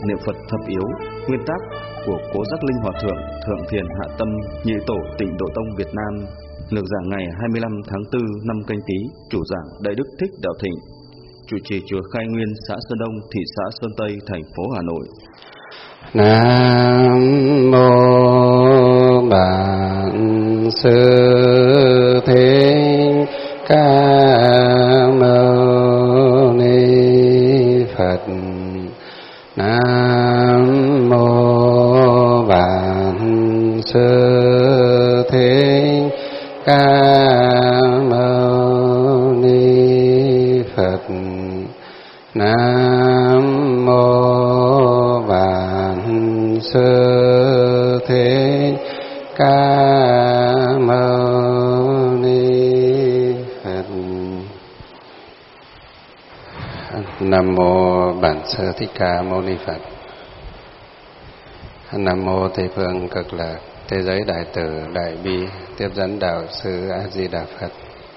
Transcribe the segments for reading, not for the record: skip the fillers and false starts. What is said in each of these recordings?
niệm Phật thập yếu, nguyên tắc của Cố Giác Linh Hòa Thượng, Thượng Thiền Hạ Tâm, Nhị Tổ Tịnh Độ Tông Việt Nam, được giảng ngày 25 tháng 4 năm Canh Tý, chủ giảng Đại Đức Thích Đạo Thịnh, chủ trì chùa Khai Nguyên, xã Sơn Đông, thị xã Sơn Tây, thành phố Hà Nội. Nam mô Bản Sư Thích Ca Mâu Ni Phật. Nam mô Bản Sư Thích Ca Mâu Ni Phật. Nam mô Bản Sư Thích Ca Mâu Ni Phật. Nam mô Bản Sư Thích Ca Mâu Ni Phật. Nam mô Tây phương Cực Lạc Thế giới Đại Từ Đại Bi Tiếp dẫn Đạo Sư A Di Đà Phật.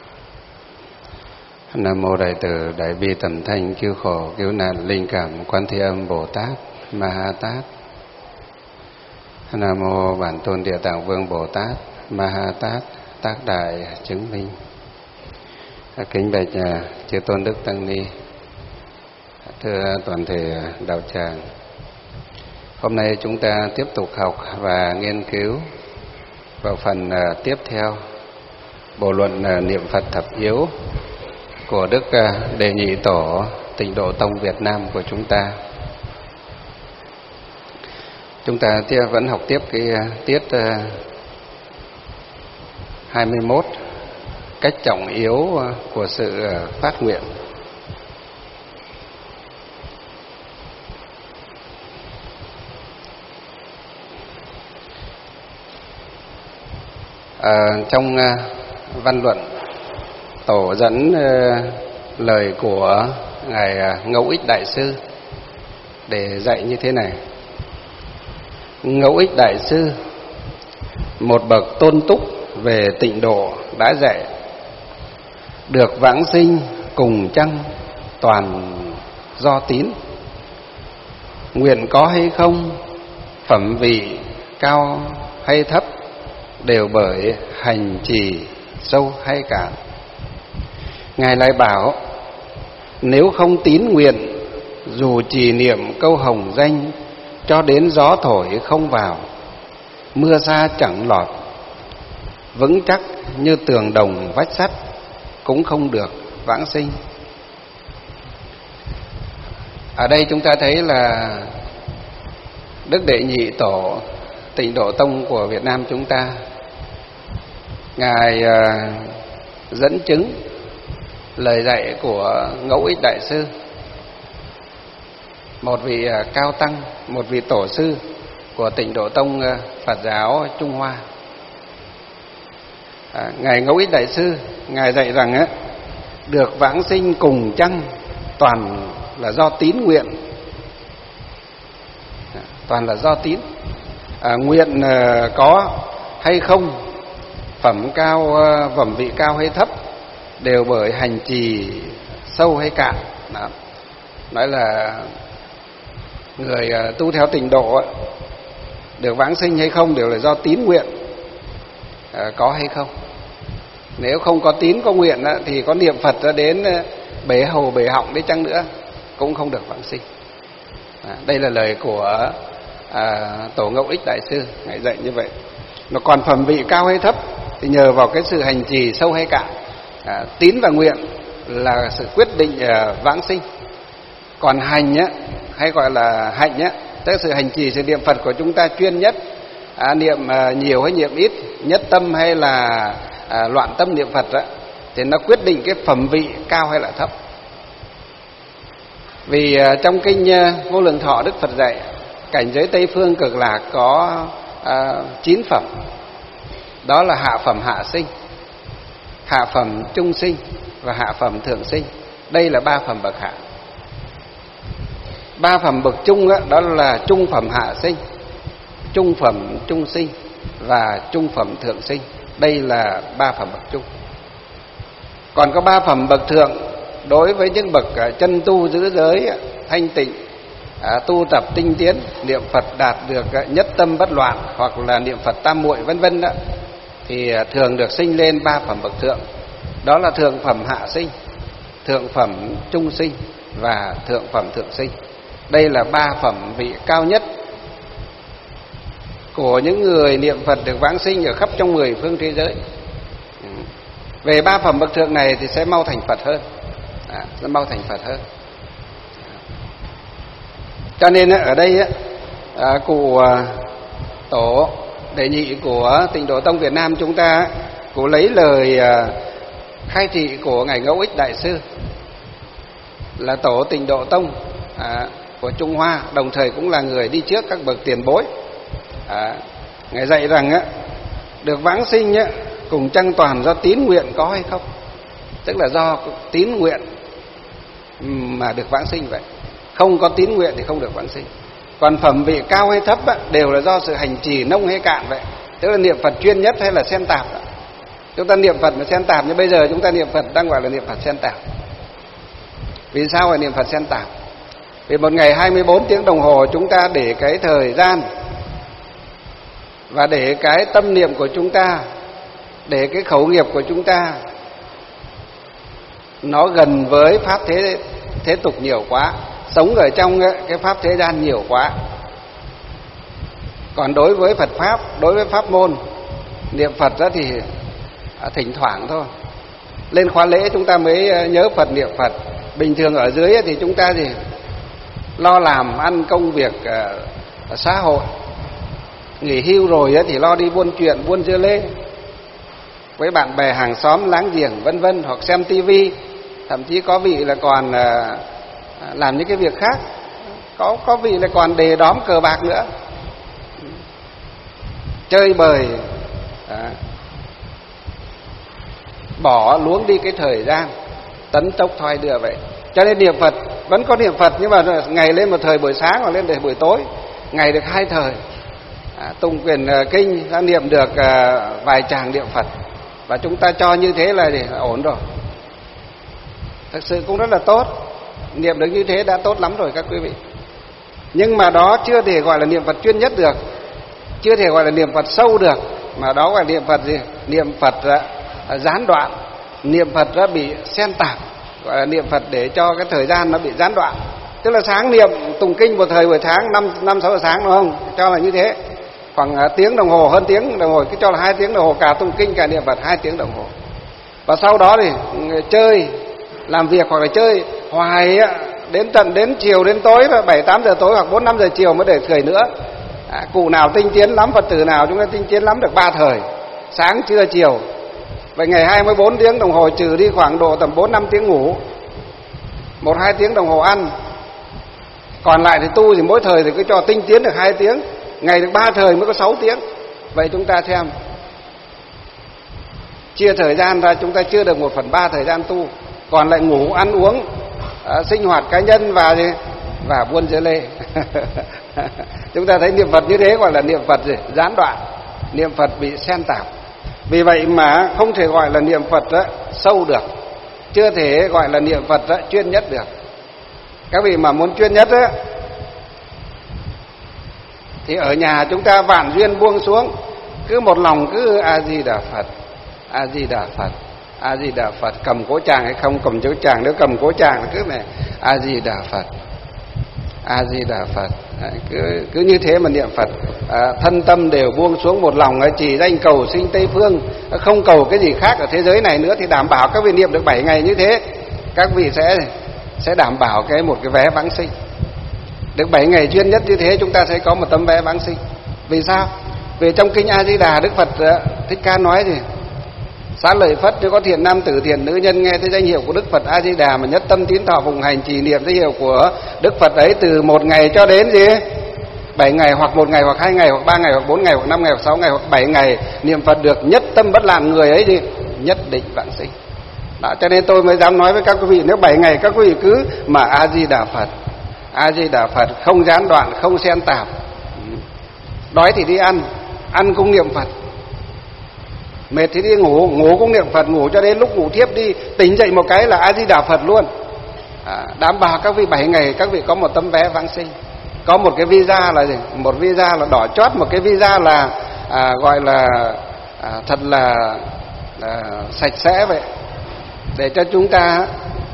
Nam mô Đại Từ Đại Bi Tầm Thanh Cứu Khổ Cứu Nạn Linh Cảm Quan Thế Âm Bồ Tát Ma Ha Tát. Nam mô Bản Tôn Địa Tạng Vương Bồ Tát Ma Ha Tát Tác Đại Chứng Minh. Kính bạch chư tôn đức tăng ni, thưa toàn thể đạo tràng, hôm nay chúng ta tiếp tục học và nghiên cứu vào phần tiếp theo bộ luận niệm Phật thập yếu của Đức Đệ Nhị Tổ Tịnh Độ Tông Việt Nam của chúng ta. Chúng ta vẫn học tiếp cái tiết 21, cách trọng yếu của sự phát nguyện. Trong văn luận, Tổ dẫn lời của Ngài Ngẫu Ích Đại Sư để dạy như thế này. Ngẫu Ích Đại Sư, một bậc tôn túc về tịnh độ, đã dạy: được vãng sinh cùng chăng toàn do tín, nguyện có hay không, phẩm vị cao hay thấp, đều bởi hành trì sâu hay cạn. Ngài lại bảo: nếu không tín nguyện, dù trì niệm câu hồng danh, cho đến gió thổi không vào, mưa sa chẳng lọt, vững chắc như tường đồng vách sắt, cũng không được vãng sinh. Ở đây chúng ta thấy là Đức Đệ Nhị Tổ Tịnh Độ Tông của Việt Nam chúng ta, Ngài dẫn chứng lời dạy của Ngẫu Ích Đại Sư, một vị cao tăng, một vị tổ sư của Tịnh Độ Tông Phật giáo Trung Hoa. Ngài Ngẫu Ích Đại Sư, Ngài dạy rằng được vãng sinh cùng chăng toàn là do tín nguyện, toàn là do tín. Nguyện có hay không, phẩm vị cao hay thấp, đều bởi hành trì sâu hay cạn. Đó. Nói là người tu theo tịnh độ được vãng sinh hay không đều là do tín nguyện có hay không. Nếu không có tín có nguyện thì có niệm Phật ra đến bể hầu bể họng đấy chăng nữa cũng không được vãng sinh. Đây là lời của Tổ Ngẫu Ích Đại Sư, Ngài dạy như vậy. Mà còn phẩm vị cao hay thấp thì nhờ vào cái sự hành trì sâu hay cạn. Tín và nguyện là sự quyết định vãng sinh. Còn hành hay gọi là hạnh tức sự hành trì, sự niệm Phật của chúng ta chuyên nhất, niệm nhiều hay niệm ít, nhất tâm hay là loạn tâm niệm Phật thì nó quyết định cái phẩm vị cao hay là thấp. Vì trong kinh Vô Lượng Thọ, Đức Phật dạy cảnh giới Tây phương Cực Lạc có 9 phẩm. Đó là hạ phẩm hạ sinh, hạ phẩm trung sinh và hạ phẩm thượng sinh. Đây là 3 phẩm bậc hạ. 3 phẩm bậc trung đó là trung phẩm hạ sinh, trung phẩm trung sinh và trung phẩm thượng sinh. Đây là 3 phẩm bậc trung. Còn có 3 phẩm bậc thượng đối với những bậc chân tu giữ giới thanh tịnh tu tập tinh tiến, niệm Phật đạt được nhất tâm bất loạn hoặc là niệm Phật tam muội vân vân đó, thì thường được sinh lên 3 phẩm bậc thượng. Đó là thượng phẩm hạ sinh, thượng phẩm trung sinh và thượng phẩm thượng sinh. Đây là 3 phẩm vị cao nhất của những người niệm Phật được vãng sinh ở khắp trong 10 phương thế giới. Về 3 phẩm bậc thượng này thì sẽ mau thành Phật hơn, sẽ mau thành Phật hơn. Cho nên ở đây cụ tổ đệ nhị của Tịnh Độ Tông Việt Nam chúng ta, cụ lấy lời khai thị của ngài Ngẫu Ích Đại sư, là tổ Tịnh Độ Tông của Trung Hoa, đồng thời cũng là người đi trước các bậc tiền bối. Ngài dạy rằng được vãng sinh cùng chăng toàn do tín nguyện có hay không, tức là do tín nguyện mà được vãng sinh vậy. Không có tín nguyện thì không được vãng sinh. Còn phẩm vị cao hay thấp đều là do sự hành trì nông hay cạn vậy. Tức là niệm Phật chuyên nhất hay là xen tạp. Chúng ta niệm Phật mà xen tạp, như bây giờ chúng ta niệm Phật đang gọi là niệm Phật xen tạp. Vì sao phải niệm Phật xen tạp? Vì một ngày 24 tiếng đồng hồ chúng ta để cái thời gian và để cái tâm niệm của chúng ta, để cái khẩu nghiệp của chúng ta nó gần với pháp thế tục nhiều quá, sống ở trong cái pháp thế gian nhiều quá. Còn đối với Phật pháp, đối với pháp môn niệm Phật đó thì thỉnh thoảng thôi. Lên khóa lễ chúng ta mới nhớ Phật, niệm Phật. Bình thường ở dưới thì chúng ta thì lo làm ăn công việc xã hội, nghỉ hưu rồi thì lo đi buôn chuyện, buôn dưa lê với bạn bè hàng xóm láng giềng vân vân, hoặc xem tivi. Thậm chí có vị là còn làm những cái việc khác, có vị là còn đề đóm cờ bạc nữa, chơi bời, bỏ luống đi cái thời gian, tấn tốc thoi đưa vậy. Cho nên niệm Phật vẫn có niệm Phật, nhưng mà ngày lên một thời buổi sáng hoặc lên để buổi tối, ngày được 2 thời. Tụng quyển kinh đã niệm được vài tràng niệm Phật, và chúng ta cho như thế là ổn rồi. Thực sự cũng rất là tốt, niệm được như thế đã tốt lắm rồi các quý vị. Nhưng mà đó chưa thể gọi là niệm Phật chuyên nhất được, chưa thể gọi là niệm Phật sâu được, mà đó gọi là niệm Phật gì? Niệm Phật gián đoạn, niệm Phật đã bị xen tạp, gọi là niệm Phật để cho cái thời gian nó bị gián đoạn. Tức là sáng niệm tụng kinh một thời buổi tháng 5-6 giờ sáng, đúng không? Cho là như thế, khoảng tiếng đồng hồ, hơn tiếng đồng hồ, cứ cho là 2 tiếng đồng hồ, cả tụng kinh cả niệm Phật 2 tiếng đồng hồ. Và sau đó thì chơi, làm việc hoặc là chơi hoài đến tận đến chiều đến tối, 7-8 giờ tối hoặc 4-5 giờ chiều mới để cười nữa. Cụ nào tinh tiến lắm, Phật tử nào chúng ta tinh tiến lắm được 3 thời, sáng trưa chiều. Vậy ngày 24 tiếng đồng hồ trừ đi khoảng độ tầm 4-5 tiếng ngủ, 1-2 tiếng đồng hồ ăn, còn lại thì tu thì mỗi thời thì cứ cho tinh tiến được 2 tiếng, ngày được 3 thời mới có 6 tiếng. Vậy chúng ta xem, chia thời gian ra chúng ta chưa được 1/3 thời gian tu, còn lại ngủ, ăn uống, sinh hoạt cá nhân và buôn dưa lê. Chúng ta thấy niệm Phật như thế gọi là niệm Phật gì? Gián đoạn, niệm Phật bị xen tạp. Vì vậy mà không thể gọi là niệm Phật sâu được, chưa thể gọi là niệm Phật chuyên nhất được. Các vị mà muốn chuyên nhất thì ở nhà chúng ta vạn duyên buông xuống, cứ một lòng cứ A Di Đà Phật, A Di Đà Phật, A Di Đà Phật. Cầm cố tràng hay không cầm cố tràng, nếu cầm cố tràng cứ này A Di Đà Phật, A Di Đà Phật. Cứ như thế mà niệm Phật, thân tâm đều buông xuống một lòng, chỉ danh cầu sinh Tây Phương, không cầu cái gì khác ở thế giới này nữa, thì đảm bảo các vị niệm được 7 ngày như thế, các vị sẽ đảm bảo một cái vé vãng sinh. Được 7 ngày chuyên nhất như thế chúng ta sẽ có một tấm vé vãng sinh. Vì sao? Vì trong kinh A Di Đà, Đức Phật Thích Ca nói gì? Xá lợi Phất, nếu có thiện nam tử thiện nữ nhân nghe thấy danh hiệu của Đức Phật A Di Đà mà nhất tâm tín thọ phụng hành trì niệm danh hiệu của Đức Phật ấy từ 1 ngày cho đến gì? 7 ngày, hoặc 1 ngày, hoặc 2 ngày, hoặc 3 ngày, hoặc 4 ngày, hoặc 5 ngày, hoặc 6 ngày, hoặc 7 ngày niệm Phật được nhất tâm bất lạn, người ấy gì? Nhất định vãng sinh. Đó, cho nên tôi mới dám nói với các quý vị, nếu 7 ngày các quý vị cứ mà A Di Đà Phật, A Di Đà Phật, không gián đoạn, không xen tạp. Đói thì đi ăn, ăn cũng niệm Phật. Mệt thì đi ngủ, ngủ cũng niệm Phật, ngủ cho đến lúc ngủ thiếp đi, tỉnh dậy một cái là A Di Đà Phật luôn. Đảm bảo các vị 7 ngày các vị có một tấm vé vãng sinh. Có một cái visa là gì? Một visa là đỏ chót, một cái visa là gọi là thật là sạch sẽ vậy, để cho chúng ta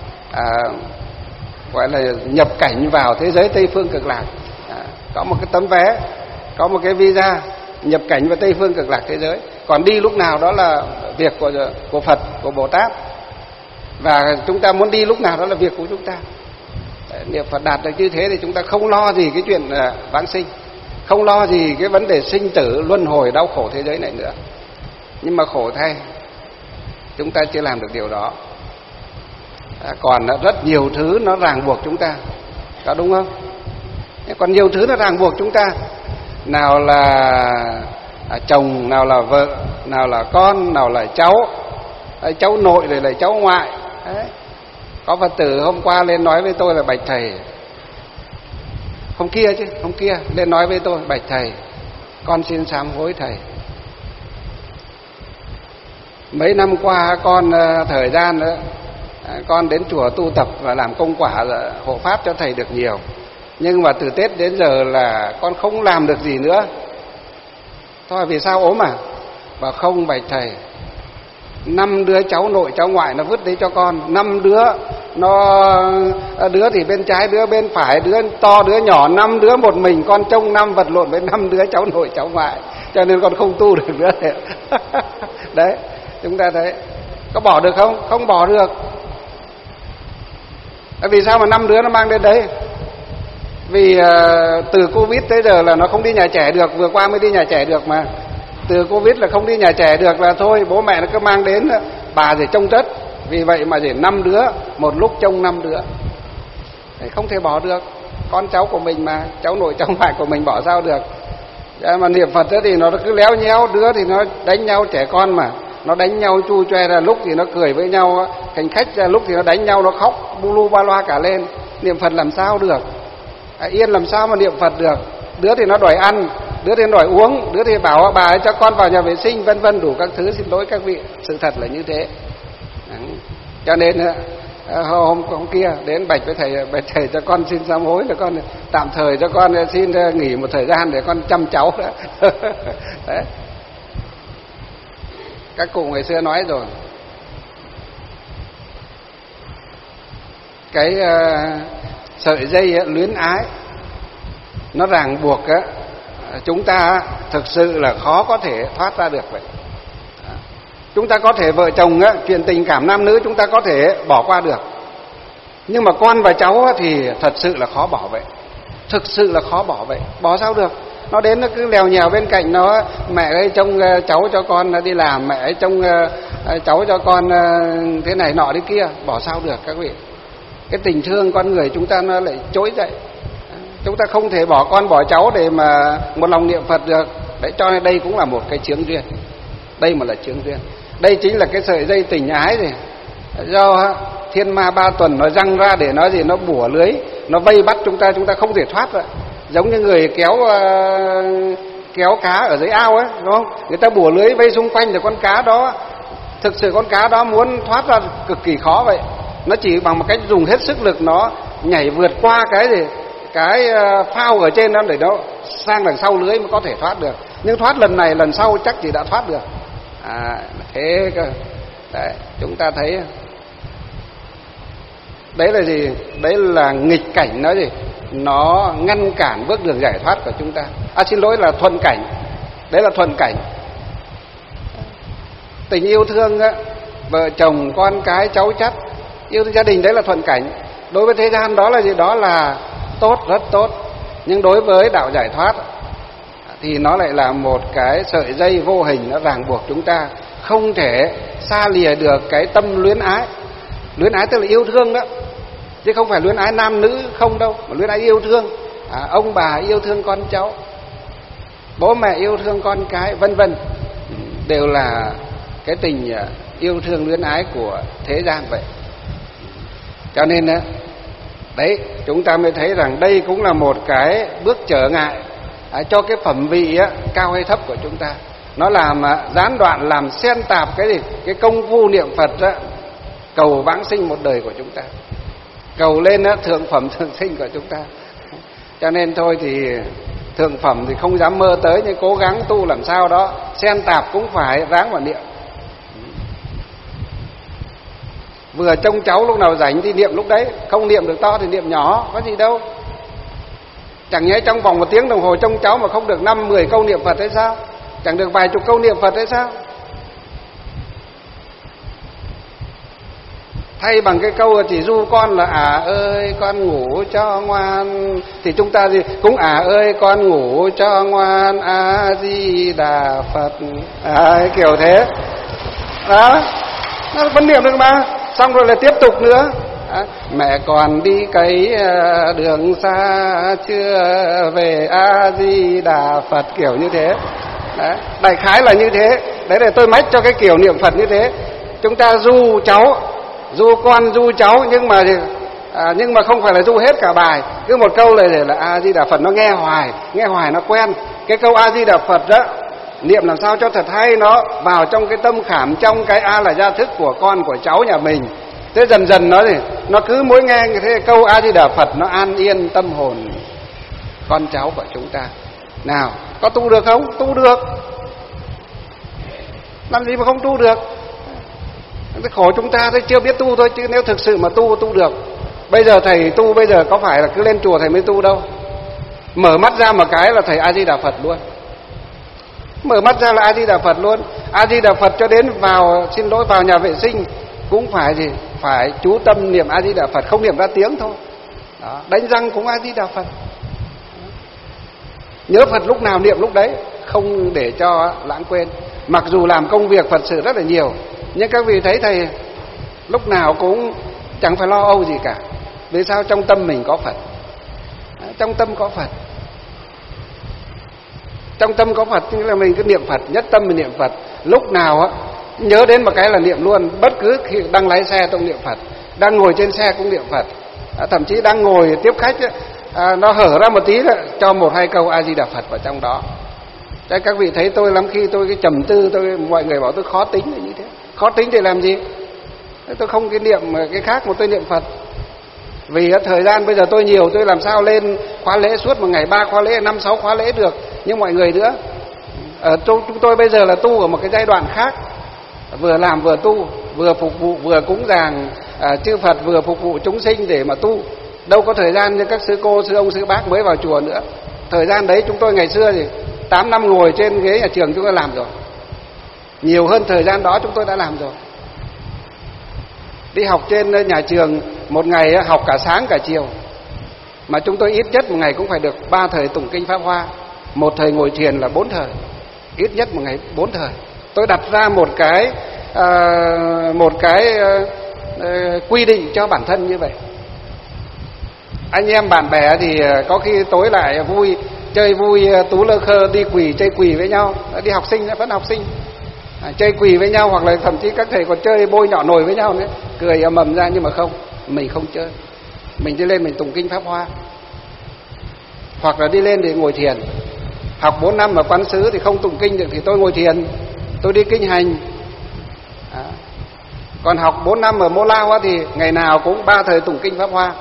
gọi là nhập cảnh vào thế giới Tây phương Cực Lạc. Có một cái tấm vé, có một cái visa nhập cảnh vào Tây phương Cực Lạc thế giới. Còn đi lúc nào đó là việc của Phật, của Bồ Tát, và chúng ta muốn đi lúc nào đó là việc của chúng ta. Niệm Phật đạt được như thế thì chúng ta không lo gì cái chuyện vãng sinh, không lo gì cái vấn đề sinh tử luân hồi đau khổ thế giới này nữa. Nhưng mà khổ thay, chúng ta chưa làm được điều đó. Còn rất nhiều thứ nó ràng buộc chúng ta, có đúng không? Còn nhiều thứ nó ràng buộc chúng ta, nào là chồng, nào là vợ, nào là con, nào là cháu nội rồi là cháu ngoại. Đấy. Có Phật tử hôm qua lên nói với tôi là bạch thầy, hôm kia lên nói với tôi, bạch thầy, con xin sám hối thầy. Mấy năm qua con thời gian đó, con đến chùa tu tập và làm công quả hộ pháp cho thầy được nhiều, nhưng mà từ Tết đến giờ là con không làm được gì nữa. Thôi vì sao ốm à? Và không, bạch thầy, 5 đứa cháu nội cháu ngoại nó vứt đấy cho con, 5 đứa, đứa thì bên trái, đứa bên phải, đứa to đứa nhỏ, 5 đứa một mình, con trông 5 vật lộn với 5 đứa cháu nội cháu ngoại, cho nên con không tu được nữa. Đấy, chúng ta thấy có bỏ được không? Không bỏ được. Vì sao mà 5 đứa nó mang đến đấy? Vì từ Covid tới giờ là nó không đi nhà trẻ được, vừa qua mới đi nhà trẻ được mà. Từ Covid là không đi nhà trẻ được là thôi, bố mẹ nó cứ mang đến, bà thì trông chất. Vì vậy mà chỉ 5 đứa, một lúc trông 5 đứa. Đấy, không thể bỏ được. Con cháu của mình mà, cháu nội cháu ngoại của mình bỏ sao được. Mà niệm Phật thì nó cứ léo nhéo, đứa thì nó đánh nhau, trẻ con mà. Nó đánh nhau chu choe ra, lúc thì nó cười với nhau thành khách ra, lúc thì nó đánh nhau, nó khóc bu lu ba loa cả lên. Niệm Phật làm sao được? Yên làm sao mà niệm Phật được? Đứa thì nó đòi ăn, đứa thì nó đòi uống, đứa thì bảo bà ấy cho con vào nhà vệ sinh, vân vân đủ các thứ. Xin lỗi các vị, sự thật là như thế. Cho nên hôm kia đến bạch với thầy, bạch thầy cho con xin sám hối, là con tạm thời cho con xin nghỉ một thời gian để con chăm cháu đó. Đấy. Các cụ ngày xưa nói rồi, cái sợi dây luyến ái nó ràng buộc chúng ta thực sự là khó có thể thoát ra được vậy. Chúng ta có thể vợ chồng chuyện tình cảm nam nữ chúng ta có thể bỏ qua được, nhưng mà con và cháu thì thật sự là khó bỏ vậy, thực sự là khó bỏ vậy. Bỏ sao được? Nó đến nó cứ lèo nhèo bên cạnh nó, mẹ ơi trông cháu cho con đi làm, mẹ ơi trông cháu cho con thế này nọ đi kia. Bỏ sao được các vị? Cái tình thương con người chúng ta nó lại trỗi dậy. Chúng ta không thể bỏ con bỏ cháu để mà một lòng niệm Phật được. Đấy, cho nên đây cũng là một cái chướng duyên. Đây mà là chướng duyên. Đây chính là cái sợi dây tình ái gì, do thiên ma 3 tuần nó răng ra để nó gì, nó bủa lưới, nó vây bắt chúng ta không thể thoát ra. Giống như người kéo cá ở dưới ao ấy, đúng không? Người ta bủa lưới vây xung quanh thì con cá đó, thực sự con cá đó muốn thoát ra cực kỳ khó vậy. Nó chỉ bằng một cách dùng hết sức lực, nó nhảy vượt qua cái phao ở trên đó để nó sang đằng sau lưới mới có thể thoát được. Nhưng thoát lần này lần sau chắc chỉ đã thoát được. Thế cơ. Đấy, chúng ta thấy đấy là gì? Đấy là nghịch cảnh, nó gì? Nó ngăn cản bước đường giải thoát của chúng ta. Xin lỗi, là thuận cảnh. Đấy là thuận cảnh. Tình yêu thương vợ chồng con cái cháu chắt, yêu thương gia đình, đấy là thuận cảnh. Đối với thế gian đó là gì? Đó là tốt, rất tốt. Nhưng đối với đạo giải thoát thì nó lại là một cái sợi dây vô hình, nó ràng buộc chúng ta không thể xa lìa được cái tâm luyến ái. Luyến ái tức là yêu thương đó, chứ không phải luyến ái nam nữ không đâu, mà luyến ái yêu thương. Ông bà yêu thương con cháu, bố mẹ yêu thương con cái, vân vân, đều là cái tình yêu thương luyến ái của thế gian vậy. Cho nên đấy, chúng ta mới thấy rằng đây cũng là một cái bước trở ngại cho cái phẩm vị cao hay thấp của chúng ta. Nó làm gián đoạn, làm xen tạp cái gì? Cái công phu niệm Phật cầu vãng sinh một đời của chúng ta, cầu lên thượng phẩm thường sinh của chúng ta. Cho nên thôi thì thượng phẩm thì không dám mơ tới, nhưng cố gắng tu làm sao đó xen tạp cũng phải ráng mà niệm. Vừa trông cháu lúc nào rảnh thì niệm lúc đấy, không niệm được to thì niệm nhỏ, có gì đâu. Chẳng nhẽ trong vòng 1 tiếng đồng hồ trông cháu mà không được 5-10 câu niệm Phật hay sao? Chẳng được vài chục câu niệm Phật hay sao? Thay bằng cái câu chỉ ru con là ơi con ngủ cho ngoan, thì chúng ta gì cũng ơi con ngủ cho ngoan, A Di Đà Phật, kiểu thế đó, nó vẫn niệm được mà. Xong rồi lại tiếp tục nữa, mẹ còn đi cấy đường xa chưa về, A Di Đà Phật, kiểu như thế. Đấy, đại khái là như thế. Đấy là tôi mách cho cái kiểu niệm Phật như thế. Chúng ta ru cháu, ru con, ru cháu, nhưng mà không phải là ru hết cả bài. Cứ một câu là A Di Đà Phật, nó nghe hoài nó quen. Cái câu A Di Đà Phật đó niệm làm sao cho thật hay, nó vào trong cái tâm khảm, trong cái A là gia thức của con của cháu nhà mình. Thế dần dần nó cứ mỗi nghe thế câu A Di Đà Phật, nó an yên tâm hồn con cháu của chúng ta. Nào, có tu được không? Tu được. Làm gì mà không tu được? Khổ chúng ta thôi, chưa biết tu thôi, chứ nếu thực sự mà tu được. Bây giờ thầy tu, bây giờ có phải là cứ lên chùa thầy mới tu đâu. Mở mắt ra một cái là thầy A Di Đà Phật luôn. Mở mắt ra là A Di Đà Phật luôn. A Di Đà Phật cho đến vào nhà vệ sinh cũng phải phải chú tâm niệm A Di Đà Phật, không niệm ra tiếng thôi. Đó, đánh răng cũng A Di Đà Phật. Nhớ Phật lúc nào niệm lúc đấy, không để cho lãng quên. Mặc dù làm công việc Phật sự rất là nhiều, nhưng các vị thấy thầy lúc nào cũng chẳng phải lo âu gì cả. Vì sao? Trong tâm mình có Phật. Trong tâm có Phật. Trong tâm có Phật, tức là mình cứ niệm Phật, nhất tâm mình niệm Phật. Lúc nào nhớ đến một cái là niệm luôn. Bất cứ khi đang lái xe tôi niệm Phật, đang ngồi trên xe cũng niệm Phật. Thậm chí đang ngồi tiếp khách nó hở ra một tí là cho 1-2 câu A Di Đà Phật vào trong đó. Thế các vị thấy tôi lắm khi tôi cái trầm tư, mọi người bảo tôi khó tính là như thế. Khó tính thì làm gì? Tôi không cái niệm cái khác mà tôi niệm Phật. Vì thời gian bây giờ tôi nhiều, tôi làm sao lên khóa lễ suốt một ngày 3 khóa lễ, 5-6 khóa lễ được như mọi người nữa. Chúng tôi bây giờ là tu ở một cái giai đoạn khác, vừa làm vừa tu, vừa phục vụ, vừa cúng dường chư Phật, vừa phục vụ chúng sinh để mà tu. Đâu có thời gian như các sư cô, sư ông, sư bác mới vào chùa nữa. Thời gian đấy chúng tôi ngày xưa thì 8 năm ngồi trên ghế nhà trường chúng tôi làm rồi. Nhiều hơn thời gian đó chúng tôi đã làm rồi. Đi học trên nhà trường một ngày học cả sáng cả chiều. Mà chúng tôi ít nhất một ngày cũng phải được 3 thời tụng kinh Pháp Hoa, 1 thời ngồi thiền là 4 thời. Ít nhất một ngày 4 thời. Tôi đặt ra một cái quy định cho bản thân như vậy. Anh em bạn bè thì có khi tối lại vui, chơi vui tú lơ khơ, đi chơi quỳ với nhau. Đi học sinh vẫn học sinh, chơi quỳ với nhau, hoặc là thậm chí các thầy còn chơi bôi nhọ nồi với nhau nữa, cười ầm ầm ra. Nhưng mà không, mình không chơi, mình đi lên mình tụng kinh Pháp Hoa, hoặc là đi lên để ngồi thiền. Học 4 năm ở quán xứ thì không tụng kinh được thì tôi ngồi thiền, tôi đi kinh hành. Còn học 4 năm ở Mô Lao thì ngày nào cũng 3 thời tụng kinh Pháp Hoa,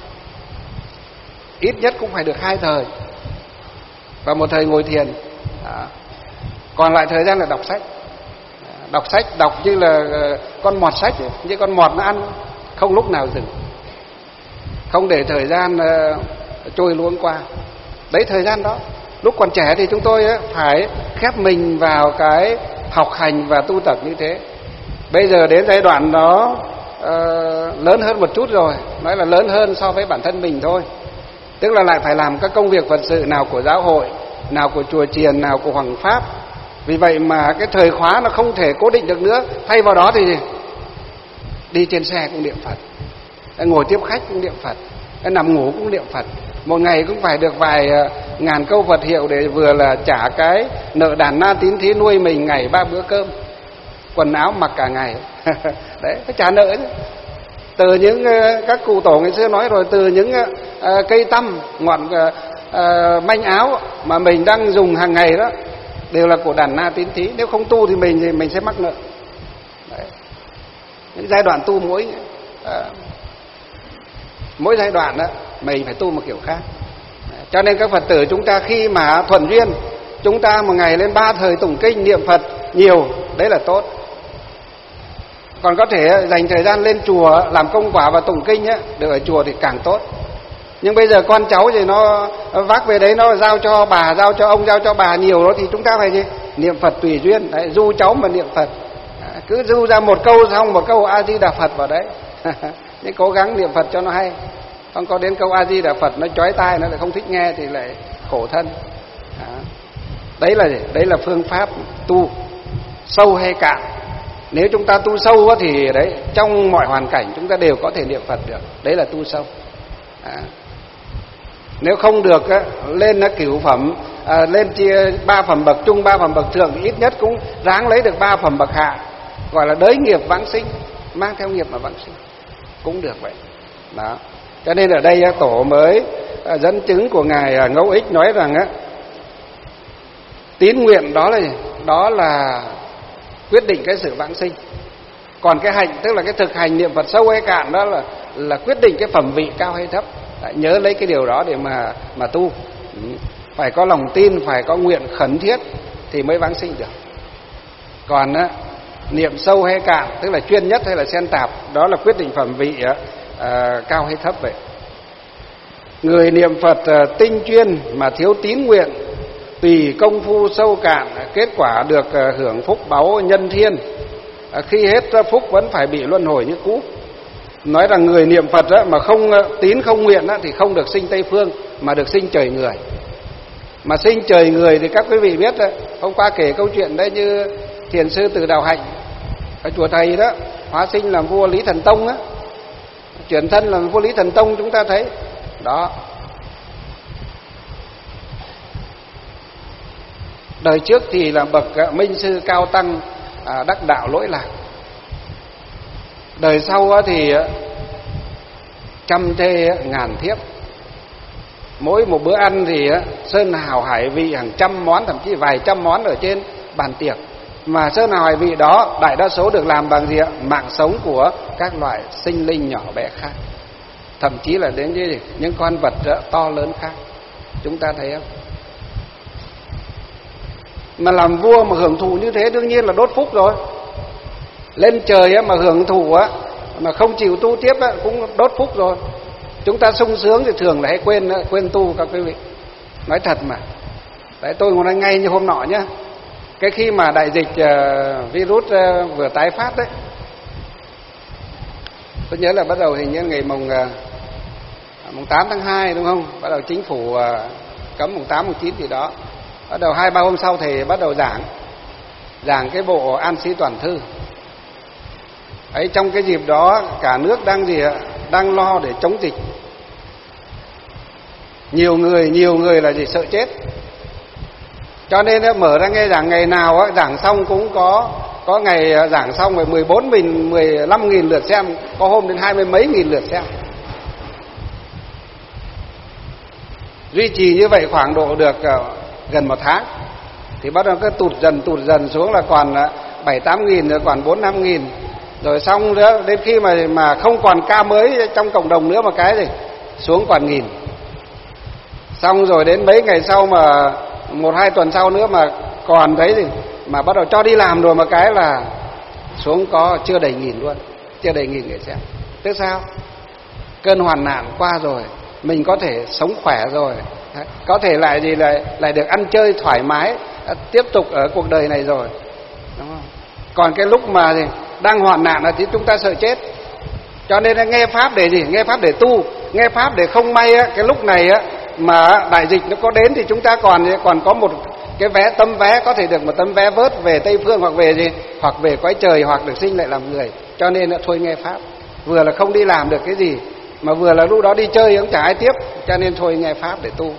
ít nhất cũng phải được 2 thời và 1 thời ngồi thiền. Còn lại thời gian là đọc sách, đọc như là con mọt sách ấy, như con mọt nó ăn, không lúc nào dừng, không để thời gian trôi luống qua. Đấy, thời gian đó lúc còn trẻ thì chúng tôi phải khép mình vào cái học hành và tu tập như thế. Bây giờ đến giai đoạn đó lớn hơn một chút rồi, nói là lớn hơn so với bản thân mình thôi. Tức là lại phải làm các công việc Phật sự, nào của giáo hội, nào của chùa chiền, nào của Hoàng Pháp. Vì vậy mà cái thời khóa nó không thể cố định được nữa. Thay vào đó thì đi trên xe cũng niệm Phật, ngồi tiếp khách cũng niệm Phật, nằm ngủ cũng niệm Phật. Một ngày cũng phải được vài ngàn câu Phật hiệu để vừa là trả cái nợ đàn na tín thí nuôi mình ngày 3 bữa cơm, quần áo mặc cả ngày. Đấy, phải trả nợ chứ. Từ những các cụ tổ ngày xưa nói rồi, từ những cây tăm, ngọn manh áo mà mình đang dùng hàng ngày đó đều là của đàn na tín thí. Nếu không tu thì mình sẽ mắc nợ. Đấy. Những giai đoạn tu mỗi giai đoạn đó mình phải tu một kiểu khác. Cho nên các Phật tử chúng ta khi mà thuận duyên, chúng ta một ngày lên 3 thời tụng kinh niệm Phật nhiều, đấy là tốt. Còn có thể dành thời gian lên chùa làm công quả và tụng kinh á, được ở chùa thì càng tốt. Nhưng bây giờ con cháu thì nó vác về đấy, nó giao cho bà, giao cho ông, giao cho bà nhiều đó, thì chúng ta phải gì? Niệm Phật tùy duyên. Đấy, du cháu mà niệm Phật. Cứ du ra một câu xong một câu A Di Đà Phật vào đấy. Nhưng cố gắng niệm Phật cho nó hay. Không có đến câu A Di Đà Phật nó chói tai, nó lại không thích nghe thì lại khổ thân. Đấy là gì? Đấy là phương pháp tu sâu hay cạn. Nếu chúng ta tu sâu á thì đấy, trong mọi hoàn cảnh chúng ta đều có thể niệm Phật được. Đấy là tu sâu. Nếu không được á, lên nó cửu phẩm, lên chia 3 phẩm bậc trung, 3 phẩm bậc thượng thì ít nhất cũng ráng lấy được 3 phẩm bậc hạ, gọi là đới nghiệp vãng sinh, mang theo nghiệp mà vãng sinh cũng được vậy. Đó. Cho nên ở đây tổ mới dẫn chứng của ngài Ngẫu Ích nói rằng á, tín nguyện đó là quyết định cái sự vãng sinh. Còn cái hành, tức là cái thực hành niệm Phật sâu hay cạn, đó là quyết định cái phẩm vị cao hay thấp. Đấy, nhớ lấy cái điều đó để mà tu. Phải có lòng tin, phải có nguyện khẩn thiết thì mới vãng sinh được. Còn á, niệm sâu hay cạn, tức là chuyên nhất hay là xen tạp, đó là quyết định phẩm vị cao hay thấp vậy. Người niệm Phật tinh chuyên mà thiếu tín nguyện, tùy công phu sâu cạn, kết quả được hưởng phúc báu nhân thiên, khi hết phúc vẫn phải bị luân hồi như cũ. Nói rằng người niệm Phật mà không tín không nguyện thì không được sinh Tây Phương, mà được sinh trời người. Mà sinh trời người thì các quý vị biết, hôm qua kể câu chuyện đấy, như thiền sư Từ Đào Hạnh ở chùa thầy đó, hóa sinh làm vua Lý Thần Tông á, chuyển thân làm vua Lý Thần Tông, chúng ta thấy đó. Đời trước thì là bậc minh sư cao tăng, đắc đạo lỗi lạc. Đời sau thì trăm thê ngàn thiếp, mỗi một bữa ăn thì sơn hào hải vị hàng trăm món, thậm chí vài trăm món ở trên bàn tiệc. Mà sơn hào hải vị đó đại đa số được làm bằng gì ạ? Mạng sống của các loại sinh linh nhỏ bé khác, thậm chí là đến những con vật to lớn khác. Chúng ta thấy không? Mà làm vua mà hưởng thụ như thế đương nhiên là đốt phúc rồi. Lên trời mà hưởng thụ mà không chịu tu tiếp cũng đốt phúc rồi. Chúng ta sung sướng thì thường là hay quên tu các quý vị. Nói thật mà. Đấy, tôi còn nói ngay như hôm nọ nhá. Cái khi mà đại dịch virus vừa tái phát đấy, tôi nhớ là bắt đầu hình như ngày mùng 8 tháng 2 đúng không? Bắt đầu chính phủ cấm mùng 8, mùng 9 gì đó. Bắt đầu 2-3 hôm sau thì bắt đầu giảng cái bộ An Sĩ Toàn Thư. Ấy, trong cái dịp đó cả nước đang lo để chống dịch. Nhiều người là sợ chết. Cho nên mở ra nghe giảng, ngày nào giảng xong cũng có ngày giảng xong rồi 15.000 lượt xem, có hôm đến 20 mấy nghìn lượt xem. Duy trì như vậy khoảng độ được gần 1 tháng thì bắt đầu cứ tụt dần xuống là còn 7-8 nghìn, rồi còn 4-5 nghìn, rồi xong nữa đến khi mà không còn ca mới trong cộng đồng nữa mà cái gì xuống còn 1.000. Xong rồi đến mấy ngày sau mà 1-2 tuần sau nữa mà còn thấy gì mà bắt đầu cho đi làm rồi mà cái là xuống có chưa đầy 1.000 luôn, chưa đầy 1.000 người xem. Tức sao? Cơn hoạn nạn qua rồi, mình có thể sống khỏe rồi, có thể lại được ăn chơi thoải mái, tiếp tục ở cuộc đời này rồi, đúng không? Còn cái lúc mà đang hoạn nạn thì chúng ta sợ chết. Cho nên nghe pháp để gì? Nghe pháp để tu, nghe pháp để không may cái lúc này mà đại dịch nó có đến thì chúng ta còn có một cái tấm vé, có thể được một tấm vé vớt về Tây Phương, hoặc về gì, hoặc về cõi trời, hoặc được sinh lại làm người. Cho nên thôi nghe pháp, vừa là không đi làm được cái gì, mà vừa là lúc đó đi chơi cũng chả ai tiếp, cho nên thôi nghe pháp để tu.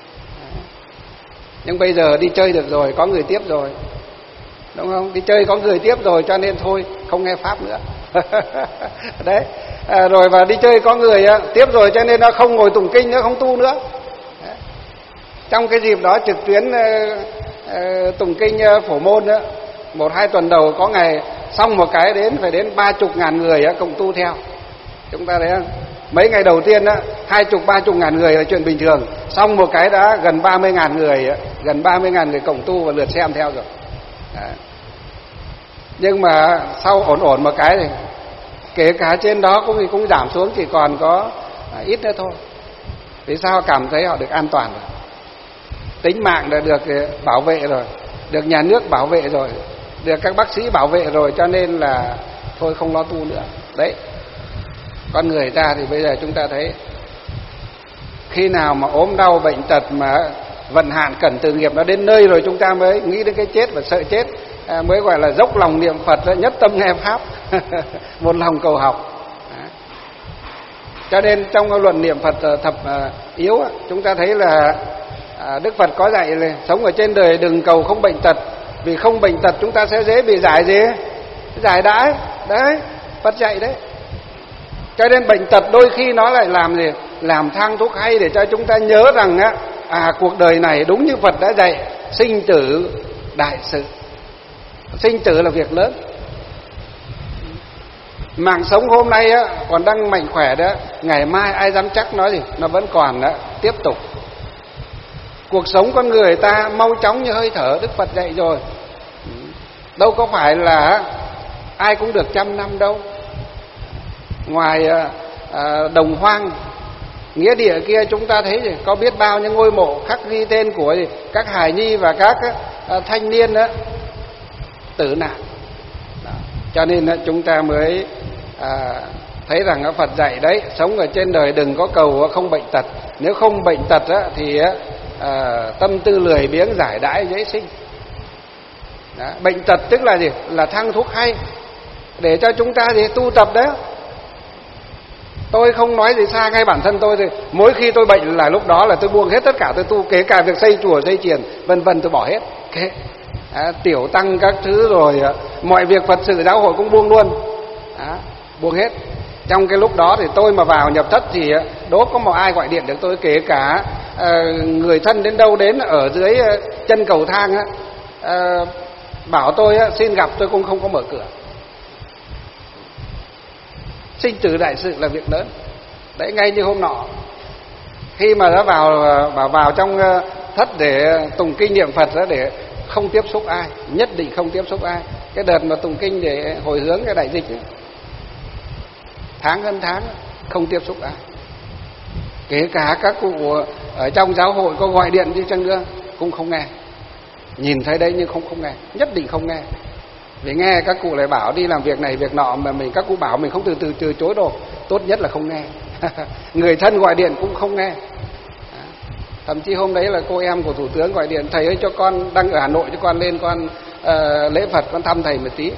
Nhưng bây giờ đi chơi được rồi, có người tiếp rồi, đúng không? Đi chơi có người tiếp rồi, cho nên thôi không nghe pháp nữa. Đấy, rồi và đi chơi có người tiếp rồi, cho nên nó không ngồi tụng kinh nữa, không tu nữa. Đấy. Trong cái dịp đó trực tuyến tụng kinh phổ môn nữa, 1-2 tuần đầu có ngày xong một cái phải đến 30.000 người cộng tu theo. Chúng ta thấy không? Mấy ngày đầu tiên á 20-30 ngàn người là chuyện bình thường, xong một cái đã gần 30 ngàn người, gần 30 ngàn người cộng tu và lượt xem theo rồi. Đấy. Nhưng mà sau ổn một cái thì kể cả trên đó cũng giảm xuống chỉ còn có ít nữa thôi. Vì sao? Cảm thấy họ được an toàn rồi, tính mạng đã được bảo vệ rồi, được nhà nước bảo vệ rồi, được các bác sĩ bảo vệ rồi, cho nên là thôi không lo tu nữa. Đấy, con người ta thì bây giờ chúng ta thấy khi nào mà ốm đau bệnh tật mà vận hạn cẩn từ nghiệp nó đến nơi rồi, chúng ta mới nghĩ đến cái chết và sợ chết, mới gọi là dốc lòng niệm Phật, nhất tâm nghe pháp, một lòng cầu học. Cho nên trong luận niệm Phật thập yếu chúng ta thấy là Đức Phật có dạy là sống ở trên đời đừng cầu không bệnh tật, vì không bệnh tật chúng ta sẽ dễ bị giải gì? Giải đãi. Đấy, Phật dạy đấy. Cho nên bệnh tật đôi khi nó lại làm gì? Làm thang thuốc hay để cho chúng ta nhớ rằng cuộc đời này đúng như Phật đã dạy, sinh tử đại sự. Sinh tử là việc lớn. Mạng sống hôm nay còn đang mạnh khỏe đó, ngày mai ai dám chắc nói gì? Nó vẫn còn tiếp tục. Cuộc sống con người ta mau chóng như hơi thở, Đức Phật dạy rồi. Đâu có phải là ai cũng được 100 năm đâu. Ngoài Đồng Hoang, nghĩa địa kia chúng ta thấy có biết bao nhiêu ngôi mộ khắc ghi tên của các hài nhi và các thanh niên tử nạn. Cho nên chúng ta mới thấy rằng Phật dạy đấy, sống ở trên đời đừng có cầu không bệnh tật. Nếu không bệnh tật thì tâm tư lười biếng giải đãi dễ sinh. Đó. Bệnh tật tức là gì? Là thang thuốc hay để cho chúng ta tu tập đấy. Tôi không nói gì xa, ngay bản thân tôi thì mỗi khi tôi bệnh là lúc đó là tôi buông hết tất cả, tôi tu, kể cả việc xây chùa xây chiền vân vân tôi bỏ hết. Tiểu tăng các thứ rồi mọi việc Phật sự giáo hội cũng buông luôn. Buông hết. Trong cái lúc đó thì tôi mà vào nhập thất thì đố có một ai gọi điện được tôi, kể cả người thân đến đâu đến ở dưới chân cầu thang bảo tôi xin gặp, tôi cũng không có mở cửa. Sinh tử đại sự là việc lớn. Đấy, ngay như hôm nọ khi mà đã vào trong thất để tụng kinh niệm Phật đó, để không tiếp xúc ai, nhất định không tiếp xúc ai. Cái đợt mà tụng kinh để hồi hướng cái đại dịch ấy, hơn tháng không tiếp xúc ai. Kể cả các cụ ở trong giáo hội có gọi điện đi chăng nữa cũng không nghe. Nhìn thấy đấy nhưng không nghe, nhất định không nghe. Vì nghe các cụ lại bảo đi làm việc này việc nọ mà các cụ bảo mình không từ chối đồ, tốt nhất là không nghe. Người thân gọi điện cũng không nghe. Thậm chí hôm đấy là cô em của thủ tướng gọi điện, thầy ơi cho con đang ở Hà Nội, cho con lên con lễ Phật, con thăm thầy một tí.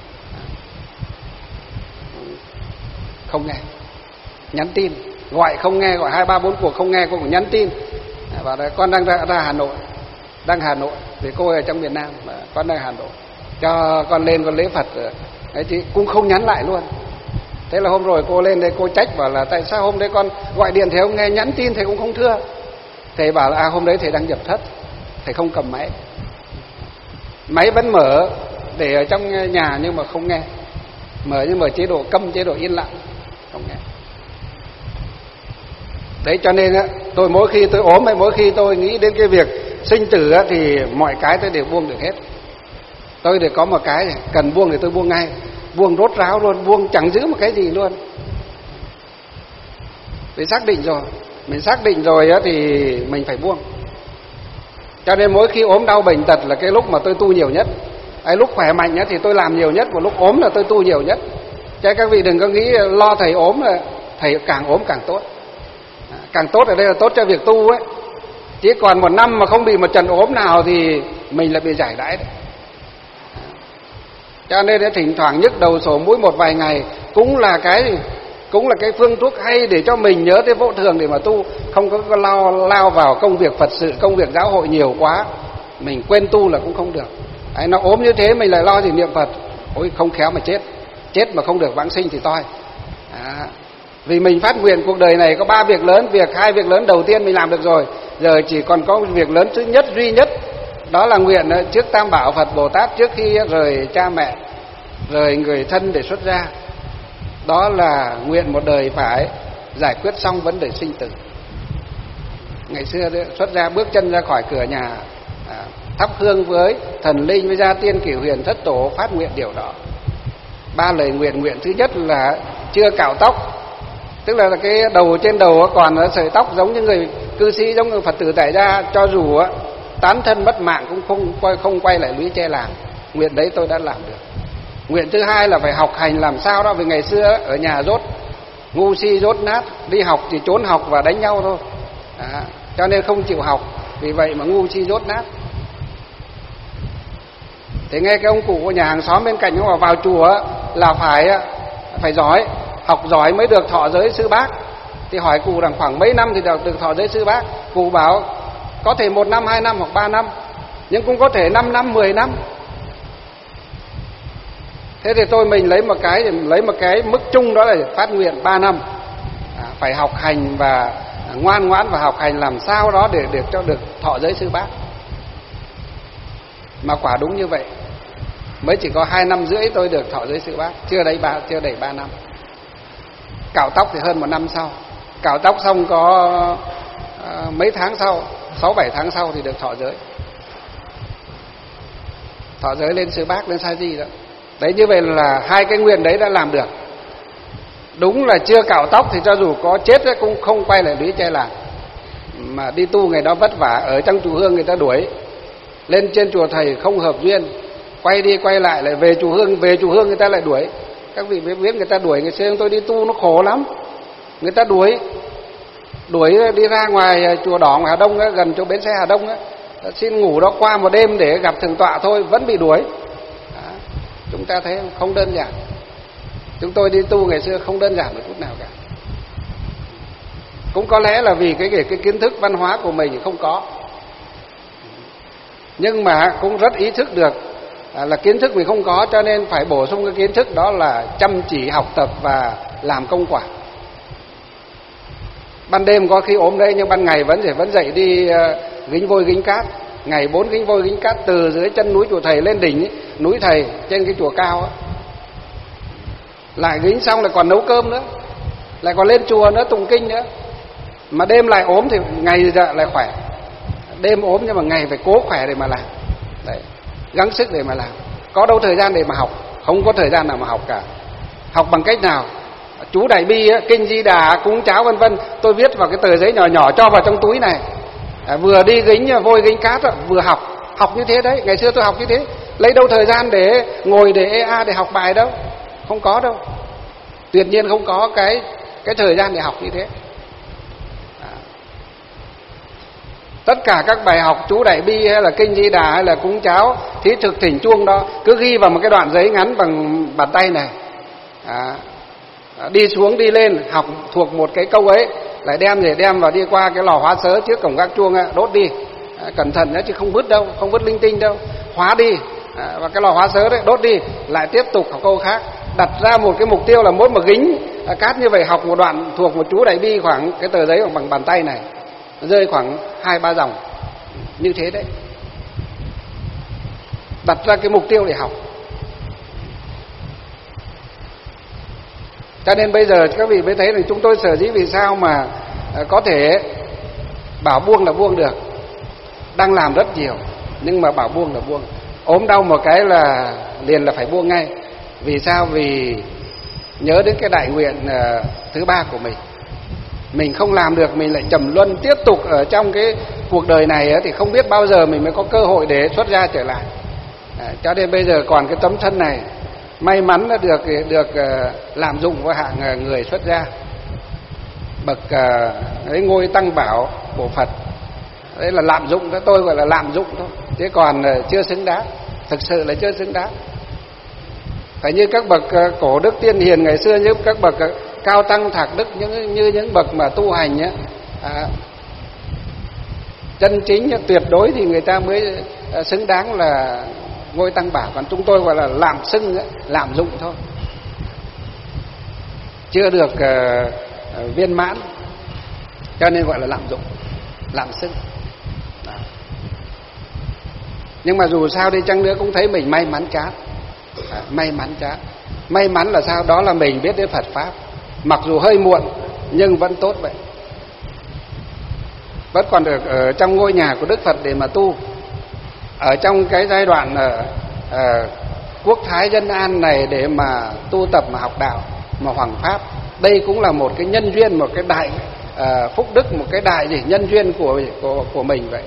Không nghe. Nhắn tin, gọi không nghe, gọi 2, 3, 4 cuộc không nghe, cô cũng nhắn tin bảo là con đang ra Hà Nội, vì cô ở trong miền Nam mà con đang Hà Nội, cho con lên con lễ Phật. Đấy chứ cũng không nhắn lại luôn. Thế là hôm rồi cô lên đây cô trách bảo là tại sao hôm đấy con gọi điện thầy không nghe, nhắn tin thầy cũng không thưa. Thầy bảo là hôm đấy thầy đang nhập thất, thầy không cầm máy, máy vẫn mở để ở trong nhà nhưng mà không nghe, mở nhưng mà chế độ câm, chế độ yên lặng, không nghe. Đấy, cho nên tôi mỗi khi tôi ốm hay mỗi khi tôi nghĩ đến cái việc sinh tử thì mọi cái tôi đều buông được hết. Tôi để có một cái cần buông thì tôi buông ngay, buông rốt ráo luôn, buông chẳng giữ một cái gì luôn. Vì xác định rồi, mình xác định rồi thì mình phải buông. Cho nên mỗi khi ốm đau bệnh tật là cái lúc mà tôi tu nhiều nhất. Lúc khỏe mạnh thì tôi làm nhiều nhất, và lúc ốm là tôi tu nhiều nhất. Cho các vị đừng có nghĩ lo thầy ốm là thầy càng ốm càng tốt. Càng tốt ở đây là tốt cho việc tu ấy. Chỉ còn 1 năm mà không bị một trận ốm nào thì mình lại bị giải đãi đấy. Cho nên thỉnh thoảng nhức đầu sổ mũi một vài ngày cũng là cái phương thuốc hay để cho mình nhớ tới vô thường để mà tu, không có lao vào công việc Phật sự, công việc giáo hội nhiều quá, mình quên tu là cũng không được. Đấy, nó ốm như thế mình lại lo gì niệm Phật, ôi không khéo mà chết mà không được vãng sinh thì toi. Vì mình phát nguyện cuộc đời này có 3 việc lớn, 2 việc lớn đầu tiên mình làm được rồi, giờ chỉ còn có việc lớn thứ nhất, duy nhất, đó là nguyện trước Tam Bảo Phật Bồ Tát, trước khi rời cha mẹ, rời người thân để xuất gia, đó là nguyện một đời phải giải quyết xong vấn đề sinh tử. Ngày xưa xuất gia bước chân ra khỏi cửa nhà, thắp hương với thần linh, với gia tiên cửu huyền thất tổ, phát nguyện điều đó. 3 lời nguyện. Nguyện thứ nhất là chưa cạo tóc, tức là cái đầu trên đầu còn sợi tóc, giống như người cư sĩ, giống như Phật tử tại gia, cho dù tán thân mất mạng cũng không quay lại lũy tre làng. Nguyện đấy tôi đã làm được. Nguyện thứ hai là phải học hành làm sao đó, vì ngày xưa ở nhà dốt ngu si dốt nát, đi học thì trốn học và đánh nhau thôi, cho nên không chịu học, vì vậy mà ngu si dốt nát. Thế nghe cái ông cụ của nhà hàng xóm bên cạnh ông bảo vào chùa là phải giỏi, học giỏi mới được thọ giới sư bác. Thì hỏi cụ rằng khoảng mấy năm thì được thọ giới sư bác. Cụ bảo có thể 1 năm, 2 năm hoặc 3 năm, nhưng cũng có thể 5 năm, 10 năm. Thế thì mình lấy một cái mức chung, đó là phát nguyện 3 năm, phải học hành và ngoan ngoãn và học hành làm sao đó để cho được thọ giới sư bác. Mà quả đúng như vậy, mới chỉ có 2 năm rưỡi tôi được thọ giới sư bác, chưa đầy 3 năm. Cạo tóc thì hơn 1 năm sau. Cạo tóc xong có mấy tháng sau, 6-7 tháng sau thì được thọ giới. Thọ giới lên sư bác, lên sa di đó. Đấy, như vậy là 2 cái nguyện đấy đã làm được. Đúng là chưa cạo tóc thì cho dù có chết cũng không quay lại lũy tre làng. Mà đi tu ngày đó vất vả, ở trong chùa hương người ta đuổi, lên trên chùa thầy không hợp duyên, quay đi quay lại về chùa hương người ta lại đuổi. Các vị biết người ta đuổi, ngày xưa tôi đi tu nó khổ lắm. Người ta đuổi đi ra ngoài chùa Đỏ ngoài Hà Đông ấy, gần chỗ bến xe Hà Đông ấy, xin ngủ đó qua một đêm để gặp thượng tọa thôi, vẫn bị đuổi. Chúng ta thấy không đơn giản. Chúng tôi đi tu ngày xưa không đơn giản một chút nào cả. Cũng có lẽ là vì cái kiến thức văn hóa của mình không có, nhưng mà cũng rất ý thức được là kiến thức mình không có, cho nên phải bổ sung cái kiến thức, đó là chăm chỉ học tập và làm công quả. Ban đêm có khi ốm đấy, nhưng ban ngày vẫn dậy đi gính vôi gính cát. Ngày 4 gính vôi gính cát từ dưới chân núi chùa thầy lên đỉnh núi thầy trên cái chùa cao ấy. Lại gính xong lại còn nấu cơm nữa, lại còn lên chùa nữa, tụng kinh nữa. Mà đêm lại ốm thì ngày dạ lại khỏe. Đêm ốm nhưng mà ngày phải cố khỏe để mà làm. Đấy, gắng sức để mà làm. Có đâu thời gian để mà học, không có thời gian nào mà học cả. Học bằng cách nào? Chú Đại Bi ấy, kinh Di Đà, cúng cháo vân vân, tôi viết vào cái tờ giấy nhỏ nhỏ cho vào trong túi này. Vừa đi gính vôi gính cát vừa học như thế đấy. Ngày xưa tôi học như thế, lấy đâu thời gian để ngồi để EA để học bài đâu, không có đâu. Tuyệt nhiên không có cái thời gian để học như thế. Tất cả các bài học chú Đại Bi hay là kinh Di Đà hay là cúng cháo, thí thực thỉnh chuông đó, cứ ghi vào một cái đoạn giấy ngắn bằng bàn tay này. Đi xuống đi lên học thuộc một cái câu ấy, lại đem vào đi qua cái lò hóa sớ trước cổng gác chuông đốt đi, cẩn thận chứ không vứt đâu, không vứt linh tinh đâu, hóa đi và cái lò hóa sớ đấy đốt đi, lại tiếp tục học câu khác. Đặt ra một cái mục tiêu là mỗi một gính cát như vậy học một đoạn thuộc một chú Đại Bi, khoảng cái tờ giấy bằng bàn tay này, rơi khoảng 2-3 dòng như thế đấy. Đặt ra cái mục tiêu để học. Cho nên bây giờ các vị mới thấy là chúng tôi sở dĩ vì sao mà có thể bảo buông là buông được. Đang làm rất nhiều, nhưng mà bảo buông là buông. Ốm đau một cái là liền là phải buông ngay. Vì sao? Vì nhớ đến cái đại nguyện thứ 3 của mình. Mình không làm được, mình lại trầm luân tiếp tục ở trong cái cuộc đời này thì không biết bao giờ mình mới có cơ hội để xuất gia trở lại. Cho nên bây giờ còn cái tấm thân này, may mắn đã được lạm dụng với hạng người xuất gia, bậc ngôi tăng bảo của Phật. Đấy là lạm dụng, tôi gọi là lạm dụng thôi, chứ còn chưa xứng đáng, thực sự là chưa xứng đáng. Phải như các bậc cổ đức tiên hiền ngày xưa, như các bậc cao tăng thạc đức, như những bậc mà tu hành chân chính tuyệt đối thì người ta mới xứng đáng là ngôi tăng bảo. Còn chúng tôi gọi là lạm xưng, lạm dụng thôi, chưa được viên mãn, cho nên gọi là lạm dụng, lạm xưng. Nhưng mà dù sao đi chăng nữa cũng thấy mình may mắn chán. May mắn chán. May mắn là sao? Đó là mình biết đến Phật Pháp. Mặc dù hơi muộn, nhưng vẫn tốt vậy, vẫn còn được ở trong ngôi nhà của Đức Phật để mà tu. Ở trong cái giai đoạn quốc thái dân an này để mà tu tập mà học đạo mà hoằng pháp, đây cũng là một cái nhân duyên, một cái đại phúc đức, một cái đại nhân duyên của mình vậy.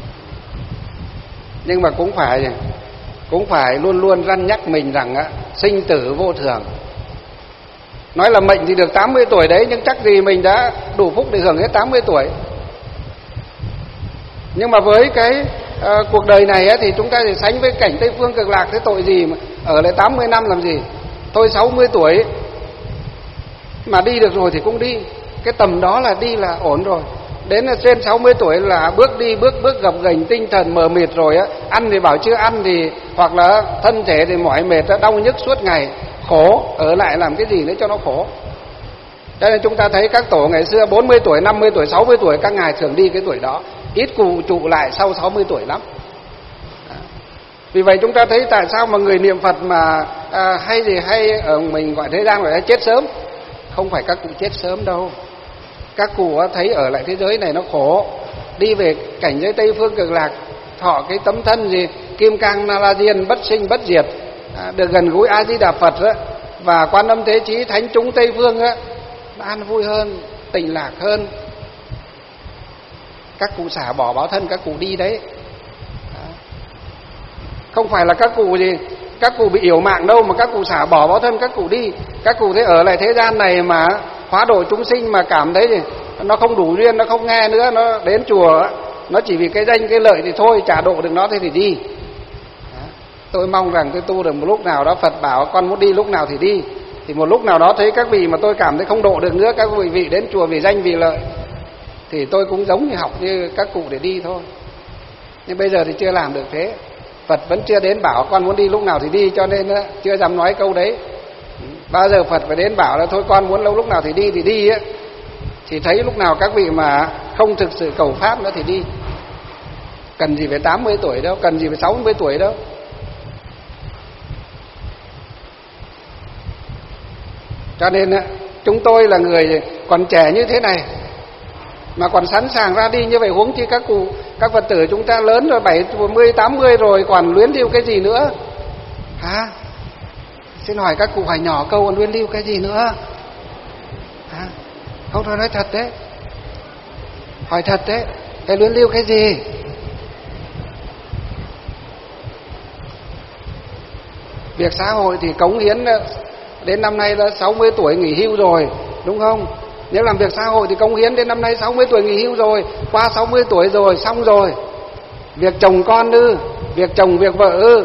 Nhưng mà cũng phải luôn luôn răn nhắc mình rằng sinh tử vô thường. Nói là mệnh thì được 80 tuổi đấy, nhưng chắc gì mình đã đủ phúc để hưởng hết 80 tuổi. Nhưng mà với cái cuộc đời này thì chúng ta thì sánh với cảnh Tây Phương Cực Lạc, thế tội gì mà ở lại 80 năm làm gì. Thôi 60 tuổi mà đi được rồi thì cũng đi, cái tầm đó là đi là ổn rồi. Đến trên 60 tuổi là bước đi bước gập ghềnh, tinh thần mờ mịt rồi ăn thì bảo chưa ăn, thì hoặc là thân thể thì mỏi mệt, đau nhức suốt ngày, khổ, ở lại làm cái gì nữa cho nó khổ. Cho nên chúng ta thấy các tổ ngày xưa 40 tuổi, 50 tuổi, 60 tuổi các ngài thường đi cái tuổi đó, ít cụ trụ lại sau 60 tuổi lắm. Vì vậy chúng ta thấy tại sao mà người niệm Phật mà hay ở mình gọi thế gian gọi là chết sớm. Không phải các cụ chết sớm đâu. Các cụ thấy ở lại thế giới này nó khổ, đi về cảnh giới Tây Phương Cực Lạc, thọ cái tấm thân gì Kim Cang Na La Diên, bất sinh bất diệt, được gần gũi A Di Đà Phật và Quan Âm Thế Chí thánh chúng Tây Phương an vui hơn, tịnh lạc hơn. Các cụ xả bỏ báo thân, các cụ đi đấy. Không phải là các cụ bị yểu mạng đâu, mà các cụ xả bỏ báo thân, các cụ đi. Các cụ thấy ở lại thế gian này mà hóa độ chúng sinh mà cảm thấy thì nó không đủ duyên, nó không nghe nữa, nó đến chùa nó chỉ vì cái danh cái lợi thì thôi, chả độ được nó thế thì đi. Tôi mong rằng tôi tu được một lúc nào đó, Phật bảo con muốn đi lúc nào thì đi, thì một lúc nào đó thấy các vị mà tôi cảm thấy không độ được nữa, các vị đến chùa vì danh vì lợi, thì tôi cũng giống như học như các cụ để đi thôi. Nhưng bây giờ thì chưa làm được thế. Phật vẫn chưa đến bảo con muốn đi lúc nào thì đi, cho nên chưa dám nói câu đấy. Bao giờ Phật phải đến bảo là thôi con muốn lúc nào thì đi thì thấy lúc nào các vị mà không thực sự cầu pháp nữa thì đi. Cần gì phải 80 tuổi đâu, cần gì phải 60 tuổi đâu. Cho nên chúng tôi là người còn trẻ như thế này mà còn sẵn sàng ra đi như vậy, huống chi các cụ, các Phật tử chúng ta lớn rồi, 70, 80 rồi, còn luyến lưu cái gì nữa hả? Xin hỏi các cụ hỏi nhỏ câu, còn luyến lưu cái gì nữa hả? Không, tôi nói thật đấy, hỏi thật đấy, cái luyến lưu cái gì? Việc xã hội thì cống hiến đến năm nay là 60 tuổi nghỉ hưu rồi, đúng không? Nếu làm việc xã hội thì cống hiến đến năm nay 60 tuổi nghỉ hưu rồi, qua 60 tuổi rồi, xong rồi. Việc chồng con việc chồng việc vợ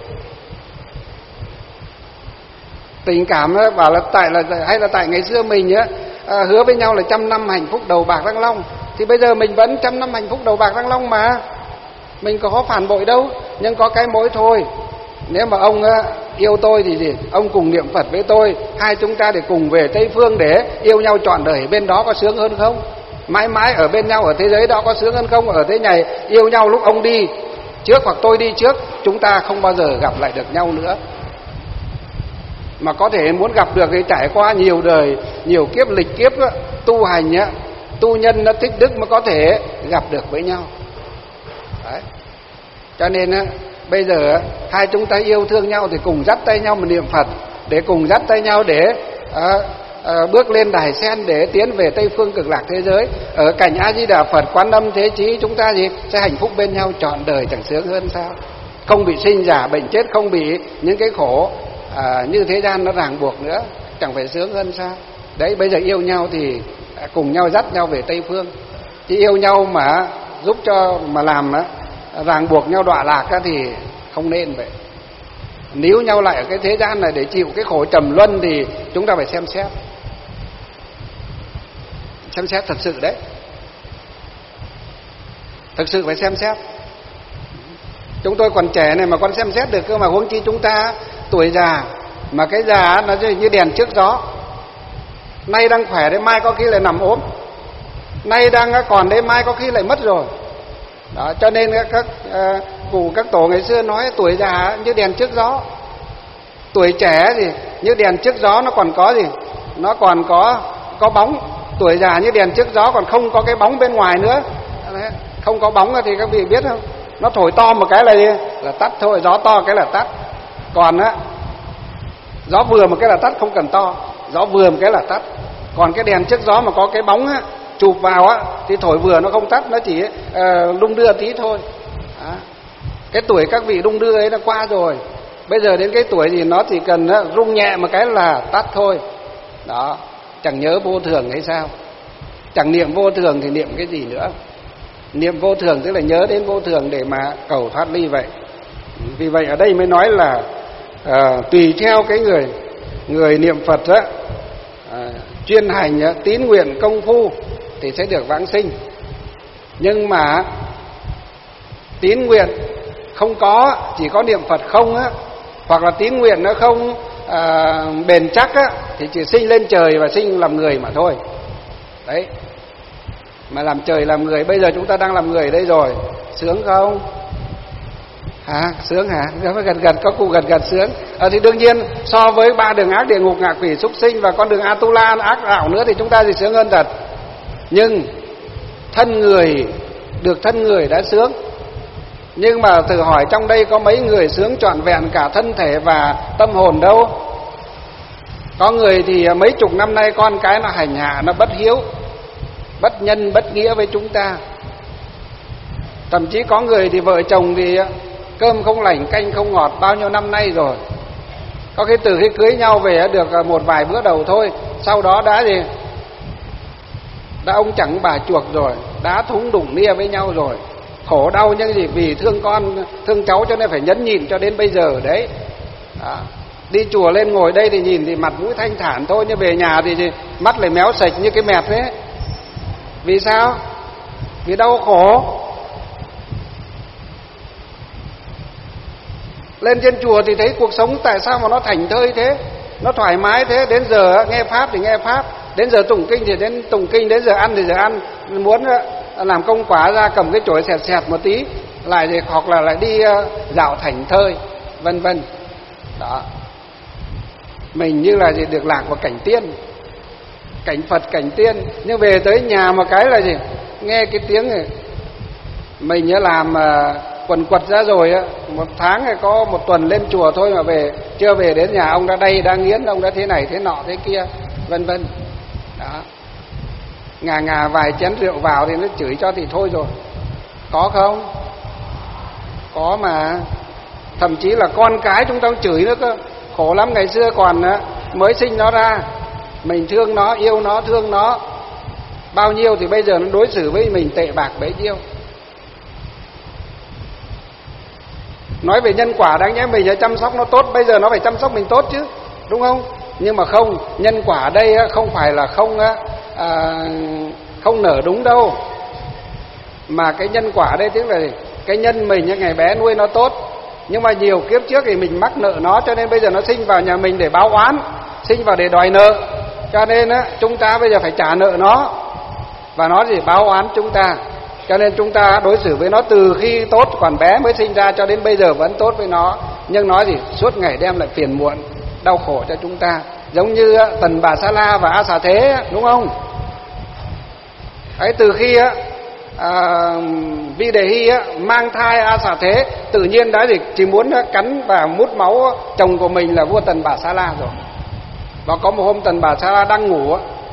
tình cảm bảo là hay là tại ngày xưa mình hứa với nhau là 100 năm hạnh phúc đầu bạc răng long, thì bây giờ mình vẫn 100 năm hạnh phúc đầu bạc răng long mà, mình có phản bội đâu. Nhưng có cái mỗi thôi, nếu mà ông yêu tôi thì gì, ông cùng niệm Phật với tôi, hai chúng ta để cùng về Tây Phương để yêu nhau trọn đời, bên đó có sướng hơn không? Mãi mãi ở bên nhau ở thế giới đó có sướng hơn không? Ở thế này yêu nhau lúc ông đi trước hoặc tôi đi trước, chúng ta không bao giờ gặp lại được nhau nữa. Mà có thể muốn gặp được thì trải qua nhiều đời, nhiều kiếp lịch kiếp tu hành tu nhân nó thích đức mới có thể gặp được với nhau. Đấy. Cho nên bây giờ hai chúng ta yêu thương nhau thì cùng dắt tay nhau mà niệm Phật, để cùng dắt tay nhau để bước lên đài sen để tiến về Tây Phương Cực Lạc thế giới. Ở cảnh A Di Đà Phật, Quan Âm Thế Chí, chúng ta sẽ hạnh phúc bên nhau trọn đời, chẳng sướng hơn sao? Không bị sinh già bệnh chết, không bị những cái khổ như thế gian nó ràng buộc nữa, chẳng phải sướng hơn sao? Đấy, bây giờ yêu nhau thì cùng nhau dắt nhau về Tây Phương. Chứ yêu nhau mà giúp cho mà làm ràng buộc nhau đọa lạc thì không nên vậy. Níu nhau lại ở cái thế gian này để chịu cái khổ trầm luân thì chúng ta phải xem xét thật sự đấy, thực sự phải xem xét. Chúng tôi còn trẻ này mà còn xem xét được cơ mà, huống chi chúng ta tuổi già, mà cái già nó như đèn trước gió, nay đang khỏe đấy mai có khi lại nằm ốm, nay đang còn đấy mai có khi lại mất rồi. Đó, cho nên các cụ các tổ ngày xưa nói tuổi già như đèn trước gió, tuổi trẻ thì như đèn trước gió, nó còn có gì, nó còn có bóng, Tuổi già như đèn trước gió, còn không có cái bóng bên ngoài nữa. Đấy. Không có bóng thì các vị biết không, nó thổi to một cái là tắt thôi, gió to cái là tắt. Còn á, gió vừa một cái là tắt, không cần to, gió vừa một cái là tắt. Còn cái đèn trước gió mà có cái bóng á, chụp vào á, thì thổi vừa nó không tắt, nó chỉ đung đưa tí thôi. Đó. Cái tuổi các vị đung đưa ấy đã qua rồi. Bây giờ đến cái tuổi thì nó chỉ cần rung nhẹ một cái là tắt thôi. Đó, chẳng nhớ vô thường hay sao? Chẳng niệm vô thường thì niệm cái gì nữa? Niệm vô thường tức là nhớ đến vô thường để mà cầu thoát ly vậy. Vì vậy ở đây mới nói là tùy theo cái người niệm Phật á, chuyên hành tín nguyện công phu thì sẽ được vãng sinh. Nhưng mà tín nguyện không có, chỉ có niệm Phật không á, hoặc là tín nguyện nó không bền chắc á, thì chỉ sinh lên trời và sinh làm người mà thôi. Đấy. Mà làm trời làm người, bây giờ chúng ta đang làm người ở đây rồi, sướng không? Hả? Sướng hả? Gật có cụ gật sướng. Thì đương nhiên so với 3 đường ác, địa ngục, ngạ quỷ, súc sinh và con đường Atula ác ảo nữa thì chúng ta thì sướng hơn thật. Nhưng thân người, được thân người đã sướng. Nhưng mà thử hỏi trong đây có mấy người sướng trọn vẹn cả thân thể và tâm hồn đâu? Có người thì mấy chục năm nay con cái nó hành hạ, nó bất hiếu, bất nhân, bất nghĩa với chúng ta. Thậm chí có người thì vợ chồng thì cơm không lành, canh không ngọt bao nhiêu năm nay rồi. Có khi từ khi cưới nhau về được một vài bữa đầu thôi, sau đó đã gì? Đã ông chẳng bà chuộc rồi, đã thúng đủng nia với nhau rồi. Khổ đau nhưng gì? Vì thương con, thương cháu cho nên phải nhẫn nhịn cho đến bây giờ đấy. Đó. Đi chùa lên ngồi đây thì nhìn thì mặt mũi thanh thản thôi, nhưng về nhà thì mắt lại méo sạch như cái mẹt đấy. Vì sao? Vì đau khổ. Lên trên chùa thì thấy cuộc sống tại sao mà nó thảnh thơi thế, nó thoải mái thế. Đến giờ nghe pháp thì nghe pháp, đến giờ tụng kinh thì đến tụng kinh, đến giờ ăn thì giờ ăn. Muốn làm công quả ra cầm cái chổi xẹt xẹt một tí lại thì, hoặc là lại đi dạo thảnh thơi, vân vân. Đó, mình như là gì? Được lạc vào cảnh tiên, cảnh Phật, cảnh tiên. Nhưng về tới nhà một cái là gì? Nghe cái tiếng này, mình nhớ làm quần quật ra rồi á, một tháng hay có một tuần lên chùa thôi mà về, chưa về đến nhà ông đã đay, đã nghiến, ông đã thế này thế nọ thế kia, vân vân. Đó, ngà vài chén rượu vào thì nó chửi cho thì thôi rồi. Có không? Có mà. Thậm chí là con cái chúng ta chửi nữa cơ. Khổ lắm. Ngày xưa còn mới sinh nó ra, mình thương nó, yêu nó, thương nó bao nhiêu thì bây giờ nó đối xử với mình tệ bạc bấy nhiêu. Nói về nhân quả, đáng nhẽ mình phải chăm sóc nó tốt, bây giờ nó phải chăm sóc mình tốt chứ, đúng không? Nhưng mà không, nhân quả ở đây không phải là không nở đúng đâu. Mà cái nhân quả ở đây tức là cái nhân mình ngày bé nuôi nó tốt, nhưng mà nhiều kiếp trước thì mình mắc nợ nó, cho nên bây giờ nó sinh vào nhà mình để báo oán, sinh vào để đòi nợ. Cho nên chúng ta bây giờ phải trả nợ nó, và nó thì báo oán chúng ta. Cho nên chúng ta đối xử với nó từ khi tốt, còn bé mới sinh ra cho đến bây giờ vẫn tốt với nó. Nhưng nó thì suốt ngày đem lại phiền muộn, đau khổ cho chúng ta. Giống như Tần Bà Sa La và A Xà Thế, đúng không? Ấy, từ khi Vi Đề Hy mang thai A Xà Thế, tự nhiên đã chỉ muốn cắn và mút máu chồng của mình là vua Tần Bà Sa La rồi. Và có một hôm Tần Bà Sa La đang ngủ,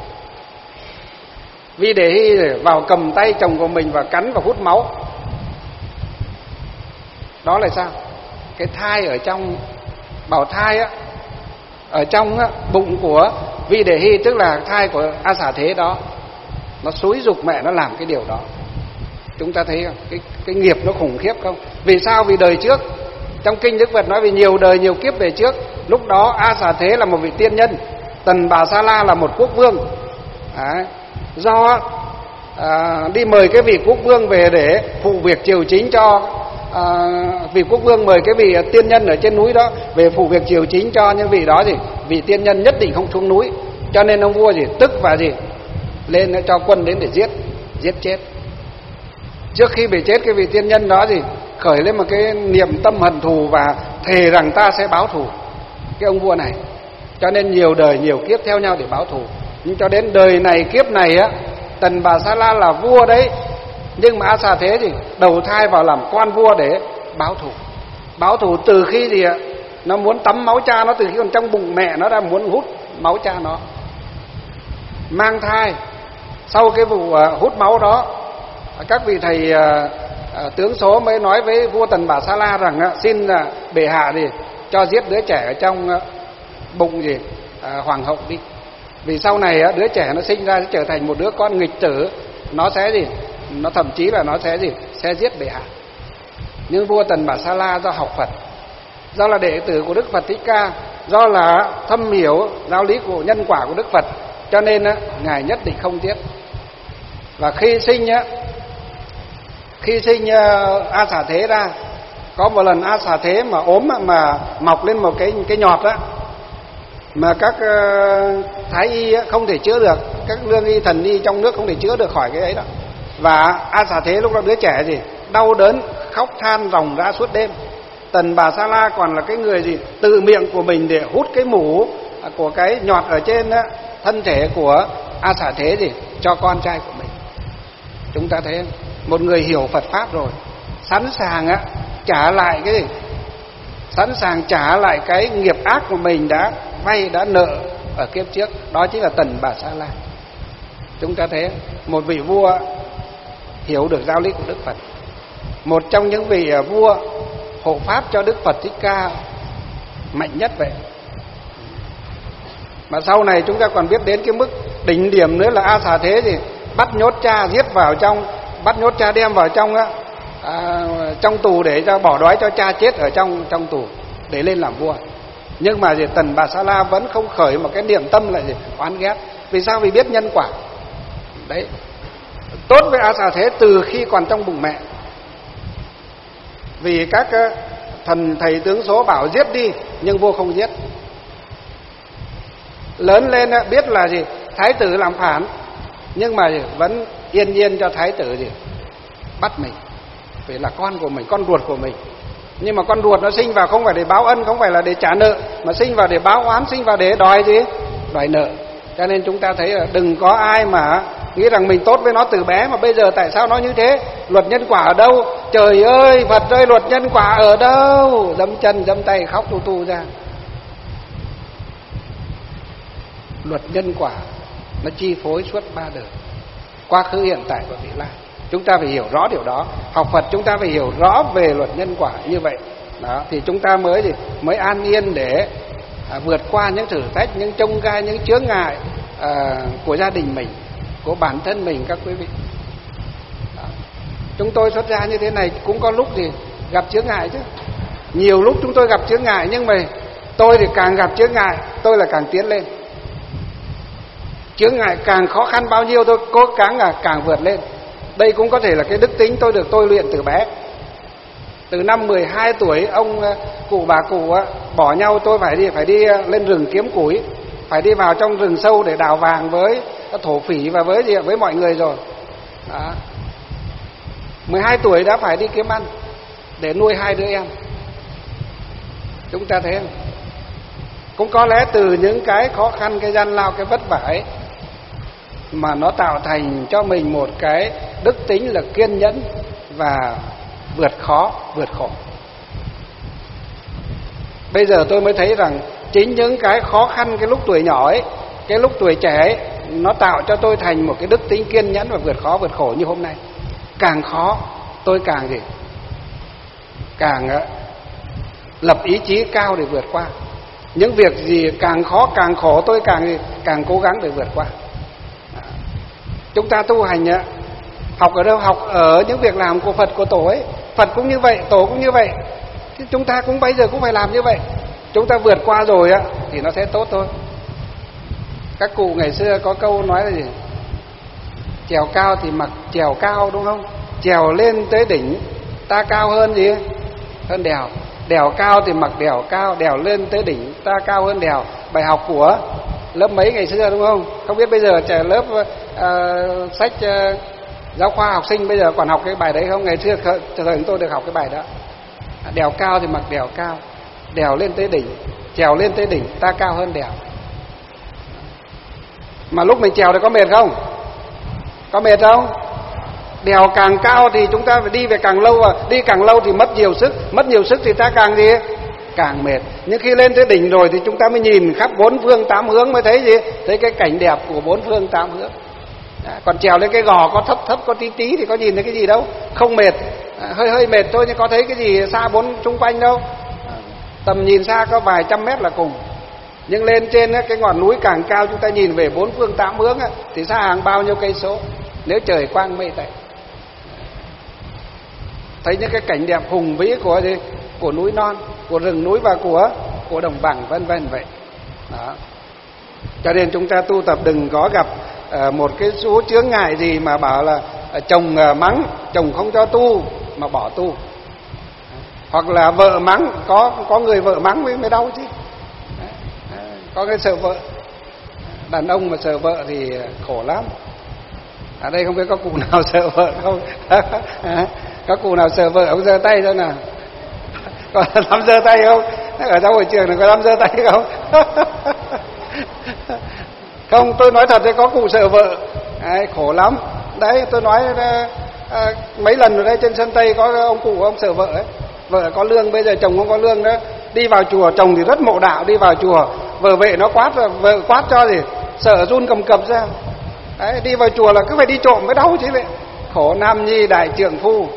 Vi Đề Hy vào cầm tay chồng của mình và cắn và hút máu. Đó là sao? Cái thai ở trong bào thai ở trong bụng của Vi Đề Hy, tức là thai của A Xà Thế đó, nó xúi giục mẹ nó làm cái điều đó. Chúng ta thấy không? Cái nghiệp nó khủng khiếp không? Vì sao? Vì đời trước trong kinh Đức Phật nói vì nhiều đời nhiều kiếp về trước, lúc đó A Xà Thế là một vị tiên nhân, Tần Bà Sa La là một quốc vương. Đấy. Do đi mời cái vị quốc vương về để phụ việc triều chính cho vị quốc vương mời cái vị tiên nhân ở trên núi đó về phụ việc triều chính cho những vị đó, vị tiên nhân nhất định không xuống núi. Cho nên ông vua tức và lên cho quân đến để giết chết. Trước khi bị chết, cái vị tiên nhân đó khởi lên một cái niệm tâm hận thù và thề rằng ta sẽ báo thù cái ông vua này. Cho nên nhiều đời nhiều kiếp theo nhau để báo thù. Nhưng cho đến đời này kiếp này á, Tần Bà Sa La là vua đấy, nhưng mà A Xà Thế thì đầu thai vào làm quan vua để báo thù. Báo thù từ khi gì ạ? Nó muốn tắm máu cha nó, từ khi còn trong bụng mẹ nó đã muốn hút máu cha nó. Mang thai, sau cái vụ hút máu đó, các vị thầy tướng số mới nói với vua Tần Bà Sa La rằng xin bệ hạ thì cho giết đứa trẻ ở trong bụng hoàng hậu đi, vì sau này đứa trẻ nó sinh ra sẽ trở thành một đứa con nghịch tử, nó sẽ nó thậm chí là nó sẽ giết bệ hạ. Nhưng vua Tần Bà Sa La do học Phật, do là đệ tử của Đức Phật Thích Ca, do là thâm hiểu giáo lý của nhân quả của Đức Phật, cho nên ngài nhất định không giết. Và khi sinh A Xà Thế ra, có một lần A Xà Thế mà ốm mà mọc lên một cái nhọt đó, mà các thái y không thể chữa được, các lương y thần y trong nước không thể chữa được khỏi cái ấy đó. Và A Xà Thế lúc đó đứa trẻ đau đớn khóc than ròng rã suốt đêm. Tần Bà Sa La còn là cái người tự miệng của mình để hút cái mủ của cái nhọt ở trên thân thể của A Xà Thế cho con trai của mình. Chúng ta thấy một người hiểu Phật pháp rồi, sẵn sàng trả lại sẵn sàng trả lại cái nghiệp ác của mình đã vay đã nợ ở kiếp trước, đó chính là Tần Bà Sa La. Chúng ta thấy một vị vua hiểu được giáo lý của Đức Phật, một trong những vị vua hộ pháp cho Đức Phật Thích Ca mạnh nhất vậy. Mà sau này chúng ta còn biết đến cái mức đỉnh điểm nữa là A Xà Thế bắt nhốt cha, bắt nhốt cha đem vào trong tù để cho bỏ đói cho cha chết ở trong tù để lên làm vua. Nhưng mà Tần Bà Sa La vẫn không khởi một cái niệm tâm là oán ghét. Vì sao? Vì biết nhân quả. Đấy, tốt với A Xà Thế từ khi còn trong bụng mẹ. Vì các thầy tướng số bảo giết đi, nhưng vua không giết. Lớn lên biết là thái tử làm phản, nhưng mà vẫn yên nhiên cho thái tử bắt mình, vì là con của mình, con ruột của mình. Nhưng mà con ruột nó sinh vào không phải để báo ân, không phải là để trả nợ, mà sinh vào để báo oán, sinh vào để đòi nợ. Cho nên chúng ta thấy là đừng có ai mà nghĩ rằng mình tốt với nó từ bé, mà bây giờ tại sao nó như thế? Luật nhân quả ở đâu? Trời ơi, Phật ơi, luật nhân quả ở đâu? Dẫm chân dẫm tay khóc tu tu ra. Luật nhân quả nó chi phối suốt 3 đời, quá khứ, hiện tại và vị lai. Chúng ta phải hiểu rõ điều đó. Học Phật chúng ta phải hiểu rõ về luật nhân quả như vậy đó, thì chúng ta mới an yên để vượt qua những thử thách, những chông gai, những chướng ngại của gia đình mình, của bản thân mình, các quý vị đó. Chúng tôi xuất gia như thế này cũng có lúc gặp chướng ngại chứ. Nhiều lúc chúng tôi gặp chướng ngại, nhưng mà tôi càng gặp chướng ngại tôi là càng tiến lên. Chướng ngại càng khó khăn bao nhiêu tôi cố gắng càng vượt lên. Đây cũng có thể là cái đức tính tôi được tôi luyện từ bé. Từ năm 12 tuổi, ông cụ bà cụ bỏ nhau, tôi phải đi lên rừng kiếm củi, phải đi vào trong rừng sâu để đào vàng với thổ phỉ và với mọi người rồi. Đó. 12 tuổi đã phải đi kiếm ăn để nuôi 2 đứa em. Chúng ta thấy không? Cũng có lẽ từ những cái khó khăn, cái gian lao, cái vất vả ấy mà nó tạo thành cho mình một cái đức tính là kiên nhẫn và vượt khó, vượt khổ. Bây giờ tôi mới thấy rằng chính những cái khó khăn cái lúc tuổi nhỏ ấy, cái lúc tuổi trẻ ấy, nó tạo cho tôi thành một cái đức tính kiên nhẫn và vượt khó, vượt khổ như hôm nay. Càng khó tôi càng lập ý chí cao để vượt qua. Những việc gì càng khó càng khổ tôi càng cố gắng để vượt qua. Chúng ta tu hành học ở đâu? Học ở những việc làm của Phật, của Tổ ấy. Phật cũng như vậy, Tổ cũng như vậy. Chúng ta cũng bây giờ cũng phải làm như vậy. Chúng ta vượt qua rồi thì nó sẽ tốt thôi. Các cụ ngày xưa có câu nói là gì? Trèo cao thì mặc trèo cao, đúng không? Trèo lên tới đỉnh ta cao hơn hơn đèo. Đèo cao thì mặc đèo cao, đèo lên tới đỉnh ta cao hơn đèo. Bài học của lớp mấy ngày xưa, đúng không? Không biết bây giờ trẻ lớp sách giáo khoa học sinh bây giờ còn học cái bài đấy không? Ngày xưa thời tôi được học cái bài đó. Đèo cao thì mặc đèo cao, đèo lên tới đỉnh, trèo lên tới đỉnh ta cao hơn đèo. Mà lúc mình trèo thì có mệt không? Có mệt không? Đèo càng cao thì chúng ta phải đi về càng lâu, và đi càng lâu thì mất nhiều sức thì ta càng gì? Càng mệt. Nhưng khi lên tới đỉnh rồi thì chúng ta mới nhìn khắp bốn phương tám hướng, mới thấy gì? Thấy cái cảnh đẹp của bốn phương tám hướng. Còn trèo lên cái gò có thấp có tí thì có nhìn thấy cái gì đâu, không mệt, hơi mệt thôi, nhưng có thấy cái gì xa bốn xung quanh đâu, tầm nhìn xa có vài trăm mét là cùng. Nhưng lên trên cái ngọn núi càng cao, chúng ta nhìn về bốn phương tám hướng thì xa hàng bao nhiêu cây số, nếu trời quang mây tạnh. Thấy những cái cảnh đẹp hùng vĩ của núi non, của rừng núi và của đồng bằng vân vân vậy. Đó. Cho nên chúng ta tu tập đừng có gặp một cái số chướng ngại gì mà bảo là chồng mắng, chồng không cho tu mà bỏ tu, hoặc là vợ mắng, có người vợ mắng mới đau chứ. Có cái sợ vợ, đàn ông mà sợ vợ thì khổ lắm. Ở đây không biết có cụ nào sợ vợ không? Có cụ nào sợ vợ, ông giơ tay thôi nào. Có dám giơ tay không? Ở trong hội trường này có dám giơ tay không? Không, tôi nói thật đấy, có cụ sợ vợ. Đấy, khổ lắm. Đấy, tôi nói mấy lần rồi đấy, trên sân Tây có ông cụ ông sợ vợ ấy. Vợ có lương, bây giờ chồng không có lương đó. Đi vào chùa, chồng thì rất mộ đạo, đi vào chùa vợ vệ nó quát, vợ quát cho gì sợ run cầm cập ra. Đấy, đi vào chùa là cứ phải đi trộm mới đau chứ vậy. Khổ nam nhi đại trượng phu.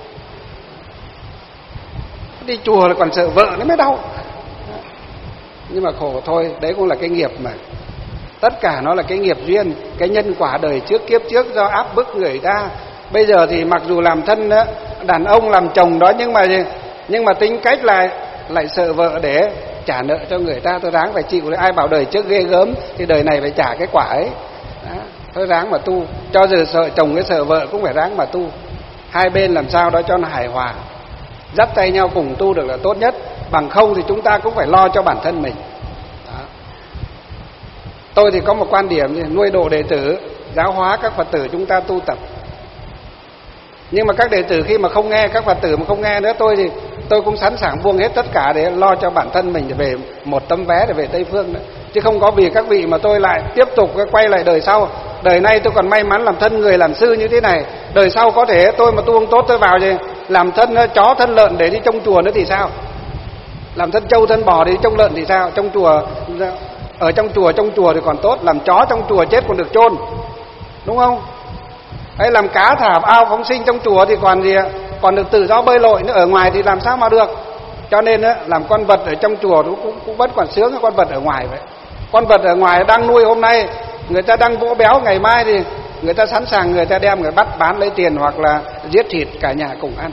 Đi chùa là còn sợ vợ nó mới đau. Nhưng mà khổ thôi, đấy cũng là cái nghiệp mà. Tất cả nó là cái nghiệp duyên, cái nhân quả đời trước kiếp trước do áp bức người ta. Bây giờ thì mặc dù làm thân đó, đàn ông làm chồng đó, nhưng mà tính cách lại sợ vợ để trả nợ cho người ta. Tôi ráng phải chịu đấy. Ai bảo đời trước ghê gớm thì đời này phải trả cái quả ấy. Đó. Tôi ráng mà tu. Cho dù sợ chồng cái sợ vợ cũng phải ráng mà tu. Hai bên làm sao đó cho nó hài hòa, dắt tay nhau cùng tu được là tốt nhất. Bằng không thì chúng ta cũng phải lo cho bản thân mình. Đó. Tôi thì có một quan điểm nuôi độ đệ tử, giáo hóa các Phật tử chúng ta tu tập. Nhưng mà các đệ tử khi mà không nghe, các Phật tử mà không nghe nữa, tôi cũng sẵn sàng buông hết tất cả để lo cho bản thân mình, để về một tấm vé để về Tây Phương nữa. Chứ không có vì các vị mà tôi lại tiếp tục quay lại đời sau. Đời nay tôi còn may mắn làm thân người làm sư như thế này, đời sau có thể tôi mà tu không tốt, tôi vào gì làm thân chó thân lợn để đi trong chùa nữa thì sao? Làm thân trâu thân bò để đi trong lợn thì sao? Trong chùa, ở trong chùa thì còn tốt, làm chó trong chùa chết còn được chôn, đúng không? Hay làm cá thả ao phóng sinh trong chùa thì còn gì ạ? Còn được tự do bơi lội nữa, ở ngoài thì làm sao mà được? Cho nên á, làm con vật ở trong chùa cũng vẫn còn sướng hơn con vật ở ngoài vậy. Con vật ở ngoài đang nuôi hôm nay, người ta đang vỗ béo, ngày mai thì người ta sẵn sàng người ta đem người bắt bán lấy tiền, hoặc là giết thịt cả nhà cùng ăn.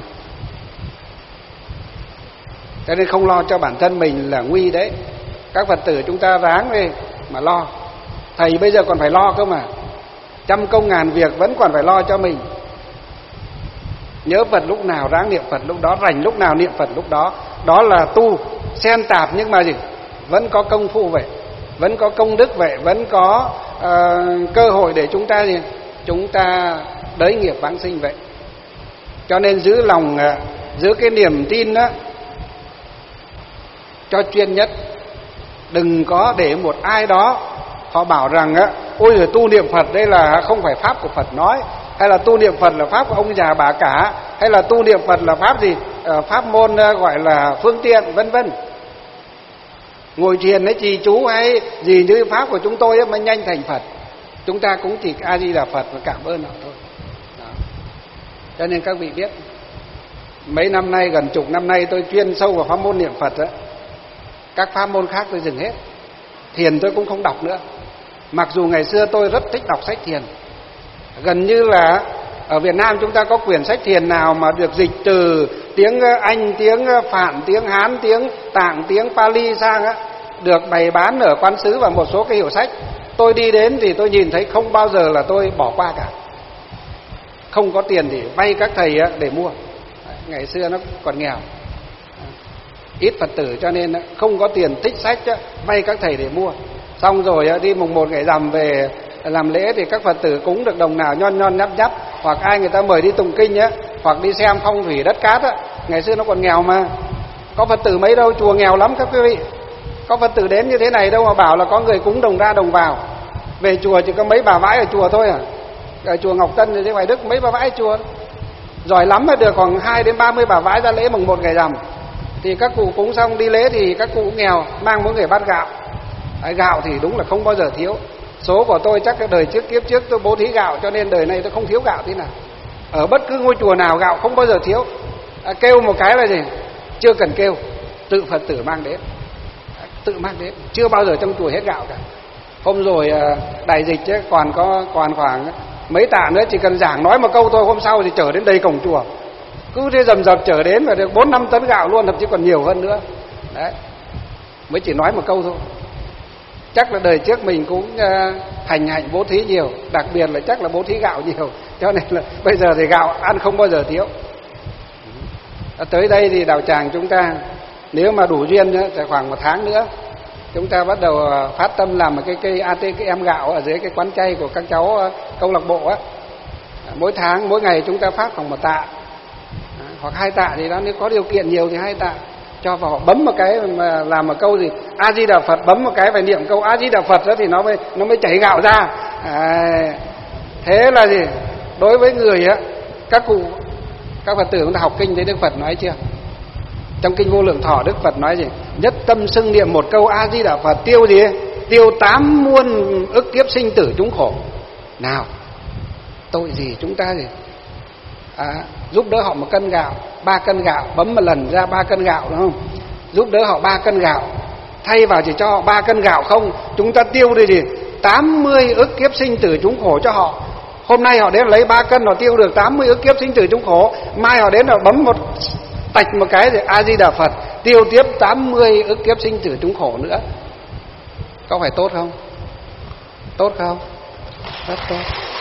Cho nên không lo cho bản thân mình là nguy đấy. Các Phật tử chúng ta ráng đi mà lo. Thầy bây giờ còn phải lo cơ mà, trăm công ngàn việc vẫn còn phải lo cho mình. Nhớ Phật lúc nào ráng niệm Phật lúc đó, rảnh lúc nào niệm Phật lúc đó. Đó là tu, xen tạp nhưng mà gì? Vẫn có công phu vậy, vẫn có công đức vậy, vẫn có cơ hội để chúng ta đới nghiệp vãng sinh vậy. Cho nên giữ lòng, giữ cái niềm tin đó cho chuyên nhất. Đừng có để một ai đó họ bảo rằng ôi rồi tu niệm Phật đây là không phải pháp của Phật nói, hay là tu niệm Phật là pháp của ông già bà cả, hay là tu niệm Phật là pháp gì, pháp môn gọi là phương tiện vân vân. Ngồi thiền hay trì chú hay gì như pháp của chúng tôi mới nhanh thành Phật. Chúng ta cũng chỉ A Di Đà Phật và cảm ơn họ thôi. Đó. Cho nên các vị biết, mấy năm nay, gần chục năm nay tôi chuyên sâu vào pháp môn niệm Phật đó. Các pháp môn khác tôi dừng hết. Thiền tôi cũng không đọc nữa. Mặc dù ngày xưa tôi rất thích đọc sách thiền. Gần như là ở Việt Nam chúng ta có quyển sách thiền nào mà được dịch từ tiếng Anh, tiếng Phạn, tiếng Hán, tiếng Tạng, tiếng Pali sang được bày bán ở quán sứ và một số cái hiệu sách. Tôi đi đến thì tôi nhìn thấy không bao giờ là tôi bỏ qua cả. Không có tiền thì vay các thầy để mua. Ngày xưa nó còn nghèo, ít Phật tử cho nên không có tiền tích sách, vay các thầy để mua. Xong rồi đi mùng 1 ngày rằm về làm lễ thì các Phật tử cúng được đồng nào nhon nhắp nhắp, hoặc ai người ta mời đi tụng kinh hoặc đi xem phong thủy đất cát Ngày xưa nó còn nghèo mà, có Phật tử mấy đâu, chùa nghèo lắm các quý vị. Có Phật tử đến như thế này đâu mà bảo là có người cúng đồng ra đồng vào. Về chùa chỉ có mấy bà vãi ở chùa thôi à. Ở chùa Ngọc Tân thì Hoài Đức mấy bà vãi chùa. Giỏi lắm mới được khoảng 2 đến 30 bà vãi ra lễ mùng 1 ngày rằm. Thì các cụ cúng xong đi lễ thì các cụ cũng nghèo, mang mỗi người bát gạo. Gạo thì đúng là không bao giờ thiếu. Số của tôi chắc cái đời trước kiếp trước tôi bố thí gạo, cho nên đời này tôi không thiếu gạo thế nào. Ở bất cứ ngôi chùa nào gạo không bao giờ thiếu. Kêu một cái là gì? Chưa cần kêu, tự Phật tử mang đến. Tự mang đến, chưa bao giờ trong chùa hết gạo cả. Hôm rồi đại dịch ấy, còn khoảng mấy tạ nữa, chỉ cần giảng nói một câu thôi, hôm sau thì chở đến đây cổng chùa. Cứ thế dầm dập chở đến và được 4-5 tấn gạo luôn, thậm chí còn nhiều hơn nữa. Đấy, mới chỉ nói một câu thôi. Chắc là đời trước mình cũng hành hạnh bố thí nhiều, đặc biệt là chắc là bố thí gạo nhiều, cho nên là bây giờ thì gạo ăn không bao giờ thiếu. Tới đây thì đạo tràng chúng ta nếu mà đủ duyên thì khoảng 1 tháng nữa chúng ta bắt đầu phát tâm làm một cái cây ATM gạo ở dưới cái quán chay của các cháu câu lạc bộ á. Mỗi tháng, mỗi ngày chúng ta phát khoảng 1 tạ hoặc 2 tạ thì đó, nếu có điều kiện nhiều thì 2 tạ. Cho vào họ bấm một cái mà làm một câu gì A Di Đà Phật, bấm một cái phải niệm câu A Di Đà Phật đó thì nó mới chảy gạo ra. Thế là gì? Đối với người á, các Phật tử chúng ta học kinh thấy Đức Phật nói chưa? Trong kinh Vô Lượng Thọ Đức Phật nói gì? Nhất tâm xưng niệm một câu A Di Đà Phật tiêu gì? Tiêu 8 muôn ức kiếp sinh tử chúng khổ. Nào, tội gì chúng ta gì? Giúp đỡ họ 1 cân gạo, 3 cân gạo, bấm một lần ra 3 cân gạo, đúng không? Giúp đỡ họ 3 cân gạo, thay vào chỉ cho họ 3 cân gạo không, chúng ta tiêu đi gì? 80 ức kiếp sinh tử chúng khổ cho họ. Hôm nay họ đến lấy 3 cân, họ tiêu được 80 ức kiếp sinh tử chúng khổ. Mai họ đến họ bấm tạch một cái thì A Di Đà Phật, tiêu tiếp 80 ức kiếp sinh tử chúng khổ nữa. Có phải tốt không? Tốt không? Rất tốt.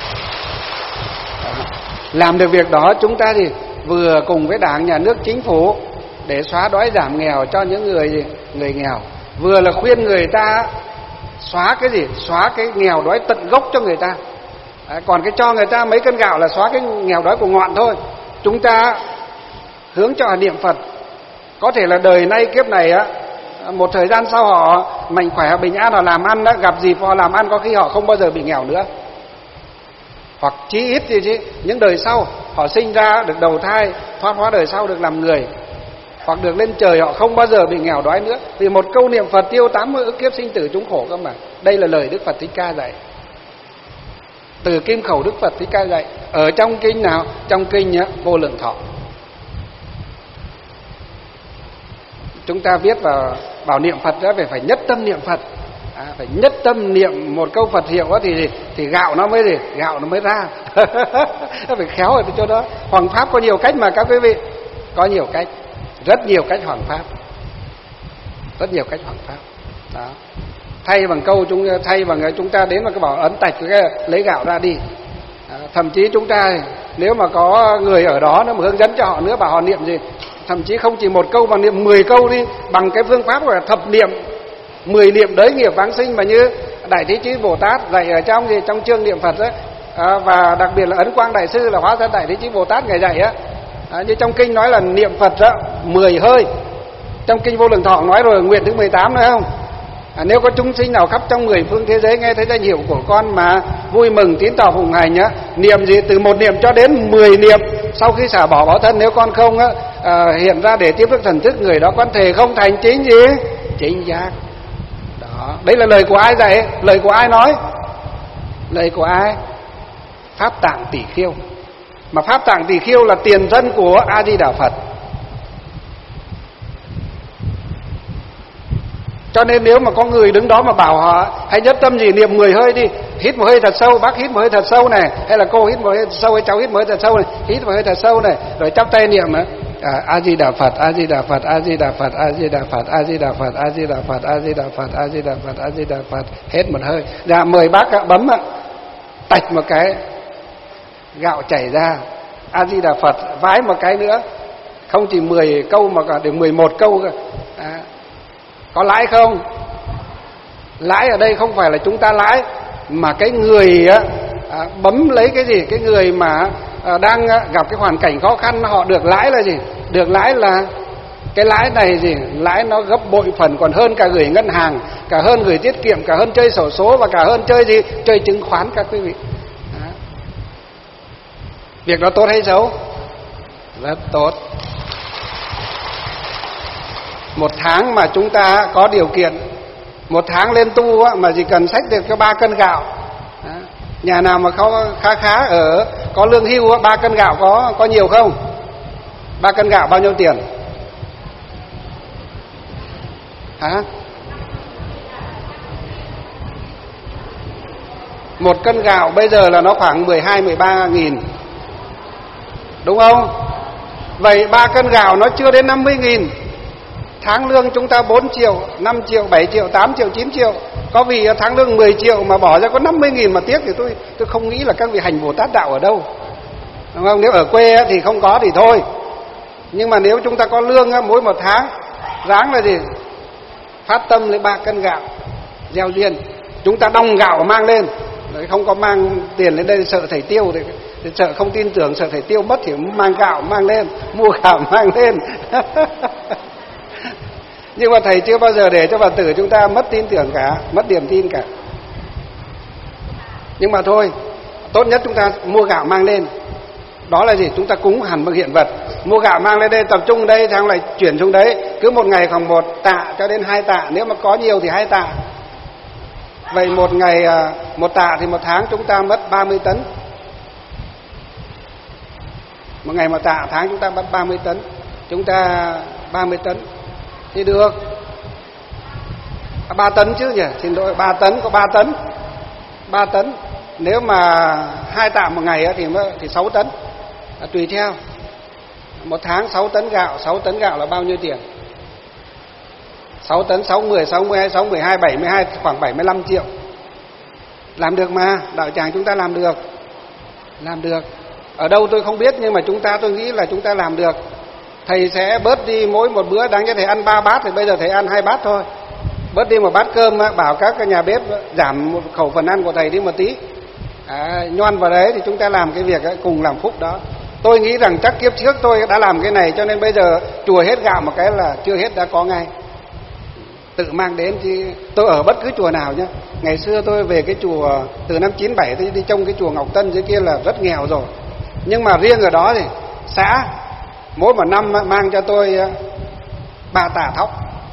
Làm được việc đó chúng ta thì vừa cùng với Đảng, Nhà nước, Chính phủ để xóa đói giảm nghèo cho những người nghèo, vừa là khuyên người ta xóa cái gì? Xóa cái nghèo đói tận gốc cho người ta. Còn cái cho người ta mấy cân gạo là xóa cái nghèo đói của ngọn thôi. Chúng ta hướng cho họ niệm Phật. Có thể là đời nay kiếp này á, một thời gian sau họ mạnh khỏe bình an, họ làm ăn đó, gặp dịp họ làm ăn, có khi họ không bao giờ bị nghèo nữa. Hoặc chí ít gì chứ những đời sau họ sinh ra được đầu thai, thoát hóa đời sau được làm người, hoặc được lên trời, họ không bao giờ bị nghèo đói nữa. Vì một câu niệm Phật tiêu 80 ức kiếp sinh tử chúng khổ cơ mà. Đây là lời Đức Phật Thích Ca dạy, từ kim khẩu Đức Phật Thích Ca dạy. Ở trong kinh nào? Trong kinh Vô Lượng Thọ. Chúng ta viết vào niệm Phật đó phải nhất tâm niệm Phật. Phải nhất tâm niệm một câu Phật hiệu đó thì gạo nó mới gì? Gạo nó mới ra. Phải khéo ở cái chỗ đó. Hoằng pháp có nhiều cách mà các quý vị. Có nhiều cách, rất nhiều cách hoằng pháp. Rất nhiều cách hoằng pháp. Đó. Thay bằng chúng ta đến mà cái bảo ấn tạch cái lấy gạo ra đi. Thậm chí chúng ta nếu mà có người ở đó nó mà hướng dẫn cho họ nữa, bảo họ niệm gì, thậm chí không chỉ 1 câu mà niệm 10 câu đi, bằng cái phương pháp gọi là thập niệm, 10 niệm đới nghiệp vãng sinh mà như Đại Thế Chí Bồ Tát dạy ở trong chương niệm Phật đấy. Và đặc biệt là Ấn Quang Đại Sư là hóa thân Đại Thế Chí Bồ Tát ngày dạy á. Như trong kinh nói là niệm Phật đó 10 hơi. Trong kinh Vô Lượng Thọ nói rồi, nguyện thứ 18 nữa không? Nếu có chúng sinh nào khắp trong 10 phương thế giới nghe thấy danh hiệu của con mà vui mừng tín tỏ phụng hành á, niệm gì từ 1 niệm cho đến 10 niệm, sau khi xả bỏ báo thân, nếu con không hiện ra để tiếp đức thần thức, người đó con thề không thành chính gì? Chính giác. Đó, đấy là lời của ai dạy? Lời của ai nói? Lời của ai? Pháp Tạng Tỷ Khiêu. Mà Pháp Tạng Tỷ Khiêu là tiền thân của A Di Đà Phật. Cho nên nếu mà có người đứng đó mà bảo họ hãy nhất tâm gì niệm 10 hơi đi, hít một hơi thật sâu, bác hít một hơi thật sâu này, hay là cô hít một hơi thật sâu, hay cháu hít một hơi thật sâu này, hít một hơi thật sâu này, rồi chắp tay niệm A Di Đà Phật, A Di Đà Phật, A Di Đà Phật, A Di Đà Phật, A Di Đà Phật, A Di Đà Phật, A Di Đà Phật, A Di Đà Phật, A Di Đà Phật, hết một hơi. Dạ mời bác bấm tạch một cái gạo chảy ra, A Di Đà Phật, vái một cái nữa, không chỉ 10 câu mà cả được 11 câu cơ. Có lãi không? Lãi ở đây không phải là chúng ta lãi, mà cái người bấm lấy cái gì? Cái người mà đang gặp cái hoàn cảnh khó khăn, họ được lãi là gì? Được lãi là Cái lãi này gì? Lãi nó gấp bội phần, còn hơn cả gửi ngân hàng, cả hơn gửi tiết kiệm, cả hơn chơi xổ số, và cả hơn chơi gì? Chơi chứng khoán các quý vị. Đó. Việc đó tốt hay xấu? Rất tốt. Một tháng mà chúng ta có điều kiện, một tháng lên tu á, mà chỉ cần xách được cho 3 cân gạo. Đó. Nhà nào mà khá ở có lương hưu á, 3 cân gạo có nhiều không? 3 cân gạo bao nhiêu tiền? Hả? 1 cân gạo bây giờ là nó khoảng 12-13 nghìn, đúng không? Vậy 3 cân gạo nó chưa đến 50 nghìn. Tháng lương chúng ta 4 triệu, 5 triệu, 7 triệu, 8 triệu, 9 triệu. Có vì tháng lương 10 triệu mà bỏ ra có 50 nghìn mà tiếc thì tôi không nghĩ là các vị hành Bồ Tát đạo ở đâu, đúng không? Nếu ở quê thì không có thì thôi. Nhưng mà nếu chúng ta có lương mỗi một tháng, ráng là gì? Phát tâm lấy 3 cân gạo, gieo duyên. Chúng ta đong gạo mang lên. Đấy, không có mang tiền lên đây sợ thầy tiêu thì sợ không tin tưởng, sợ thầy tiêu mất thì mang gạo mang lên, mua gạo mang lên. Nhưng mà thầy chưa bao giờ để cho Phật tử chúng ta mất tin tưởng cả, mất niềm tin cả. Nhưng mà thôi, tốt nhất chúng ta mua gạo mang lên. Đó là gì? Chúng ta cúng hẳn bằng hiện vật. Mua gạo mang lên đây, tập trung đây, thằng lại chuyển xuống đấy. Cứ một ngày khoảng 1 tạ cho đến 2 tạ. Nếu mà có nhiều thì 2 tạ. Vậy một ngày 1 tạ thì 1 tháng chúng ta mất 30 tấn. Một ngày 1 tạ, tháng chúng ta mất 30 tấn. Chúng ta 30 tấn thì được 3 tấn chứ nhỉ? Xin lỗi, 3 tấn, có 3 tấn. 3 tấn. Nếu mà 2 tạ một ngày thì 6 tấn. Tùy theo. Một tháng 6 tấn gạo, 6 tấn gạo là bao nhiêu tiền? 6 tấn, 6, 10, 6, 12, 6, 12, 72, khoảng 75 triệu. Làm được mà, đạo tràng chúng ta làm được. Làm được. Ở đâu tôi không biết, nhưng mà tôi nghĩ là chúng ta làm được. Thầy sẽ bớt đi mỗi một bữa, đáng cho thầy ăn 3 bát thì bây giờ thầy ăn 2 bát thôi. Bớt đi một bát cơm, bảo các nhà bếp giảm một khẩu phần ăn của thầy đi một tí. Nhoan vào đấy thì chúng ta làm cái việc cùng làm phúc đó. Tôi nghĩ rằng chắc kiếp trước tôi đã làm cái này, cho nên bây giờ chùa hết gạo một cái là chưa hết đã có ngay. Tự mang đến, chứ tôi ở bất cứ chùa nào nhé. Ngày xưa tôi về cái chùa từ năm 97 tôi đi trông cái chùa Ngọc Tân dưới kia là rất nghèo rồi. Nhưng mà riêng ở đó thì xã mỗi một năm mang cho tôi 3 tạ thóc.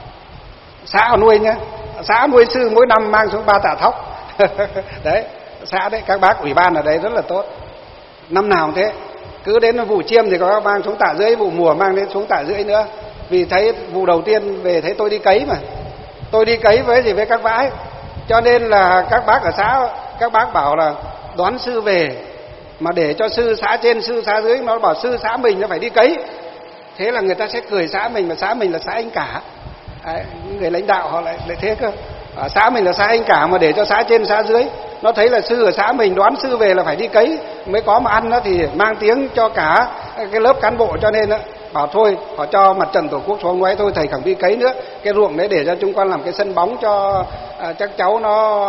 Xã nuôi nhá, xã nuôi sư mỗi năm mang xuống 3 tạ thóc. Đấy, xã đấy, các bác ủy ban ở đấy rất là tốt. Năm nào cũng thế. Cứ đến vụ chiêm thì có mang xuống 1,5 tạ, vụ mùa mang đến xuống 1,5 tạ nữa. Vì thấy vụ đầu tiên về thấy tôi đi cấy mà. Tôi đi cấy với các bác ấy. Cho nên là các bác ở xã, các bác bảo là đón sư về mà để cho sư xã trên, sư xã dưới, nó bảo sư xã mình nó phải đi cấy. Thế là người ta sẽ cười xã mình, mà xã mình là xã anh cả. Đấy, người lãnh đạo họ lại thế cơ. Xã mình là xã anh cả mà để cho xã trên xã dưới nó thấy là sư ở xã mình đoán sư về là phải đi cấy mới có mà ăn đó, thì mang tiếng cho cả cái lớp cán bộ. Cho nên đó, bảo thôi họ cho mặt trận tổ quốc xuống ngoái thôi, thầy chẳng đi cấy nữa. Cái ruộng đấy để cho chúng con làm cái sân bóng cho các cháu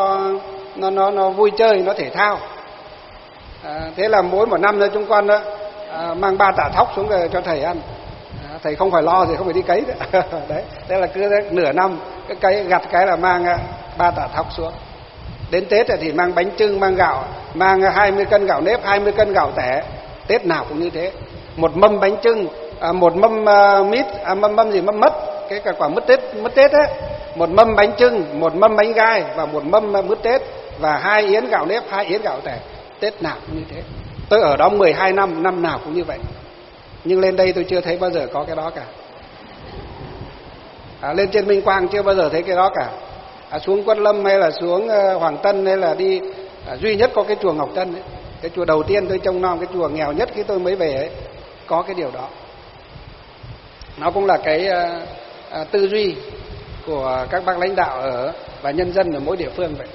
nó vui chơi, nó thể thao. Thế là mỗi một năm chúng con đó, mang 3 tạ thóc xuống cho thầy ăn. Thầy không phải lo thì không phải đi cấy nữa. Đấy, thế là cứ nửa năm cái cấy gặt cái là mang 3 tạ thóc xuống. Đến Tết thì mang bánh chưng, mang gạo, mang 20 cân gạo nếp, 20 cân gạo tẻ. Tết nào cũng như thế. Một mâm bánh chưng, một mâm mít, mâm gì, mâm mứt, cái quả mứt Tết ấy. Một mâm bánh chưng, một mâm bánh gai và một mâm mứt Tết, và 2 yến gạo nếp, 2 yến gạo tẻ. Tết nào cũng như thế. Tôi ở đó 12 năm, năm nào cũng như vậy. Nhưng lên đây tôi chưa thấy bao giờ có cái đó cả. Lên trên Minh Quang chưa bao giờ thấy cái đó cả. Xuống Quất Lâm hay là xuống Hoàng Tân hay là đi, duy nhất có cái chùa Ngọc Tân ấy. Cái chùa đầu tiên tôi trông nom, cái chùa nghèo nhất khi tôi mới về ấy, có cái điều đó. Nó cũng là cái tư duy của các bác lãnh đạo ở và nhân dân ở mỗi địa phương vậy.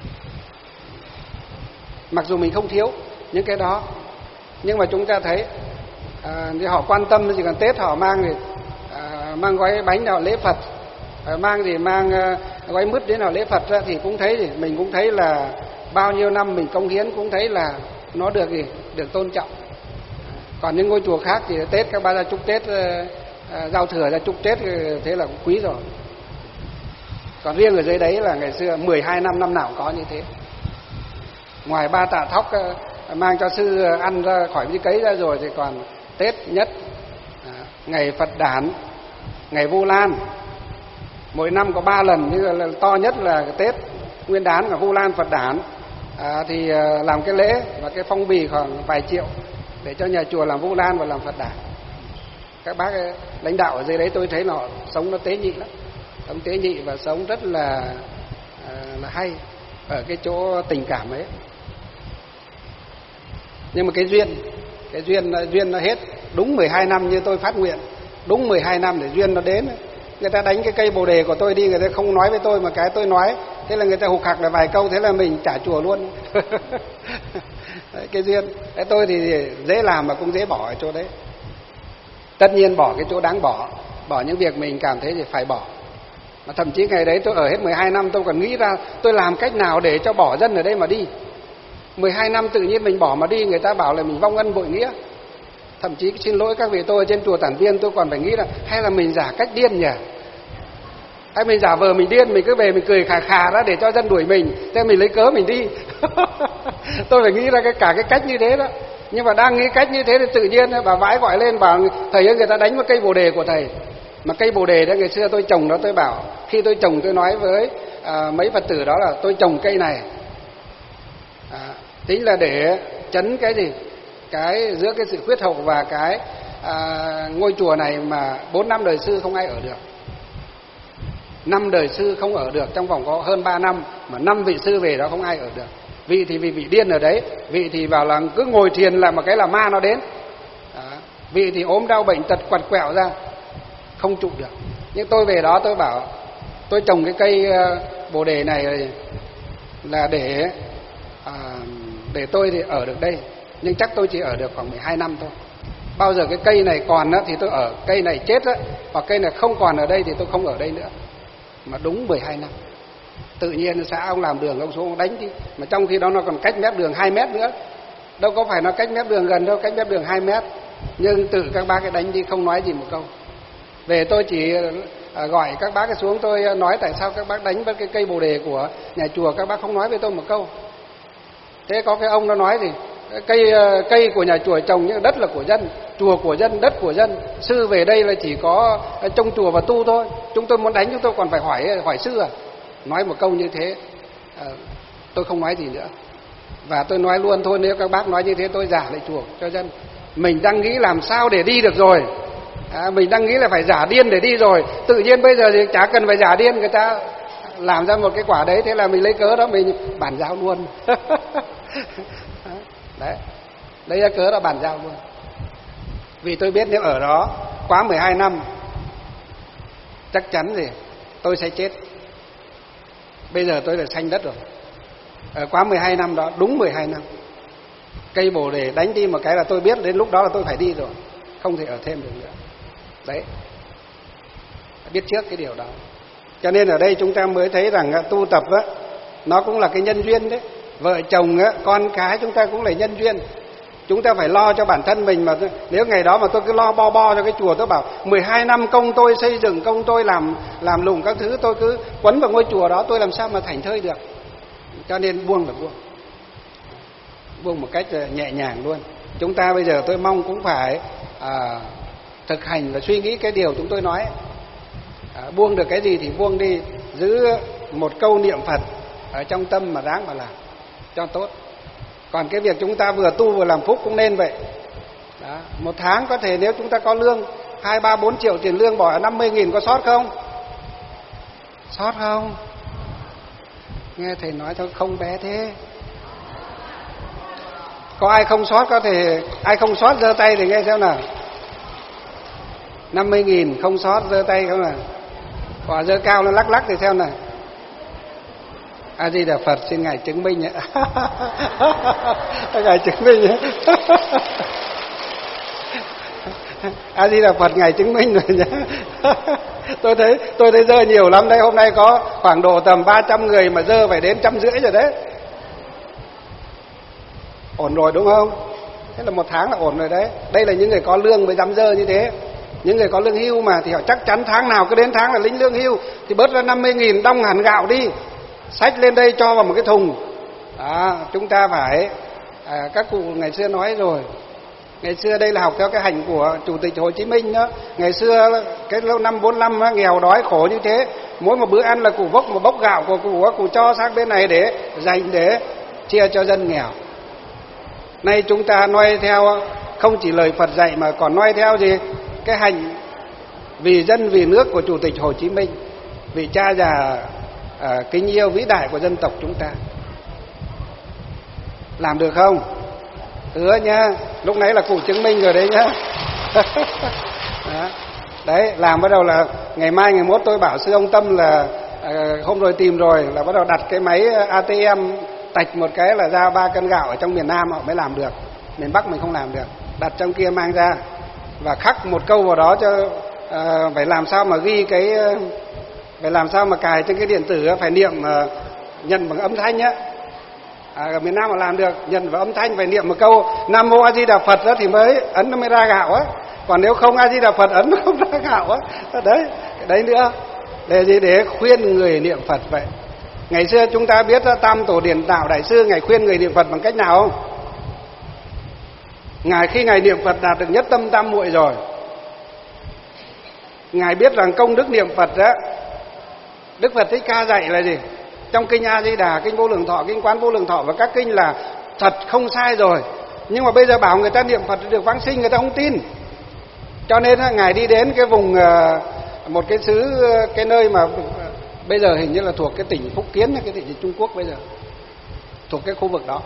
Mặc dù mình không thiếu những cái đó, nhưng mà chúng ta thấy thì họ quan tâm, chỉ cần Tết họ mang thì mang gói bánh nào lễ Phật, mang gì mang gói mứt đến nào lễ Phật ra, thì cũng thấy, thì mình cũng thấy là bao nhiêu năm mình cống hiến cũng thấy là nó được tôn trọng. Còn những ngôi chùa khác thì Tết các bác ra chúc Tết giao thừa ra chúc Tết thế là cũng quý rồi. Còn riêng ở dưới đấy là ngày xưa 12 năm năm nào có như thế. Ngoài 3 tạ thóc mang cho sư ăn ra khỏi cái cấy ra rồi thì còn Tết nhất, ngày Phật đản, ngày Vu Lan. Mỗi năm có 3 lần, nhưng là to nhất là Tết Nguyên đán và Vu Lan Phật đản. Thì làm cái lễ và cái phong bì khoảng vài triệu để cho nhà chùa làm Vu Lan và làm Phật đản. Các bác lãnh đạo ở dưới đấy tôi thấy họ sống nó tế nhị lắm, sống tế nhị và sống rất là hay ở cái chỗ tình cảm ấy. Nhưng mà cái duyên nó hết đúng 12 năm như tôi phát nguyện, đúng 12 năm để duyên nó đến. Người ta đánh cái cây bồ đề của tôi đi, người ta không nói với tôi mà cái tôi nói, thế là người ta hụt hặc là vài câu, thế là mình trả chùa luôn. Đấy, cái duyên. Thế tôi thì dễ làm mà cũng dễ bỏ ở chỗ đấy. Tất nhiên bỏ cái chỗ đáng bỏ, bỏ những việc mình cảm thấy thì phải bỏ. Mà thậm chí ngày đấy tôi ở hết 12 năm tôi còn nghĩ ra tôi làm cách nào để cho bỏ dân ở đây mà đi. 12 năm tự nhiên mình bỏ mà đi, người ta bảo là mình vong ân bội nghĩa. Thậm chí xin lỗi các vị, tôi ở trên chùa Tản Viên tôi còn phải nghĩ là hay là mình giả cách điên nhỉ? Hay mình giả vờ mình điên, mình cứ về mình cười khà khà ra để cho dân đuổi mình, thế mình lấy cớ mình đi. Tôi phải nghĩ ra cả cái cách như thế đó. Nhưng mà đang nghĩ cách như thế thì tự nhiên bà vãi gọi lên bảo thầy ơi, người ta đánh vào cây bồ đề của thầy. Mà cây bồ đề đó ngày xưa tôi trồng đó, tôi bảo khi tôi trồng tôi nói với mấy Phật tử đó là tôi trồng cây này chính là để chấn cái gì, cái giữa cái sự khuyết hậu và cái ngôi chùa này mà 4 năm đời sư không ai ở được. 5 đời sư không ở được, trong vòng có hơn 3 năm mà 5 vị sư về đó không ai ở được. Vị thì vì bị điên ở đấy, vị thì vào là cứ ngồi thiền là một cái là ma nó đến. Vị thì ốm đau bệnh tật quặt quẹo ra không trụ được. Nhưng tôi về đó tôi bảo tôi trồng cái cây bồ đề này là để tôi thì ở được đây, nhưng chắc tôi chỉ ở được khoảng 12 năm thôi. Bao giờ cái cây này còn thì tôi ở, cây này chết á, hoặc cây này không còn ở đây thì tôi không ở đây nữa. Mà đúng 12 năm. Tự nhiên xã ông làm đường ông xuống ông đánh đi, mà trong khi đó nó còn cách mép đường 2 mét nữa. Đâu có phải nó cách mép đường gần đâu, cách mép đường 2 mét. Nhưng tự các bác cái đánh đi không nói gì một câu. Về tôi chỉ gọi các bác xuống, tôi nói tại sao các bác đánh với cái cây bồ đề của nhà chùa, các bác không nói với tôi một câu. Thế có cái ông nó nói gì, cây của nhà chùa trồng nhưng đất là của dân, chùa của dân, đất của dân, sư về đây là chỉ có trông chùa và tu thôi, chúng tôi muốn đánh chúng tôi còn phải hỏi sư à. Nói một câu như thế tôi không nói gì nữa. Và tôi nói luôn thôi, nếu các bác nói như thế tôi giả lại chùa cho dân. Mình đang nghĩ làm sao để đi được rồi, mình đang nghĩ là phải giả điên để đi rồi, tự nhiên bây giờ thì chả cần phải giả điên, người ta làm ra một cái quả đấy, thế là mình lấy cớ đó mình bàn giao luôn. Đấy, lấy ra cớ đó bàn giao luôn. Vì tôi biết nếu ở đó quá 12 năm chắc chắn gì tôi sẽ chết. Bây giờ tôi là sanh đất rồi. Ở quá 12 năm đó, đúng 12 năm. Cây bồ đề đánh đi một cái là tôi biết đến lúc đó là tôi phải đi rồi, không thể ở thêm được nữa. Đấy, biết trước cái điều đó. Cho nên ở đây chúng ta mới thấy rằng tu tập á, nó cũng là cái nhân duyên đấy. Vợ chồng á, con cái chúng ta cũng là nhân duyên. Chúng ta phải lo cho bản thân mình mà. Nếu ngày đó mà tôi cứ lo bo cho cái chùa, tôi bảo 12 năm công tôi xây dựng, công tôi làm lùng các thứ, tôi cứ quấn vào ngôi chùa đó, tôi làm sao mà thảnh thơi được. Cho nên buông là buông một cách nhẹ nhàng luôn. Chúng ta bây giờ tôi mong cũng phải thực hành và suy nghĩ cái điều chúng tôi nói. Buông được cái gì thì buông đi, giữ một câu niệm Phật ở trong tâm mà ráng mà làm cho tốt. Còn cái việc chúng ta vừa tu vừa làm phúc cũng nên vậy. Đó. Một tháng có thể nếu chúng ta có lương 2, 3, 4 triệu tiền lương bỏ 50.000 có sót không? Sót không? Nghe thầy nói thôi không bé thế. Có ai không sót, có thể ai không sót giơ tay thì nghe xem nào. 50.000 không sót giơ tay không nào. Quả giơ cao nó lắc lắc thì xem nào. A Di Đà Phật, xin ngài chứng minh ạ. Ngài chứng minh ạ. A Di Đà Phật, ngài chứng minh rồi nhá. Tôi thấy dơ nhiều lắm đấy, hôm nay có khoảng độ tầm 300 người mà dơ phải đến 150 rồi đấy. Ổn rồi đúng không? Thế là một tháng là ổn rồi đấy. Đây là những người có lương mới dám dơ như thế. Những người có lương hưu mà thì họ chắc chắn tháng nào cứ đến tháng là lĩnh lương hưu, thì bớt ra 50.000 đong hẳn gạo đi, xách lên đây cho vào một cái thùng. Đó, chúng ta phải các cụ ngày xưa nói rồi. Ngày xưa đây là học theo cái hành của Chủ tịch Hồ Chí Minh đó. Ngày xưa cái năm 45 đó, nghèo đói khổ như thế, mỗi một bữa ăn là cụ vốc một bốc gạo của cụ cho sang bên này để dành để chia cho dân nghèo. Nay chúng ta noi theo không chỉ lời Phật dạy mà còn noi theo gì? Cái hành vì dân vì nước của Chủ tịch Hồ Chí Minh, vị cha già kính yêu vĩ đại của dân tộc chúng ta. Làm được không? Hứa nhá. Lúc nãy là cụ chứng minh rồi đấy nhá. Đấy, làm bắt đầu là ngày mai ngày mốt tôi bảo sư ông Tâm là hôm rồi tìm rồi là bắt đầu đặt cái máy ATM tạch một cái là ra 3 cân gạo ở trong miền Nam họ mới làm được. Miền Bắc mình không làm được. Đặt trong kia mang ra và khắc một câu vào đó cho phải làm sao mà ghi cái phải làm sao mà cài trên cái điện tử phải niệm nhận bằng âm thanh nhá. Ở miền Nam mà làm được nhận vào âm thanh phải niệm một câu Nam Mô A Di Đà Phật đó thì mới ấn nó mới ra gạo á. Còn nếu không A Di Đà Phật ấn nó không ra gạo á. Đấy, đấy nữa. Để gì? Để khuyên người niệm Phật vậy. Ngày xưa chúng ta biết Tam Tổ Điển Đạo Đại Sư Ngài khuyên người niệm Phật bằng cách nào không? Ngài khi Ngài niệm Phật đạt được nhất tâm tam muội rồi, Ngài biết rằng công đức niệm Phật đó, Đức Phật Thích Ca dạy là gì? Trong kinh A Di Đà, kinh Vô Lượng Thọ, kinh Quán Vô Lượng Thọ và các kinh là thật không sai rồi. Nhưng mà bây giờ bảo người ta niệm Phật được vãng sinh người ta không tin. Cho nên Ngài đi đến cái vùng một cái xứ, cái nơi mà bây giờ hình như là thuộc cái tỉnh Phúc Kiến, cái tỉnh Trung Quốc bây giờ, thuộc cái khu vực đó.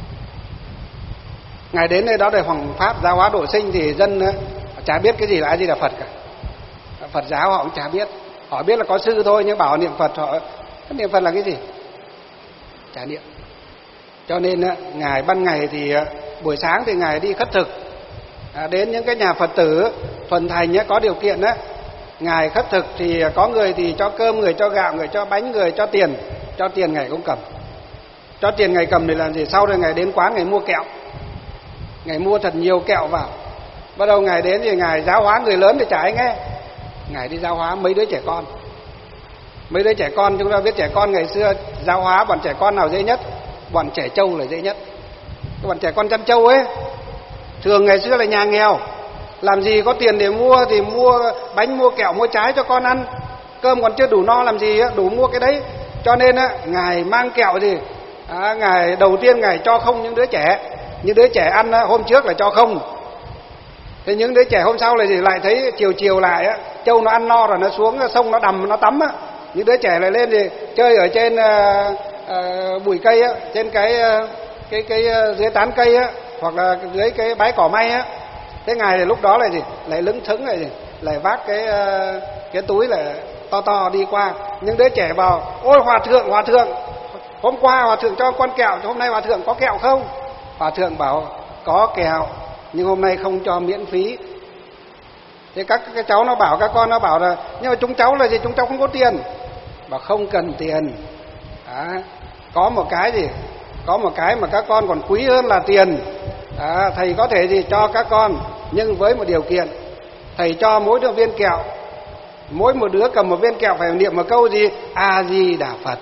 Ngài đến nơi đó để hoằng pháp giáo hóa độ sinh thì dân chả biết cái gì là A Di Đà Phật cả. Phật giáo họ cũng chả biết, họ biết là có sư thôi, nhưng bảo niệm Phật họ niệm Phật là cái gì? Chả niệm. Cho nên Ngài ban ngày thì buổi sáng thì Ngài đi khất thực, đến những cái nhà Phật tử thuần thành có điều kiện á, Ngài khất thực thì có người thì cho cơm, người cho gạo, người cho bánh, người cho tiền. Cho tiền Ngài cũng cầm. Cho tiền Ngài cầm để làm gì? Sau rồi Ngài đến quán Ngài mua kẹo, Ngài mua thật nhiều kẹo vào. Bắt đầu Ngài đến thì Ngài giáo hóa người lớn thì chả ai nghe. Ngài đi giáo hóa mấy đứa trẻ con. Mấy đứa trẻ con, chúng ta biết trẻ con ngày xưa giáo hóa bọn trẻ con nào dễ nhất? Bọn trẻ trâu là dễ nhất. Bọn trẻ con chăn trâu ấy, thường ngày xưa là nhà nghèo, làm gì có tiền để mua thì mua bánh, mua kẹo, mua trái cho con ăn. Cơm còn chưa đủ no làm gì đủ mua cái đấy. Cho nên Ngài mang kẹo gì? Ngài đầu tiên Ngài cho không những đứa trẻ. Những đứa trẻ ăn hôm trước là cho không. Thế những đứa trẻ hôm sau là gì? Lại thấy chiều lại trâu nó ăn no rồi nó xuống sông nó đầm nó tắm những đứa trẻ lại lên thì chơi ở trên bụi cây trên cái dưới tán cây hoặc là dưới cái bãi cỏ may Thế Ngài thì lúc đó là gì? Lại lững thững lại gì? Lại vác cái túi là to đi qua. Những đứa trẻ bảo: ôi hòa thượng, hôm qua hòa thượng cho con kẹo, hôm nay hòa thượng có kẹo không? Hòa thượng bảo có kẹo, nhưng hôm nay không cho miễn phí. Thế các cháu nó bảo, các con nó bảo là nhưng mà chúng cháu là gì? Chúng cháu không có tiền. Bảo không cần tiền. Có một cái gì? Có một cái mà các con còn quý hơn là tiền. Thầy có thể gì cho các con, nhưng với một điều kiện. Thầy cho mỗi đứa viên kẹo, mỗi một đứa cầm một viên kẹo phải niệm một câu gì? A Di Đà Phật.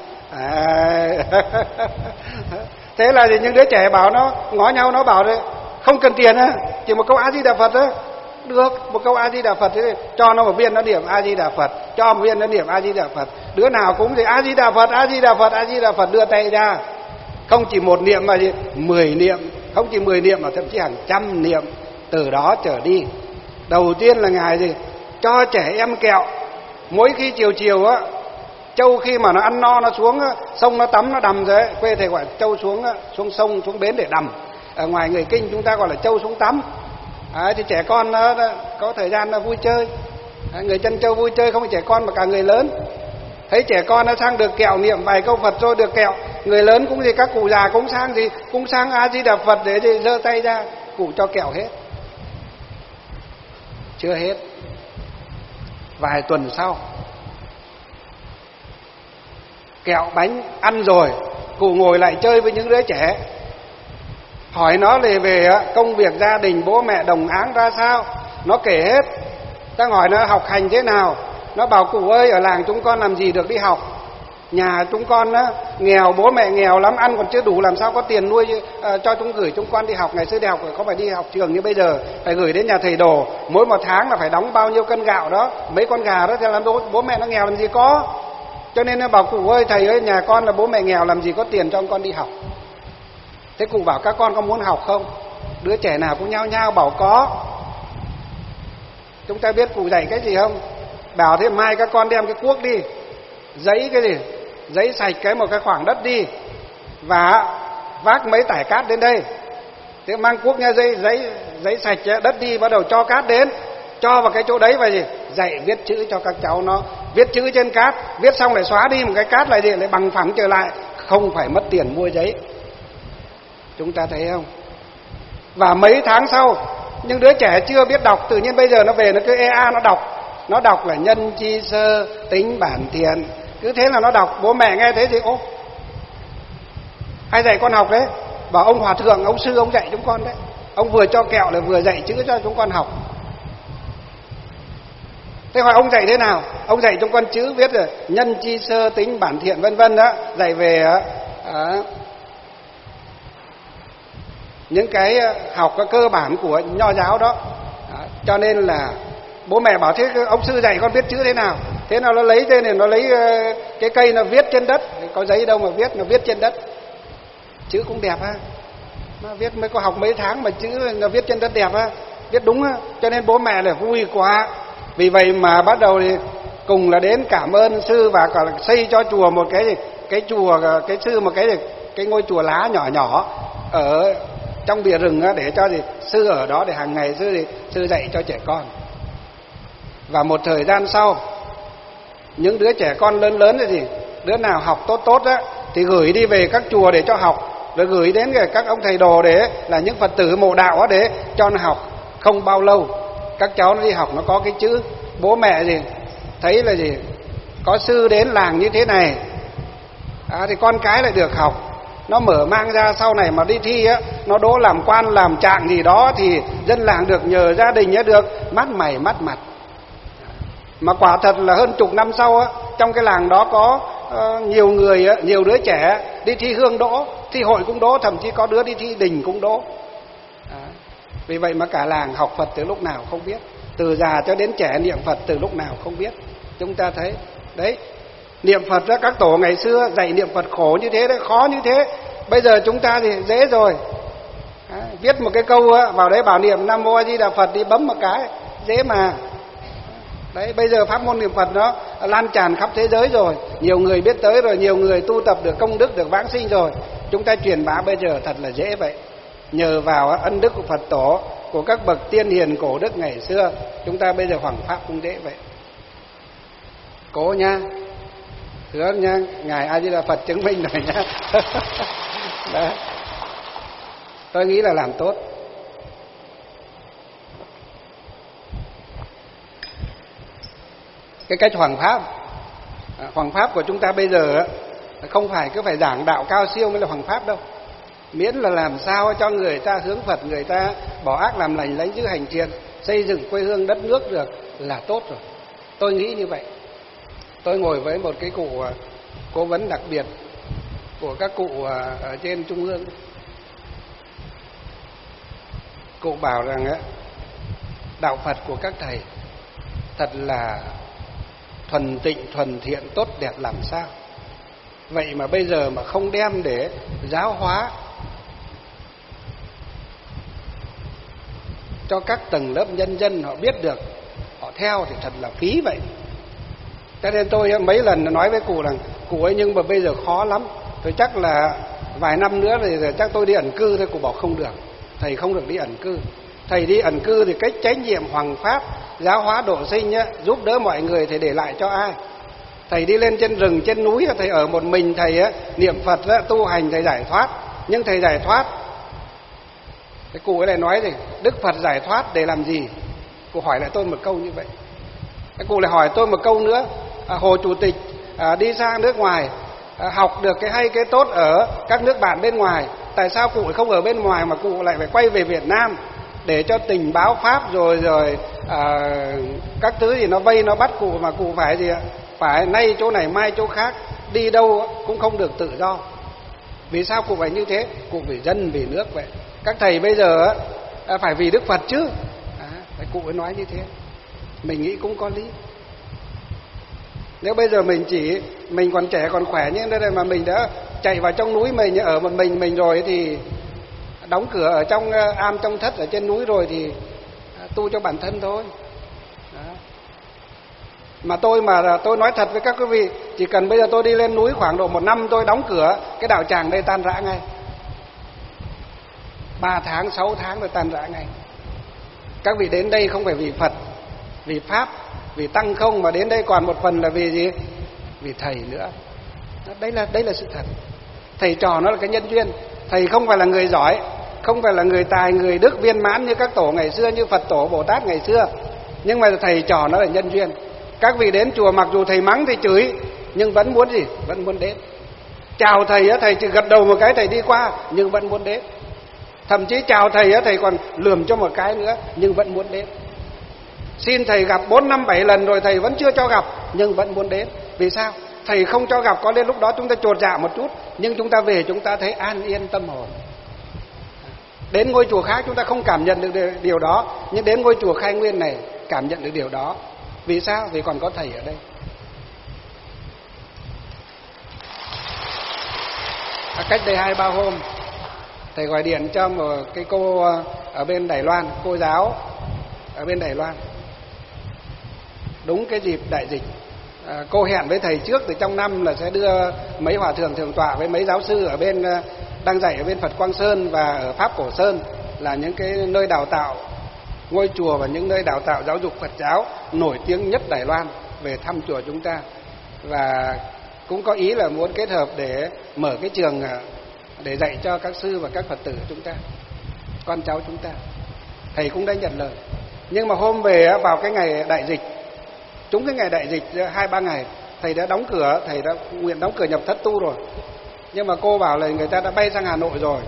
Thế là gì? Những đứa trẻ bảo nó ngó nhau, nó bảo đấy không cần tiền chỉ một câu A Di Đà Phật được, một câu A Di Đà Phật thế cho nó một viên nó niệm A Di Đà Phật, cho một viên nó niệm A Di Đà Phật. Đứa nào cũng gì A Di Đà Phật, A Di Đà Phật, A Di Đà Phật, đưa tay ra. Không chỉ một niệm mà gì 10 niệm, không chỉ 10 niệm mà thậm chí hàng trăm niệm. Từ đó trở đi, đầu tiên là Ngài gì? Cho trẻ em kẹo. Mỗi khi chiều trâu khi mà nó ăn no nó xuống sông nó tắm nó đầm rồi quê thầy gọi trâu xuống sông xuống bến để đầm. Ở ngoài người Kinh chúng ta gọi là trâu xuống tắm. Thì trẻ con nó có thời gian nó vui chơi. Người chân trâu vui chơi không phải trẻ con mà cả người lớn. Thấy trẻ con nó sang được kẹo, niệm vài câu Phật rồi được kẹo. Người lớn cũng gì, các cụ già cũng sang gì, cũng sang A Di Đà Phật để gì, giơ tay ra, cụ cho kẹo hết. Chưa hết. Vài tuần sau, kẹo bánh ăn rồi, cụ ngồi lại chơi với những đứa trẻ. Hỏi nó về công việc gia đình, bố mẹ đồng áng ra sao. Nó kể hết. Ta hỏi nó học hành thế nào, nó bảo cụ ơi ở làng chúng con làm gì được đi học, nhà chúng con á, nghèo, bố mẹ nghèo lắm, ăn còn chưa đủ, làm sao có tiền nuôi cho chúng gửi chúng con đi học. Ngày xưa đi học không phải đi học trường như bây giờ, phải gửi đến nhà thầy đồ, mỗi một tháng là phải đóng bao nhiêu cân gạo đó, mấy con gà đó, thì làm bố mẹ nó nghèo làm gì có. Cho nên nó bảo cụ ơi, thầy ơi, nhà con là bố mẹ nghèo làm gì có tiền cho con đi học. Thế cụ bảo các con có muốn học không? Đứa trẻ nào cũng nhao nhao bảo có. Chúng ta biết cụ dạy cái gì không? Bảo thế mai các con đem cái cuốc đi, giấy cái gì, giấy sạch một cái khoảng đất đi, và vác mấy tải cát đến đây. Thế mang cuốc nha, giấy sạch đất đi, bắt đầu cho cát đến, cho vào cái chỗ đấy và gì, dạy viết chữ cho các cháu nó viết chữ trên cát, viết xong lại xóa đi một cái cát lại lại bằng phẳng trở lại, không phải mất tiền mua giấy. Chúng ta thấy không? Và mấy tháng sau, những đứa trẻ chưa biết đọc, tự nhiên bây giờ nó về nó cứ ea nó đọc là nhân chi sơ, tính bản thiện, cứ thế là nó đọc. Bố mẹ nghe thế thì ô, ai dạy con học đấy? Bảo ông hòa thượng, ông sư ông dạy chúng con đấy, ông vừa cho kẹo là vừa dạy chữ cho chúng con học. Thế hỏi ông dạy thế nào? Ông dạy chúng con chữ viết rồi nhân chi sơ, tính bản thiện vân vân đó, dạy về những cái học cái cơ bản của nho giáo đó. Cho nên là bố mẹ bảo thế ông sư dạy con viết chữ thế nào? Thế nào nó lấy tên này, nó lấy cái cây nó viết trên đất, có giấy đâu mà viết, nó viết trên đất. Chữ cũng đẹp ha. Nó viết mới có học mấy tháng mà chữ nó viết trên đất đẹp ha, viết đúng ha. Cho nên bố mẹ là vui quá. Vì vậy mà bắt đầu thì cùng là đến cảm ơn sư và cả xây cho chùa một cái chùa, cái sư một cái ngôi chùa lá nhỏ nhỏ ở trong bìa rừng á, để cho gì sư ở đó để hàng ngày sư dạy cho trẻ con. Và một thời gian sau, những đứa trẻ con lớn thì đứa nào học tốt á thì gửi đi về các chùa để cho học, rồi gửi đến các ông thầy đồ để là những Phật tử mộ đạo á để cho nó học. Không bao lâu các cháu nó đi học, nó có cái chữ. Bố mẹ gì thấy là gì có sư đến làng như thế này thì con cái lại được học. Nó mở mang ra sau này mà đi thi á, nó đỗ làm quan làm trạng gì đó thì dân làng được, nhờ gia đình á được mắt mày mắt mặt. Mà quả thật là hơn chục năm sau á, trong cái làng đó có nhiều người, nhiều đứa trẻ đi thi hương đỗ, thi hội cũng đỗ, thậm chí có đứa đi thi đình cũng đỗ. Vì vậy mà cả làng học Phật từ lúc nào không biết, từ già cho đến trẻ niệm Phật từ lúc nào không biết. Chúng ta thấy đấy, niệm Phật đó, các tổ ngày xưa dạy niệm Phật khổ như thế đấy, khó như thế. Bây giờ chúng ta thì dễ rồi. Viết một cái câu vào đấy bảo niệm Nam Mô A Di Đà Phật, đi bấm một cái dễ mà. Đấy, bây giờ pháp môn niệm Phật nó lan tràn khắp thế giới rồi, nhiều người biết tới rồi, nhiều người tu tập được công đức, được vãng sinh rồi. Chúng ta truyền bá bây giờ thật là dễ vậy. Nhờ vào ân đức của Phật tổ, của các bậc tiên hiền cổ đức ngày xưa, chúng ta bây giờ hoằng pháp cũng dễ vậy. Cố nha, hứa nha, ngài A Di Đà Phật chứng minh rồi nha. Đấy. Tôi nghĩ là làm tốt. Cái cách hoằng pháp của chúng ta bây giờ không phải cứ phải giảng đạo cao siêu mới là hoằng pháp đâu. Miễn là làm sao cho người ta hướng Phật, người ta bỏ ác làm lành, lấy giữ hành thiện, xây dựng quê hương đất nước được là tốt rồi. Tôi nghĩ như vậy. Tôi ngồi với một cái cụ cố vấn đặc biệt của các cụ ở trên trung ương. Cụ bảo rằng đạo Phật của các thầy thật là thuần tịnh, thuần thiện, tốt đẹp làm sao. Vậy mà bây giờ mà không đem để giáo hóa cho các tầng lớp nhân dân họ biết được, họ theo thì thật là phí vậy. Cho nên tôi mấy lần nói với cụ rằng cụ ơi, nhưng mà bây giờ khó lắm, tôi chắc là vài năm nữa thì chắc tôi đi ẩn cư thôi. Cụ bảo không được, thầy không được đi ẩn cư. Thầy đi ẩn cư thì cái trách nhiệm hoằng pháp, giáo hóa độ sinh á, giúp đỡ mọi người thì để lại cho ai? Thầy đi lên trên rừng, trên núi, thầy ở một mình, thầy niệm Phật, tu hành, thầy giải thoát. Nhưng thầy giải thoát, cái cụ ấy lại nói gì? Đức Phật giải thoát để làm gì? Cụ hỏi lại tôi một câu như vậy. Cái cụ lại hỏi tôi một câu nữa. Hồ Chủ tịch đi sang nước ngoài, học được cái hay cái tốt ở các nước bạn bên ngoài, tại sao cụ không ở bên ngoài mà cụ lại phải quay về Việt Nam để cho tình báo pháp rồi các thứ thì nó vây nó bắt cụ, mà cụ phải gì ạ? Phải nay chỗ này mai chỗ khác, đi đâu cũng không được tự do. Vì sao cụ phải như thế? Cụ vì dân vì nước vậy. Các thầy bây giờ phải vì Đức Phật chứ. Cụ mới nói như thế. Mình nghĩ cũng có lý. Nếu bây giờ mình còn trẻ còn khỏe như thế này mà mình đã chạy vào trong núi, mình ở một mình rồi thì đóng cửa ở trong am trong thất ở trên núi rồi thì tu cho bản thân thôi. Đó. Mà tôi nói thật với các quý vị, chỉ cần bây giờ tôi đi lên núi khoảng độ 1 năm tôi đóng cửa, cái đạo tràng đây tan rã ngay. 3 tháng 6 tháng rồi tan rã ngay. Các vị đến đây không phải vì Phật, vì Pháp, vì Tăng không, mà đến đây còn một phần là vì gì? Vì Thầy nữa. Đấy là sự thật. Thầy trò nó là cái nhân duyên. Thầy không phải là người giỏi, không phải là người tài, người đức viên mãn như các tổ ngày xưa, như Phật tổ Bồ Tát ngày xưa, nhưng mà thầy trò nó là nhân duyên. Các vị đến chùa mặc dù thầy mắng thầy chửi nhưng vẫn muốn gì? Vẫn muốn đến. Chào thầy thầy chỉ gật đầu một cái thầy đi qua nhưng vẫn muốn đến. Thậm chí chào thầy thầy còn lườm cho một cái nữa nhưng vẫn muốn đến. Xin thầy gặp 4, 5, 7 lần rồi thầy vẫn chưa cho gặp nhưng vẫn muốn đến. Vì sao? Thầy không cho gặp có đến lúc đó chúng ta chột dạ một chút, nhưng chúng ta về chúng ta thấy an yên tâm hồn. Đến ngôi chùa khác chúng ta không cảm nhận được điều đó, nhưng đến ngôi chùa Khai Nguyên này cảm nhận được điều đó. Vì sao? Vì còn có thầy ở đây. Cách đây 2-3 hôm thầy gọi điện cho một cái cô ở bên Đài Loan, cô giáo ở bên Đài Loan. Đúng cái dịp đại dịch, cô hẹn với thầy trước từ trong năm là sẽ đưa mấy hòa thượng thượng tọa với mấy giáo sư ở bên đang dạy ở bên Phật Quang Sơn và ở Pháp Cổ Sơn, là những cái nơi đào tạo ngôi chùa và những nơi đào tạo giáo dục Phật giáo nổi tiếng nhất Đài Loan, về thăm chùa chúng ta. Và cũng có ý là muốn kết hợp để mở cái trường để dạy cho các sư và các Phật tử chúng ta, con cháu chúng ta. Thầy cũng đã nhận lời. Nhưng mà hôm về vào cái ngày đại dịch, trúng cái ngày đại dịch 2-3 ngày, thầy đã đóng cửa, thầy đã nguyện đóng cửa nhập thất tu rồi. Nhưng mà cô bảo là người ta đã bay sang Hà Nội rồi.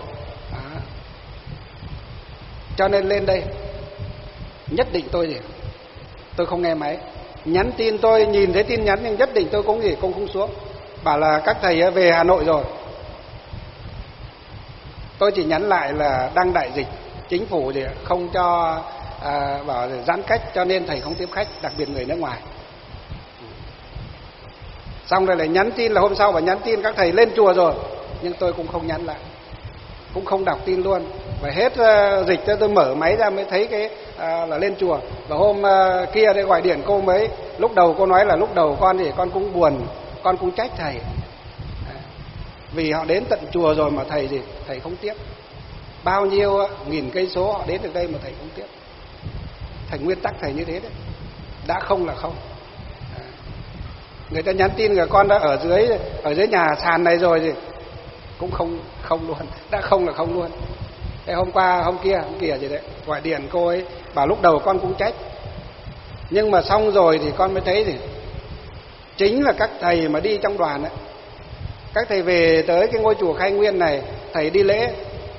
Cho nên lên đây nhất định tôi không nghe máy. Nhắn tin tôi nhìn thấy tin nhắn nhưng nhất định tôi cũng không xuống. Bảo là các thầy về Hà Nội rồi. Tôi chỉ nhắn lại là đang đại dịch, chính phủ thì không cho bảo giãn cách, cho nên thầy không tiếp khách, đặc biệt người nước ngoài. Xong rồi lại nhắn tin là hôm sau và nhắn tin các thầy lên chùa rồi, nhưng tôi cũng không nhắn lại, cũng không đọc tin luôn. Và hết dịch tôi mở máy ra mới thấy cái là lên chùa. Và hôm kia để gọi điện cô mới, lúc đầu cô nói là lúc đầu con thì con cũng buồn, con cũng trách thầy, vì họ đến tận chùa rồi mà thầy không tiếp. Bao nhiêu nghìn cây số họ đến được đây mà thầy không tiếp. Thành nguyên tắc thầy như thế đấy, đã không là không. Người ta nhắn tin là con đã ở dưới nhà sàn này rồi thì cũng không luôn, đã không là không luôn. Thế hôm kia gì đấy, gọi điện cô ấy bảo lúc đầu con cũng trách, nhưng mà xong rồi thì con mới thấy thì chính là các thầy mà đi trong đoàn ấy, các thầy về tới cái ngôi chùa Khai Nguyên này, thầy đi lễ,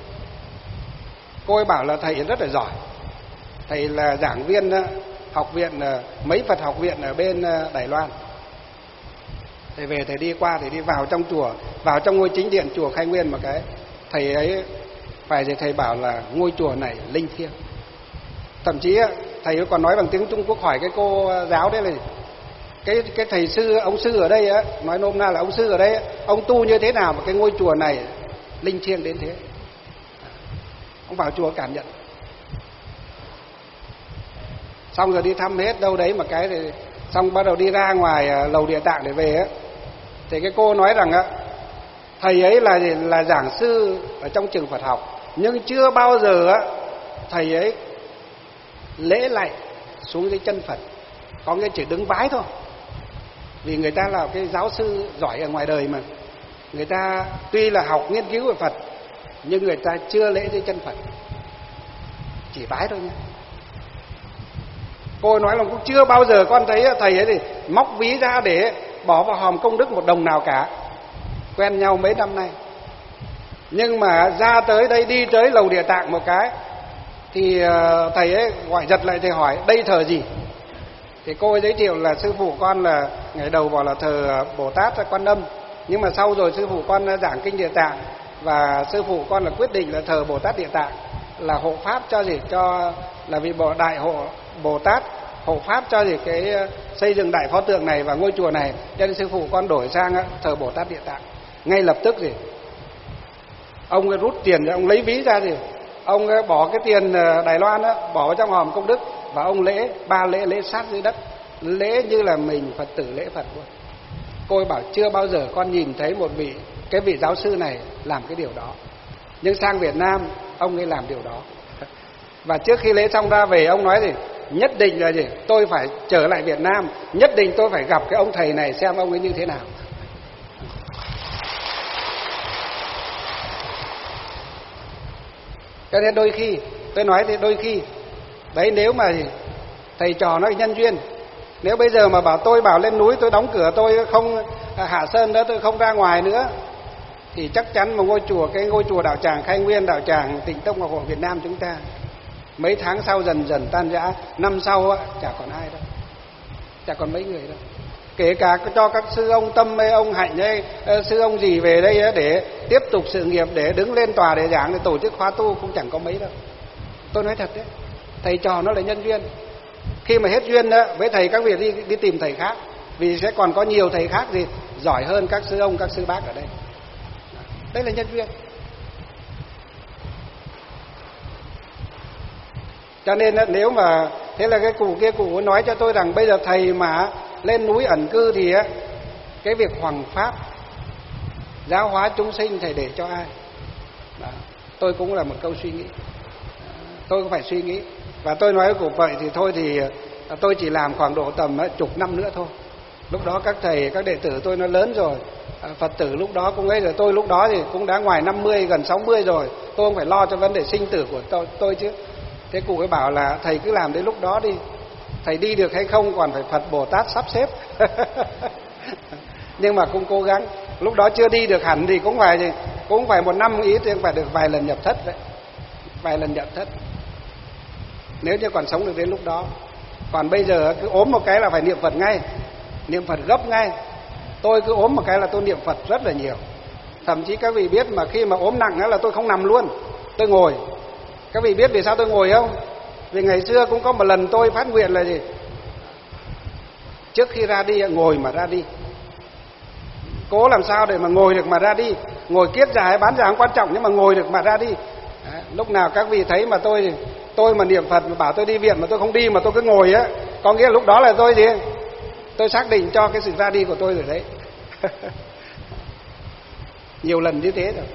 cô ấy bảo là thầy rất là giỏi, thầy là giảng viên học viện mấy Phật học viện ở bên Đài Loan. Thầy về thầy đi qua, thầy đi vào trong chùa, vào trong ngôi chính điện chùa Khai Nguyên, mà cái thầy ấy phải thì thầy bảo là ngôi chùa này linh thiêng. Thậm chí thầy còn nói bằng tiếng Trung Quốc, hỏi cái cô giáo đấy là cái thầy sư, ông sư ở đây á, nói nôm na là ông sư ở đây, ông tu như thế nào mà cái ngôi chùa này linh thiêng đến thế. Ông vào chùa cảm nhận. Xong rồi đi thăm hết đâu đấy mà cái thì xong bắt đầu đi ra ngoài lầu Địa Tạng để về á, thì cái cô nói rằng á, thầy ấy là giảng sư ở trong trường Phật học, nhưng chưa bao giờ á thầy ấy lễ lạy xuống dưới chân Phật, có nghĩa chỉ đứng vái thôi. Vì người ta là cái giáo sư giỏi ở ngoài đời mà, người ta tuy là học nghiên cứu về Phật nhưng người ta chưa lễ dưới chân Phật, chỉ vái thôi nhé. Cô nói là cũng chưa bao giờ con thấy thầy ấy thì móc ví ra để bỏ vào hòm công đức một đồng nào cả. Quen nhau mấy năm nay, nhưng mà ra tới đây, đi tới lầu Địa Tạng một cái Thì thầy ấy gọi giật lại, thầy hỏi đây thờ gì? Thì cô ấy giới thiệu là sư phụ con là ngày đầu bảo là thờ Bồ Tát Quan Âm, nhưng mà sau rồi sư phụ con giảng kinh Địa Tạng và sư phụ con là quyết định là thờ Bồ Tát Địa Tạng là hộ pháp cho gì, cho là vì đại hộ Bồ Tát hộ pháp cho gì cái xây dựng đại pho tượng này và ngôi chùa này, cho nên sư phụ con đổi sang thờ Bồ Tát Địa Tạng. Ngay lập tức gì ông ấy rút tiền ra, ông lấy ví ra gì, ông ấy bỏ cái tiền Đài Loan đó, bỏ vào trong hòm công đức và ông lễ 3 lễ sát dưới đất, lễ như là mình Phật tử lễ Phật luôn. Cô ấy bảo chưa bao giờ con nhìn thấy cái vị giáo sư này làm cái điều đó, nhưng sang Việt Nam ông ấy làm điều đó. Và trước khi lễ xong ra về ông nói gì, nhất định là gì, tôi phải trở lại Việt Nam, nhất định tôi phải gặp cái ông thầy này xem ông ấy như thế nào. Cho nên đôi khi tôi nói thì đôi khi đấy, nếu mà thầy trò nó nhân duyên, nếu bây giờ mà bảo lên núi tôi đóng cửa, tôi không hạ sơn nữa, tôi không ra ngoài nữa, thì chắc chắn một cái ngôi chùa đạo tràng Khai Nguyên, đạo tràng Tịnh Tông Ngọc Hội Việt Nam chúng ta mấy tháng sau dần dần tan rã, năm sau chả còn ai đâu, chả còn mấy người đâu. Kể cả cho các sư ông Tâm hay ông Hạnh hay sư ông gì về đây để tiếp tục sự nghiệp, để đứng lên tòa để giảng, để tổ chức khóa tu cũng chẳng có mấy đâu. Tôi nói thật đấy, thầy trò nó là nhân duyên. Khi mà hết duyên đó với thầy, các vị đi tìm thầy khác, vì sẽ còn có nhiều thầy khác gì giỏi hơn các sư ông, các sư bác ở đây. Đấy là nhân duyên. Cho nên nếu mà thế là cái cụ kia, cụ nói cho tôi rằng bây giờ thầy mà lên núi ẩn cư thì cái việc hoằng pháp giáo hóa chúng sinh thầy để cho ai? Đó. Tôi cũng là một câu suy nghĩ, tôi cũng phải suy nghĩ. Và tôi nói với cụ vậy thì thôi, thì tôi chỉ làm khoảng độ tầm chục năm nữa thôi. Lúc đó các thầy, các đệ tử tôi nó lớn rồi, Phật tử lúc đó cũng ấy rồi. Tôi lúc đó thì cũng đã ngoài 50, gần 60 rồi, tôi không phải lo cho vấn đề sinh tử của tôi chứ. Thế cụ ấy bảo là thầy cứ làm đến lúc đó đi, thầy đi được hay không còn phải Phật Bồ Tát sắp xếp. Nhưng mà cũng cố gắng. Lúc đó chưa đi được hẳn thì cũng phải 1 năm ý, thì phải được vài lần nhập thất đấy, vài lần nhập thất, nếu như còn sống được đến lúc đó. Còn bây giờ cứ ốm một cái là phải niệm Phật ngay, niệm Phật gấp ngay. Tôi cứ ốm một cái là tôi niệm Phật rất là nhiều. Thậm chí các vị biết mà khi mà ốm nặng là tôi không nằm luôn, tôi ngồi. Các vị biết vì sao tôi ngồi không? Vì ngày xưa cũng có một lần tôi phát nguyện là gì, trước khi ra đi ngồi mà ra đi, cố làm sao để mà ngồi được mà ra đi. Ngồi kiết già hay bán già không quan trọng, nhưng mà ngồi được mà ra đi. Đấy, lúc nào các vị thấy mà tôi mà niệm Phật mà bảo tôi đi viện mà tôi không đi mà tôi cứ ngồi có nghĩa là lúc đó là tôi gì, tôi xác định cho cái sự ra đi của tôi rồi đấy. Nhiều lần như thế rồi.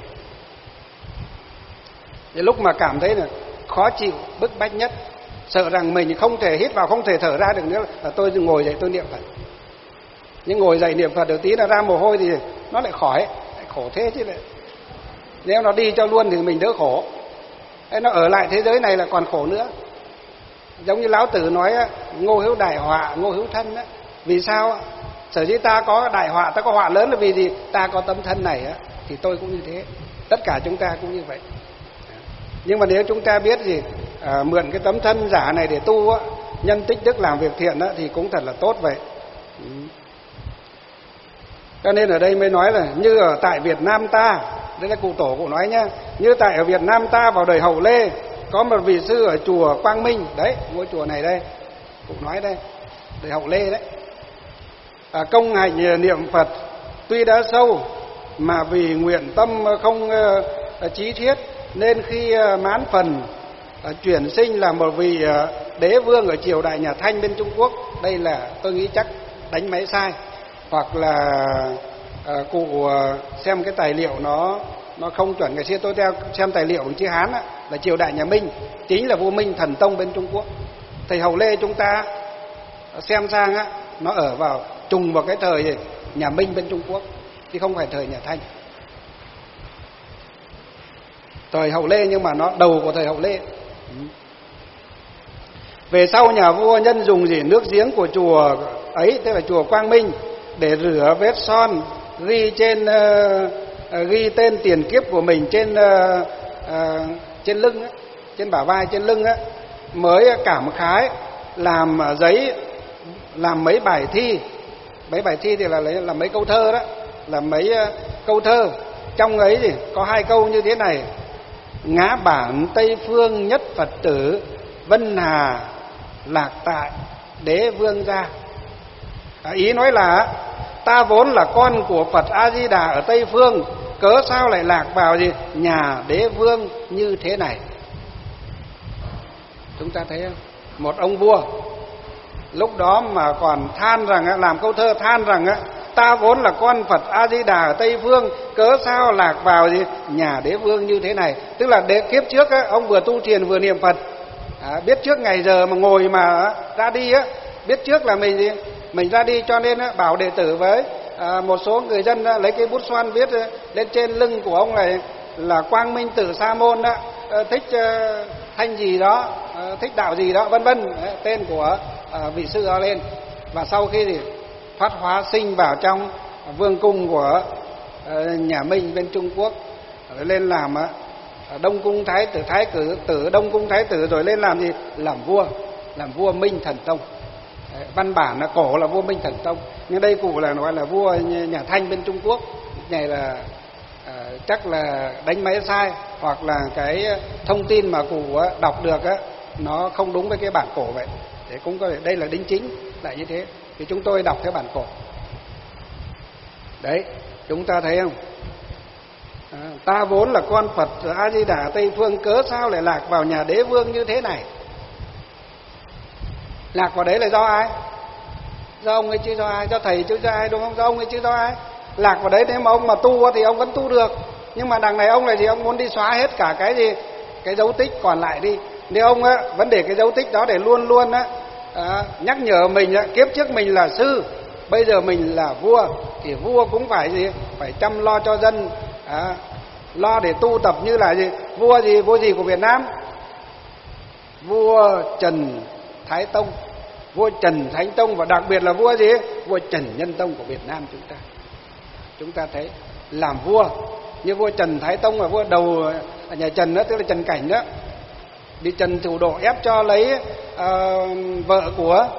Thì lúc mà cảm thấy là khó chịu, bức bách nhất, sợ rằng mình không thể hít vào, không thể thở ra được nữa, là tôi ngồi dậy tôi niệm Phật. Nhưng ngồi dậy niệm Phật được tí là ra mồ hôi thì nó lại khỏi, lại khổ thế chứ lại. Nếu nó đi cho luôn thì mình đỡ khổ. Nó ở lại thế giới này là còn khổ nữa. Giống như Lão Tử nói ngô hữu đại họa, ngô hữu thân á. Vì sao? Sở dĩ ta có đại họa, ta có họa lớn là vì gì? Ta có tấm thân này thì tôi cũng như thế. Tất cả chúng ta cũng như vậy. Nhưng mà nếu chúng ta biết gì mượn cái tấm thân giả này để tu nhân tích đức làm việc thiện thì cũng thật là tốt vậy. Cho nên ở đây mới nói là như ở tại Việt Nam ta, đây là cụ tổ cụ nói nhá, như tại ở Việt Nam ta vào đời Hậu Lê có một vị sư ở chùa Quang Minh, đấy ngôi chùa này đây, cụ nói đây, đời Hậu Lê đấy, công hành niệm Phật tuy đã sâu mà vì nguyện tâm không chí thiết, nên khi mãn phần chuyển sinh là một vị đế vương ở triều đại nhà Thanh bên Trung Quốc. Đây là tôi nghĩ chắc đánh máy sai, hoặc là cụ xem cái tài liệu nó không chuẩn. Ngày xưa tôi xem tài liệu bằng chữ Hán là triều đại nhà Minh, chính là vua Minh thần tông bên Trung Quốc. Thầy Hậu Lê chúng ta xem sang nó ở vào trùng vào cái thời nhà Minh bên Trung Quốc, chứ không phải thời nhà Thanh. Thời Hậu Lê nhưng mà nó đầu của thời Hậu Lê. Về sau nhà vua nhân dùng gì nước giếng của chùa ấy, tức là chùa Quang Minh, để rửa vết son, ghi tên tiền kiếp của mình trên lưng ấy. trên bả vai, trên lưng á, mới cảm khái làm giấy, làm mấy bài thi. Mấy bài thi thì là mấy câu thơ đó, là mấy câu thơ. Trong ấy thì có 2 câu như thế này: ngã bản Tây Phương nhất Phật tử, Vân Hà lạc tại đế vương gia. Ý nói là ta vốn là con của Phật A Di Đà ở Tây Phương, cớ sao lại lạc vào gì nhà đế vương như thế này. Chúng ta thấy không? Một ông vua lúc đó mà còn than rằng, làm câu thơ than rằng ta vốn là con Phật A Di Đà ở Tây Phương, cớ sao lạc vào gì nhà đế vương như thế này. Tức là kiếp trước ông vừa tu thiền vừa niệm Phật, biết trước ngày giờ mà ngồi mà ra đi biết trước là mình ra đi, cho nên bảo đệ tử với một số người dân lấy cái bút xoan viết lên trên lưng của ông này là Quang Minh Tử Sa Môn đó, thích thanh gì đó, thích đạo gì đó, vân vân, tên của vị sư đó lên. Và sau khi thì phát hóa sinh vào trong vương cung của nhà Minh bên Trung Quốc, lên làm Đông Cung Thái Tử, Thái tử Đông Cung Thái Tử, rồi lên làm gì, làm vua Minh Thần Tông. Văn bản là cổ là vua Minh Thần Tông, nhưng đây cụ là gọi là vua nhà Thanh bên Trung Quốc. Này là chắc là đánh máy sai, hoặc là cái thông tin mà cụ đọc được nó không đúng với cái bản cổ vậy. Để cũng có thể đây là đính chính lại như thế, thì chúng tôi đọc cái bản cổ. Đấy, chúng ta thấy không? Ta vốn là con Phật A Di Đà Tây Phương, cớ sao lại lạc vào nhà đế vương như thế này. Lạc vào đấy là do ai? Do ông ấy chứ do ai? Do thầy chứ do ai, đúng không? Do ông ấy chứ do ai? Lạc vào đấy, nếu mà ông mà tu thì ông vẫn tu được, nhưng mà đằng này ông là gì? Ông muốn đi xóa hết cả cái gì, cái dấu tích còn lại đi. Nếu ông vẫn để cái dấu tích đó để luôn luôn nhắc nhở mình kiếp trước mình là sư, bây giờ mình là vua, thì vua cũng phải gì? Phải chăm lo cho dân, lo để tu tập như là gì? Vua gì của Việt Nam? Vua Trần Thái Tông, vua Trần Thánh Tông, và đặc biệt là vua gì? Vua Trần Nhân Tông của Việt Nam chúng ta thấy làm vua như vua Trần Thái Tông là vua đầu nhà Trần đó, tức là Trần Cảnh đó, bị Trần Thủ Độ ép cho lấy vợ của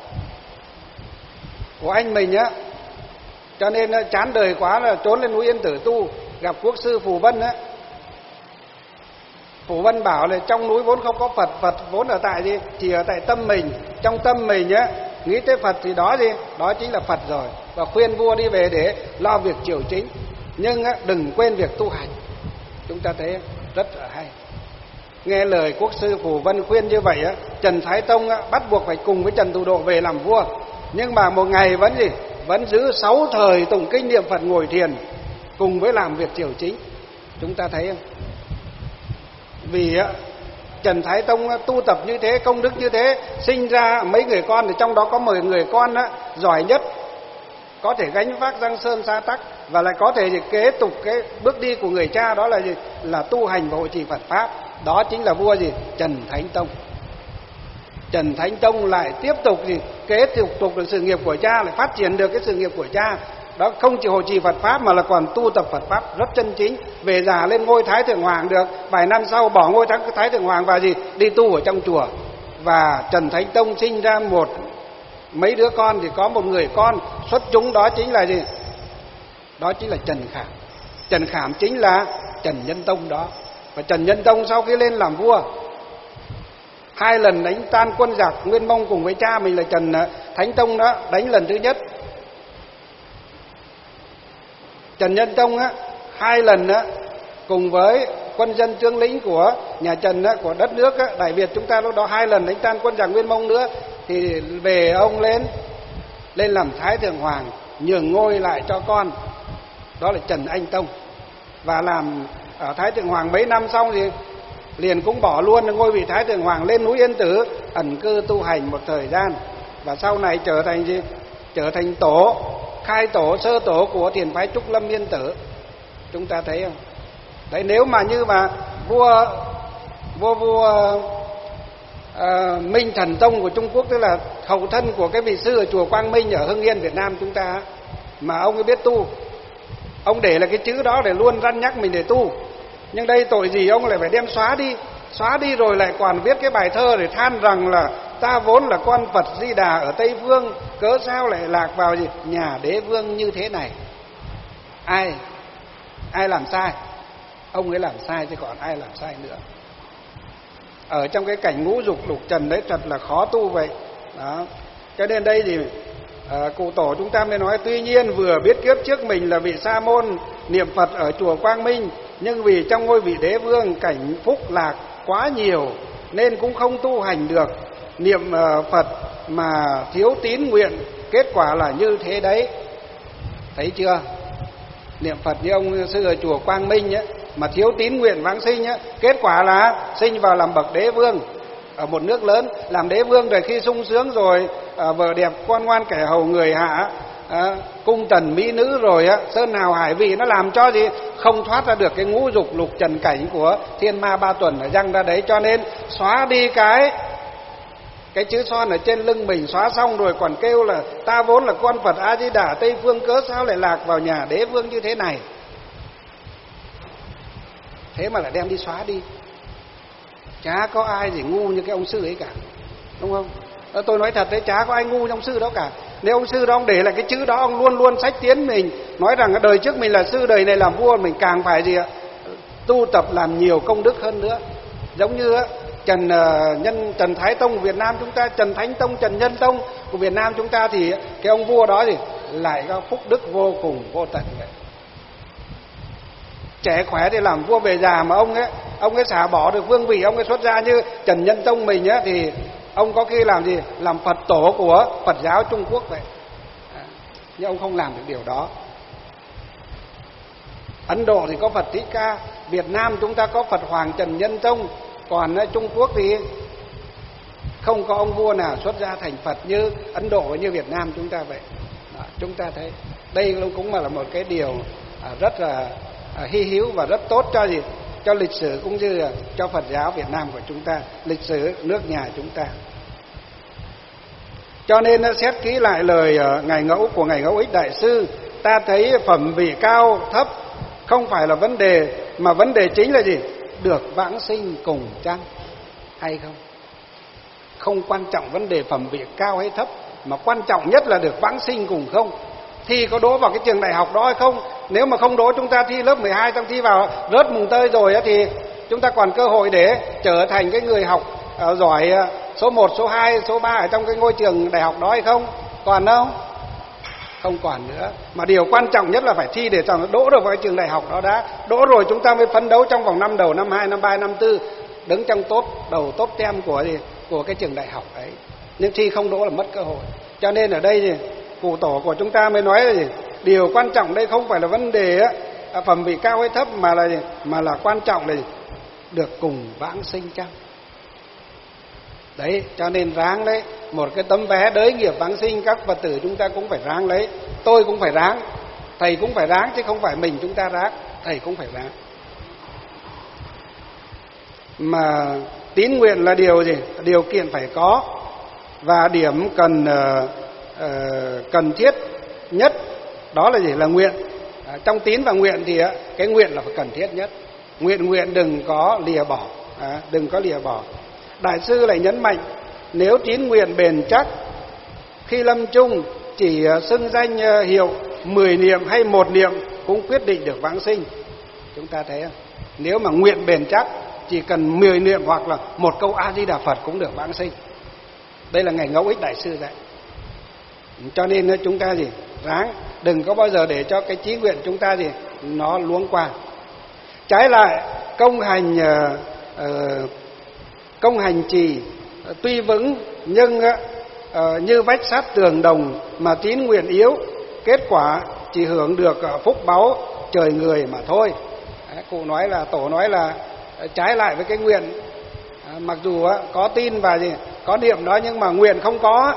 anh mình cho nên chán đời quá là trốn lên núi Yên Tử tu, gặp quốc sư Phù Vân Phù Vân bảo là trong núi vốn không có Phật, Phật vốn ở tại gì? Chỉ ở tại tâm mình. Trong tâm mình nghĩ tới Phật thì đó gì? Đó chính là Phật rồi. Và khuyên vua đi về để lo việc triều chính, nhưng đừng quên việc tu hành. Chúng ta thấy rất là hay. Nghe lời quốc sư Phù Vân khuyên như vậy Trần Thái Tông bắt buộc phải cùng với Trần Thủ Độ về làm vua. Nhưng mà một ngày vẫn giữ 6 thời tụng kinh niệm Phật, ngồi thiền cùng với làm việc triều chính. Chúng ta thấy không? Vì Trần Thái Tông tu tập như thế, công đức như thế, sinh ra mấy người con, thì trong đó có 10 người con giỏi nhất, có thể gánh vác Giang Sơn Sa Tắc, và lại có thể kế tục cái bước đi của người cha, đó là gì? Là tu hành và hộ trì Phật pháp. Đó chính là vua gì? Trần Thánh Tông. Trần Thánh Tông lại tiếp tục kế tục được sự nghiệp của cha, lại phát triển được cái sự nghiệp của cha. Đó, không chỉ hộ trì Phật pháp mà là còn tu tập Phật pháp rất chân chính. Về già lên ngôi Thái Thượng Hoàng được, vài năm sau bỏ ngôi Thái Thượng Hoàng và đi tu ở trong chùa. Và Trần Thánh Tông sinh ra mấy đứa con, thì có một người con xuất chúng, đó chính là gì? Đó chính là Trần Khảm. Trần Khảm chính là Trần Nhân Tông đó. Và Trần Nhân Tông sau khi lên làm vua, 2 lần đánh tan quân giặc Nguyên Mông cùng với cha mình là Trần Thánh Tông đó, đánh lần thứ nhất. Trần Nhân Tông 2 lần cùng với quân dân tướng lĩnh của nhà Trần của đất nước Đại Việt chúng ta lúc đó 2 lần đánh tan quân giặc Nguyên Mông nữa, thì về ông lên làm Thái Thượng Hoàng, nhường ngôi lại cho con, đó là Trần Anh Tông. Và làm ở Thái Thượng Hoàng mấy năm xong thì liền cũng bỏ luôn ngôi vị Thái Thượng Hoàng, lên núi Yên Tử ẩn cư tu hành một thời gian, và sau này trở thành khai tổ sơ tổ của thiền phái Trúc Lâm Yên Tử. Chúng ta thấy không? Đấy, nếu mà như mà vua Minh Thần Tông của Trung Quốc, tức là hậu thân của cái vị sư ở chùa Quang Minh ở Hưng Yên Việt Nam chúng ta, mà ông ấy biết tu, ông để là cái chữ đó để luôn răn nhắc mình để tu, nhưng đây tội gì ông lại phải đem xóa đi, Xóa đi rồi lại còn viết cái bài thơ để than rằng là ta vốn là con Phật Di Đà ở Tây Phương, cớ sao lại lạc vào gì nhà đế vương như thế này. Ai làm sai? Ông ấy làm sai chứ còn ai làm sai nữa. Ở trong cái cảnh ngũ dục lục trần đấy thật là khó tu vậy đó. Cho nên đây thì cụ tổ chúng ta mới nói, tuy nhiên vừa biết kiếp trước mình là vị sa môn niệm Phật ở chùa Quang Minh, nhưng vì trong ngôi vị đế vương cảnh phúc lạc quá nhiều nên cũng không tu hành được. Niệm Phật mà thiếu tín nguyện, kết quả là như thế đấy. Thấy chưa? Niệm Phật như ông sư ở chùa Quang Minh ấy, mà thiếu tín nguyện vãng sinh ấy, kết quả là sinh vào làm bậc đế vương ở một nước lớn. Làm đế vương rồi khi sung sướng rồi, vợ đẹp con ngoan kẻ hầu người hạ, cung tần mỹ nữ rồi sơn hào hải vị, nó làm cho gì không thoát ra được cái ngũ dục lục trần cảnh của thiên ma ba tuần ở răng ra đấy. Cho nên xóa đi cái chữ son ở trên lưng mình, xóa xong rồi còn kêu là ta vốn là con Phật A Di Đà Tây Phương, cớ sao lại lạc vào nhà đế vương như thế này. Thế mà lại đem đi xóa đi. Chả có ai gì ngu như cái ông sư ấy cả, đúng không? Tôi nói thật đấy, chả có ai ngu như ông sư đó cả. Nếu ông sư đó ông để lại cái chữ đó, ông luôn luôn sách tiến mình, nói rằng đời trước mình là sư, đời này làm vua, mình càng phải gì ạ? Tu tập làm nhiều công đức hơn nữa. Giống như Trần Thái Tông của Việt Nam chúng ta, Trần Thánh Tông, Trần Nhân Tông của Việt Nam chúng ta, thì cái ông vua đó thì lại có phúc đức vô cùng vô tận vậy. Trẻ khỏe thì làm vua, về già mà ông ấy xả bỏ được vương vị, ông ấy xuất gia như Trần Nhân Tông mình á, thì ông có khi làm gì? Làm Phật tổ của Phật giáo Trung Quốc vậy. Nhưng ông không làm được điều đó. Ấn Độ thì có Phật Thích Ca, Việt Nam chúng ta có Phật Hoàng Trần Nhân Tông, còn Trung Quốc thì không có ông vua nào xuất gia thành Phật như Ấn Độ và như Việt Nam chúng ta vậy. Đó, chúng ta thấy đây cũng là một cái điều rất là hy hữu và rất tốt cho gì? Cho lịch sử cũng như cho Phật giáo Việt Nam của chúng ta, lịch sử nước nhà chúng ta. Cho nên xét kỹ lại lời Ngài Ngẫu Ích Đại Sư, ta thấy phẩm vị cao thấp không phải là vấn đề, mà vấn đề chính là gì? Được vãng sinh cùng chăng hay không? Không quan trọng vấn đề phẩm vị cao hay thấp, mà quan trọng nhất là được vãng sinh cùng không. Thi có đỗ vào cái trường đại học đó hay không? Nếu mà không đỗ, chúng ta thi lớp 12 xong thi vào rớt mùng tơi rồi thì chúng ta còn cơ hội để trở thành cái người học giỏi số 1, số 2, số 3 ở trong cái ngôi trường đại học đó hay không? Còn không? Không còn nữa. Mà điều quan trọng nhất là phải thi để cho đỗ được vào cái trường đại học đó đã. Đỗ rồi chúng ta mới phấn đấu trong vòng năm đầu, năm 2, năm 3, năm 4 đứng trong top 10 của cái trường đại học ấy. Nhưng thi không đỗ là mất cơ hội. Cho nên ở đây thì cụ tổ của chúng ta mới nói là gì? Điều quan trọng đây không phải là vấn đề phẩm vị cao hay thấp, mà là quan trọng là được cùng vãng sinh chăng. Đấy, cho nên ráng đấy, một cái tấm vé đới nghiệp vãng sinh các Phật tử chúng ta cũng phải ráng lấy. Tôi cũng phải ráng, thầy cũng phải ráng, chứ không phải mình chúng ta ráng, thầy cũng phải ráng. Mà tín nguyện là điều gì? Điều kiện phải có, và điểm cần thiết nhất đó là gì? Là nguyện. Trong tín và nguyện thì cái nguyện là phải cần thiết nhất. Nguyện đừng có lìa bỏ, đừng có lìa bỏ. Đại sư lại nhấn mạnh, nếu tín nguyện bền chắc, khi lâm chung chỉ xưng danh hiệu 10 niệm hay 1 niệm cũng quyết định được vãng sinh. Chúng ta thấy không? Nếu mà nguyện bền chắc, chỉ cần 10 niệm hoặc là một câu A Di Đà Phật cũng được vãng sinh. Đây là Ngài Ngẫu Ích Đại Sư dạy. Cho nên chúng ta gì? Ráng, đừng có bao giờ để cho cái chí nguyện chúng ta gì? Nó luống qua. Trái lại, công hành trì tuy vững nhưng như vách sắt tường đồng, mà tín nguyện yếu, kết quả chỉ hưởng được phúc báu trời người mà thôi. Cụ nói là, tổ nói là trái lại với cái nguyện, mặc dù có tin và gì có niệm đó, nhưng mà nguyện không có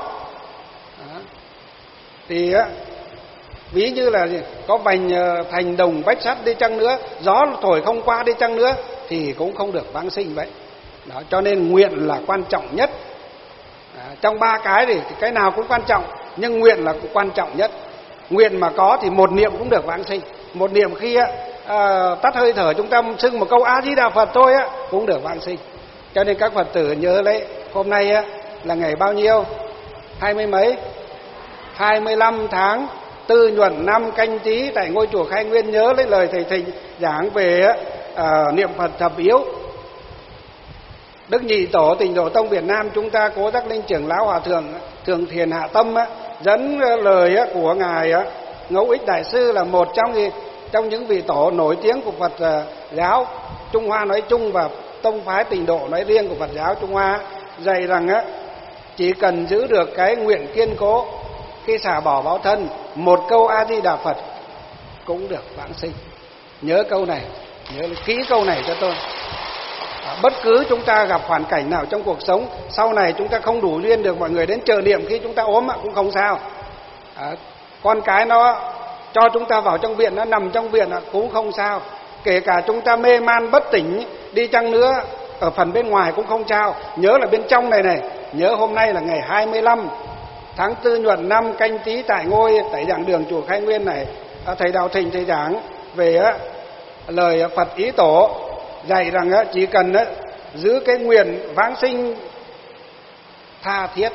thì ví như là gì, có vành thành đồng vách sắt đi chăng nữa, gió thổi không qua đi chăng nữa thì cũng không được vãng sinh vậy. Đó, cho nên nguyện là quan trọng nhất. Trong 3 cái thì cái nào cũng quan trọng, nhưng nguyện là quan trọng nhất. Nguyện mà có thì 1 niệm cũng được vãng sinh. 1 niệm khi tắt hơi thở chúng ta xưng một câu A Di Đà Phật thôi cũng được vãng sinh. Cho nên các Phật tử nhớ lấy, hôm nay á là ngày bao nhiêu? 20 mấy? 25 tháng Tư Nhuận năm Canh Tý, tại ngôi chùa Khai Nguyên nhớ lấy lời thầy Thịnh giảng về niệm Phật thập yếu. Đức Nhị Tổ Tịnh Độ Tông Việt Nam chúng ta, Cố Giác Linh trưởng lão Hòa thượng Thượng Thiền Hạ Tâm dẫn lời của ngài Ngẫu Ích Đại sư, là một trong những vị tổ nổi tiếng của Phật giáo Trung Hoa nói chung và tông phái Tịnh Độ nói riêng của Phật giáo Trung Hoa, dạy rằng chỉ cần giữ được cái nguyện kiên cố, khi xả bỏ báo thân, một câu A Di Đà Phật cũng được vãng sinh. Nhớ câu này, nhớ kỹ câu này cho tôi. Bất cứ chúng ta gặp hoàn cảnh nào trong cuộc sống, sau này chúng ta không đủ duyên được mọi người đến trợ niệm khi chúng ta ốm cũng không sao. Con cái nó cho chúng ta vào trong viện, nó nằm trong viện cũng không sao. Kể cả chúng ta mê man bất tỉnh đi chăng nữa, ở phần bên ngoài cũng không sao. Nhớ là bên trong này này, nhớ hôm nay là ngày 25 tháng Tư Nhuận năm Canh Tý, tại giảng đường chùa Khai Nguyên này, thầy Đạo Thịnh thầy giảng về lời Phật Ý Tổ dạy rằng chỉ cần giữ cái nguyện vãng sinh tha thiết.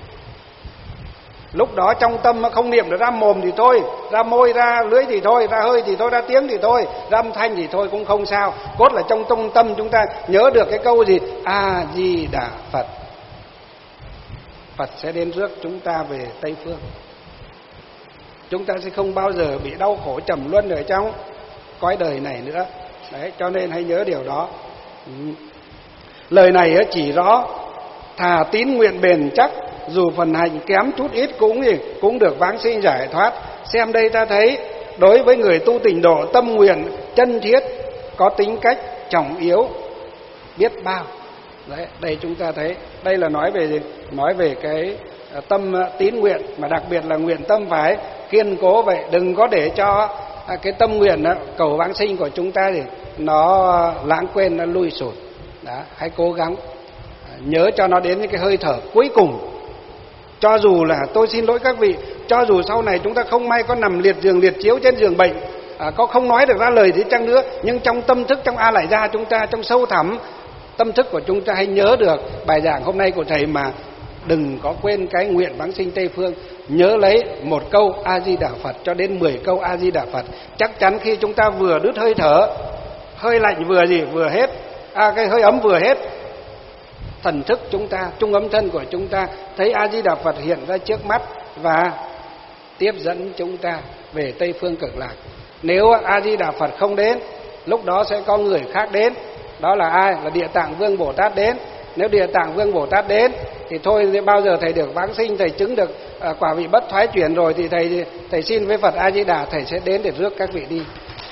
Lúc đó trong tâm không niệm được ra mồm thì thôi, ra môi, ra lưỡi thì thôi, ra hơi thì thôi, ra tiếng thì thôi, ra âm thanh thì thôi cũng không sao. Cốt là trong tâm chúng ta nhớ được cái câu gì? A Di Đà Phật. Phật sẽ đến rước chúng ta về Tây Phương. Chúng ta sẽ không bao giờ bị đau khổ trầm luân ở trong cõi đời này nữa. Đấy, cho nên hãy nhớ điều đó. Lời này chỉ rõ thà tín nguyện bền chắc, dù phần hành kém chút ít cũng được vãng sinh giải thoát. Xem đây ta thấy, đối với người tu Tịnh Độ, tâm nguyện chân thiết, có tính cách trọng yếu biết bao. Đấy, đây chúng ta thấy, đây là nói về gì? Nói về cái tâm tín nguyện, mà đặc biệt là nguyện tâm phải kiên cố vậy. Đừng có để cho cái tâm nguyện cầu vãng sinh của chúng ta thì nó lãng quên, nó lui sụt. Đó, hãy cố gắng nhớ cho nó đến những cái hơi thở cuối cùng. Cho dù là, tôi xin lỗi các vị, cho dù sau này chúng ta không may có nằm liệt giường liệt chiếu trên giường bệnh, có không nói được ra lời gì chăng nữa, nhưng trong tâm thức, trong A Lại Gia chúng ta, trong sâu thẳm tâm thức của chúng ta hãy nhớ được bài giảng hôm nay của thầy, mà đừng có quên cái nguyện vãng sinh Tây Phương. Nhớ lấy một câu A Di Đà Phật cho đến 10 câu A Di Đà Phật. Chắc chắn khi chúng ta vừa đứt hơi thở, hơi lạnh vừa hết, cái hơi ấm vừa hết, thần thức chúng ta, trung ấm thân của chúng ta thấy A Di Đà Phật hiện ra trước mắt và tiếp dẫn chúng ta về Tây Phương Cực Lạc. Nếu A Di Đà Phật không đến, lúc đó sẽ có người khác đến. Đó là ai? Là Địa Tạng Vương Bồ Tát đến. Nếu Địa Tạng Vương Bồ Tát đến thì thôi, bao giờ thầy được vãng sinh, thầy chứng được quả vị bất thoái chuyển rồi thì thầy xin với Phật A Di Đà, thầy sẽ đến để rước các vị đi.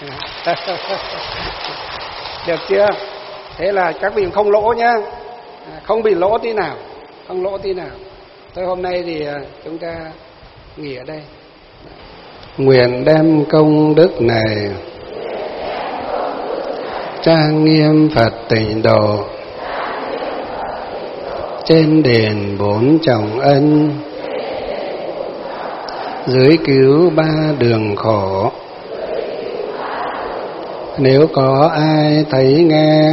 Được chưa? Thế là các vị không lỗ nhá, không bị lỗ tí nào, không lỗ tí nào. Thôi hôm nay thì chúng ta nghỉ ở đây. Nguyện đem công đức này trang nghiêm Phật Tịnh Độ, trên đền bốn trọng ân, dưới cứu ba đường khổ. Nếu có ai thấy nghe,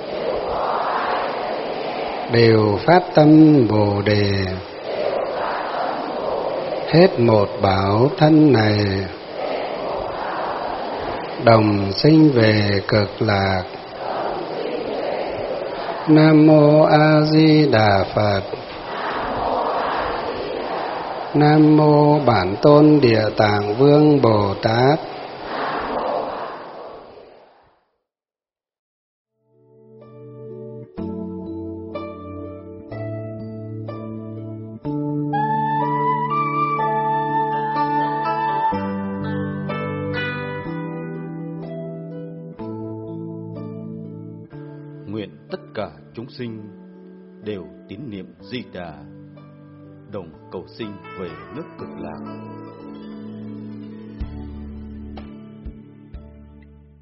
đều phát tâm Bồ Đề, hết một bảo thân này, đồng sinh về Cực Lạc. Nam mô A Di Đà Phật. Nam mô Bản Tôn Địa Tạng Vương Bồ Tát. Nguyện tất cả chúng sinh đều tín niệm Di Đà, đồng cầu sinh về nước Cực Lạc.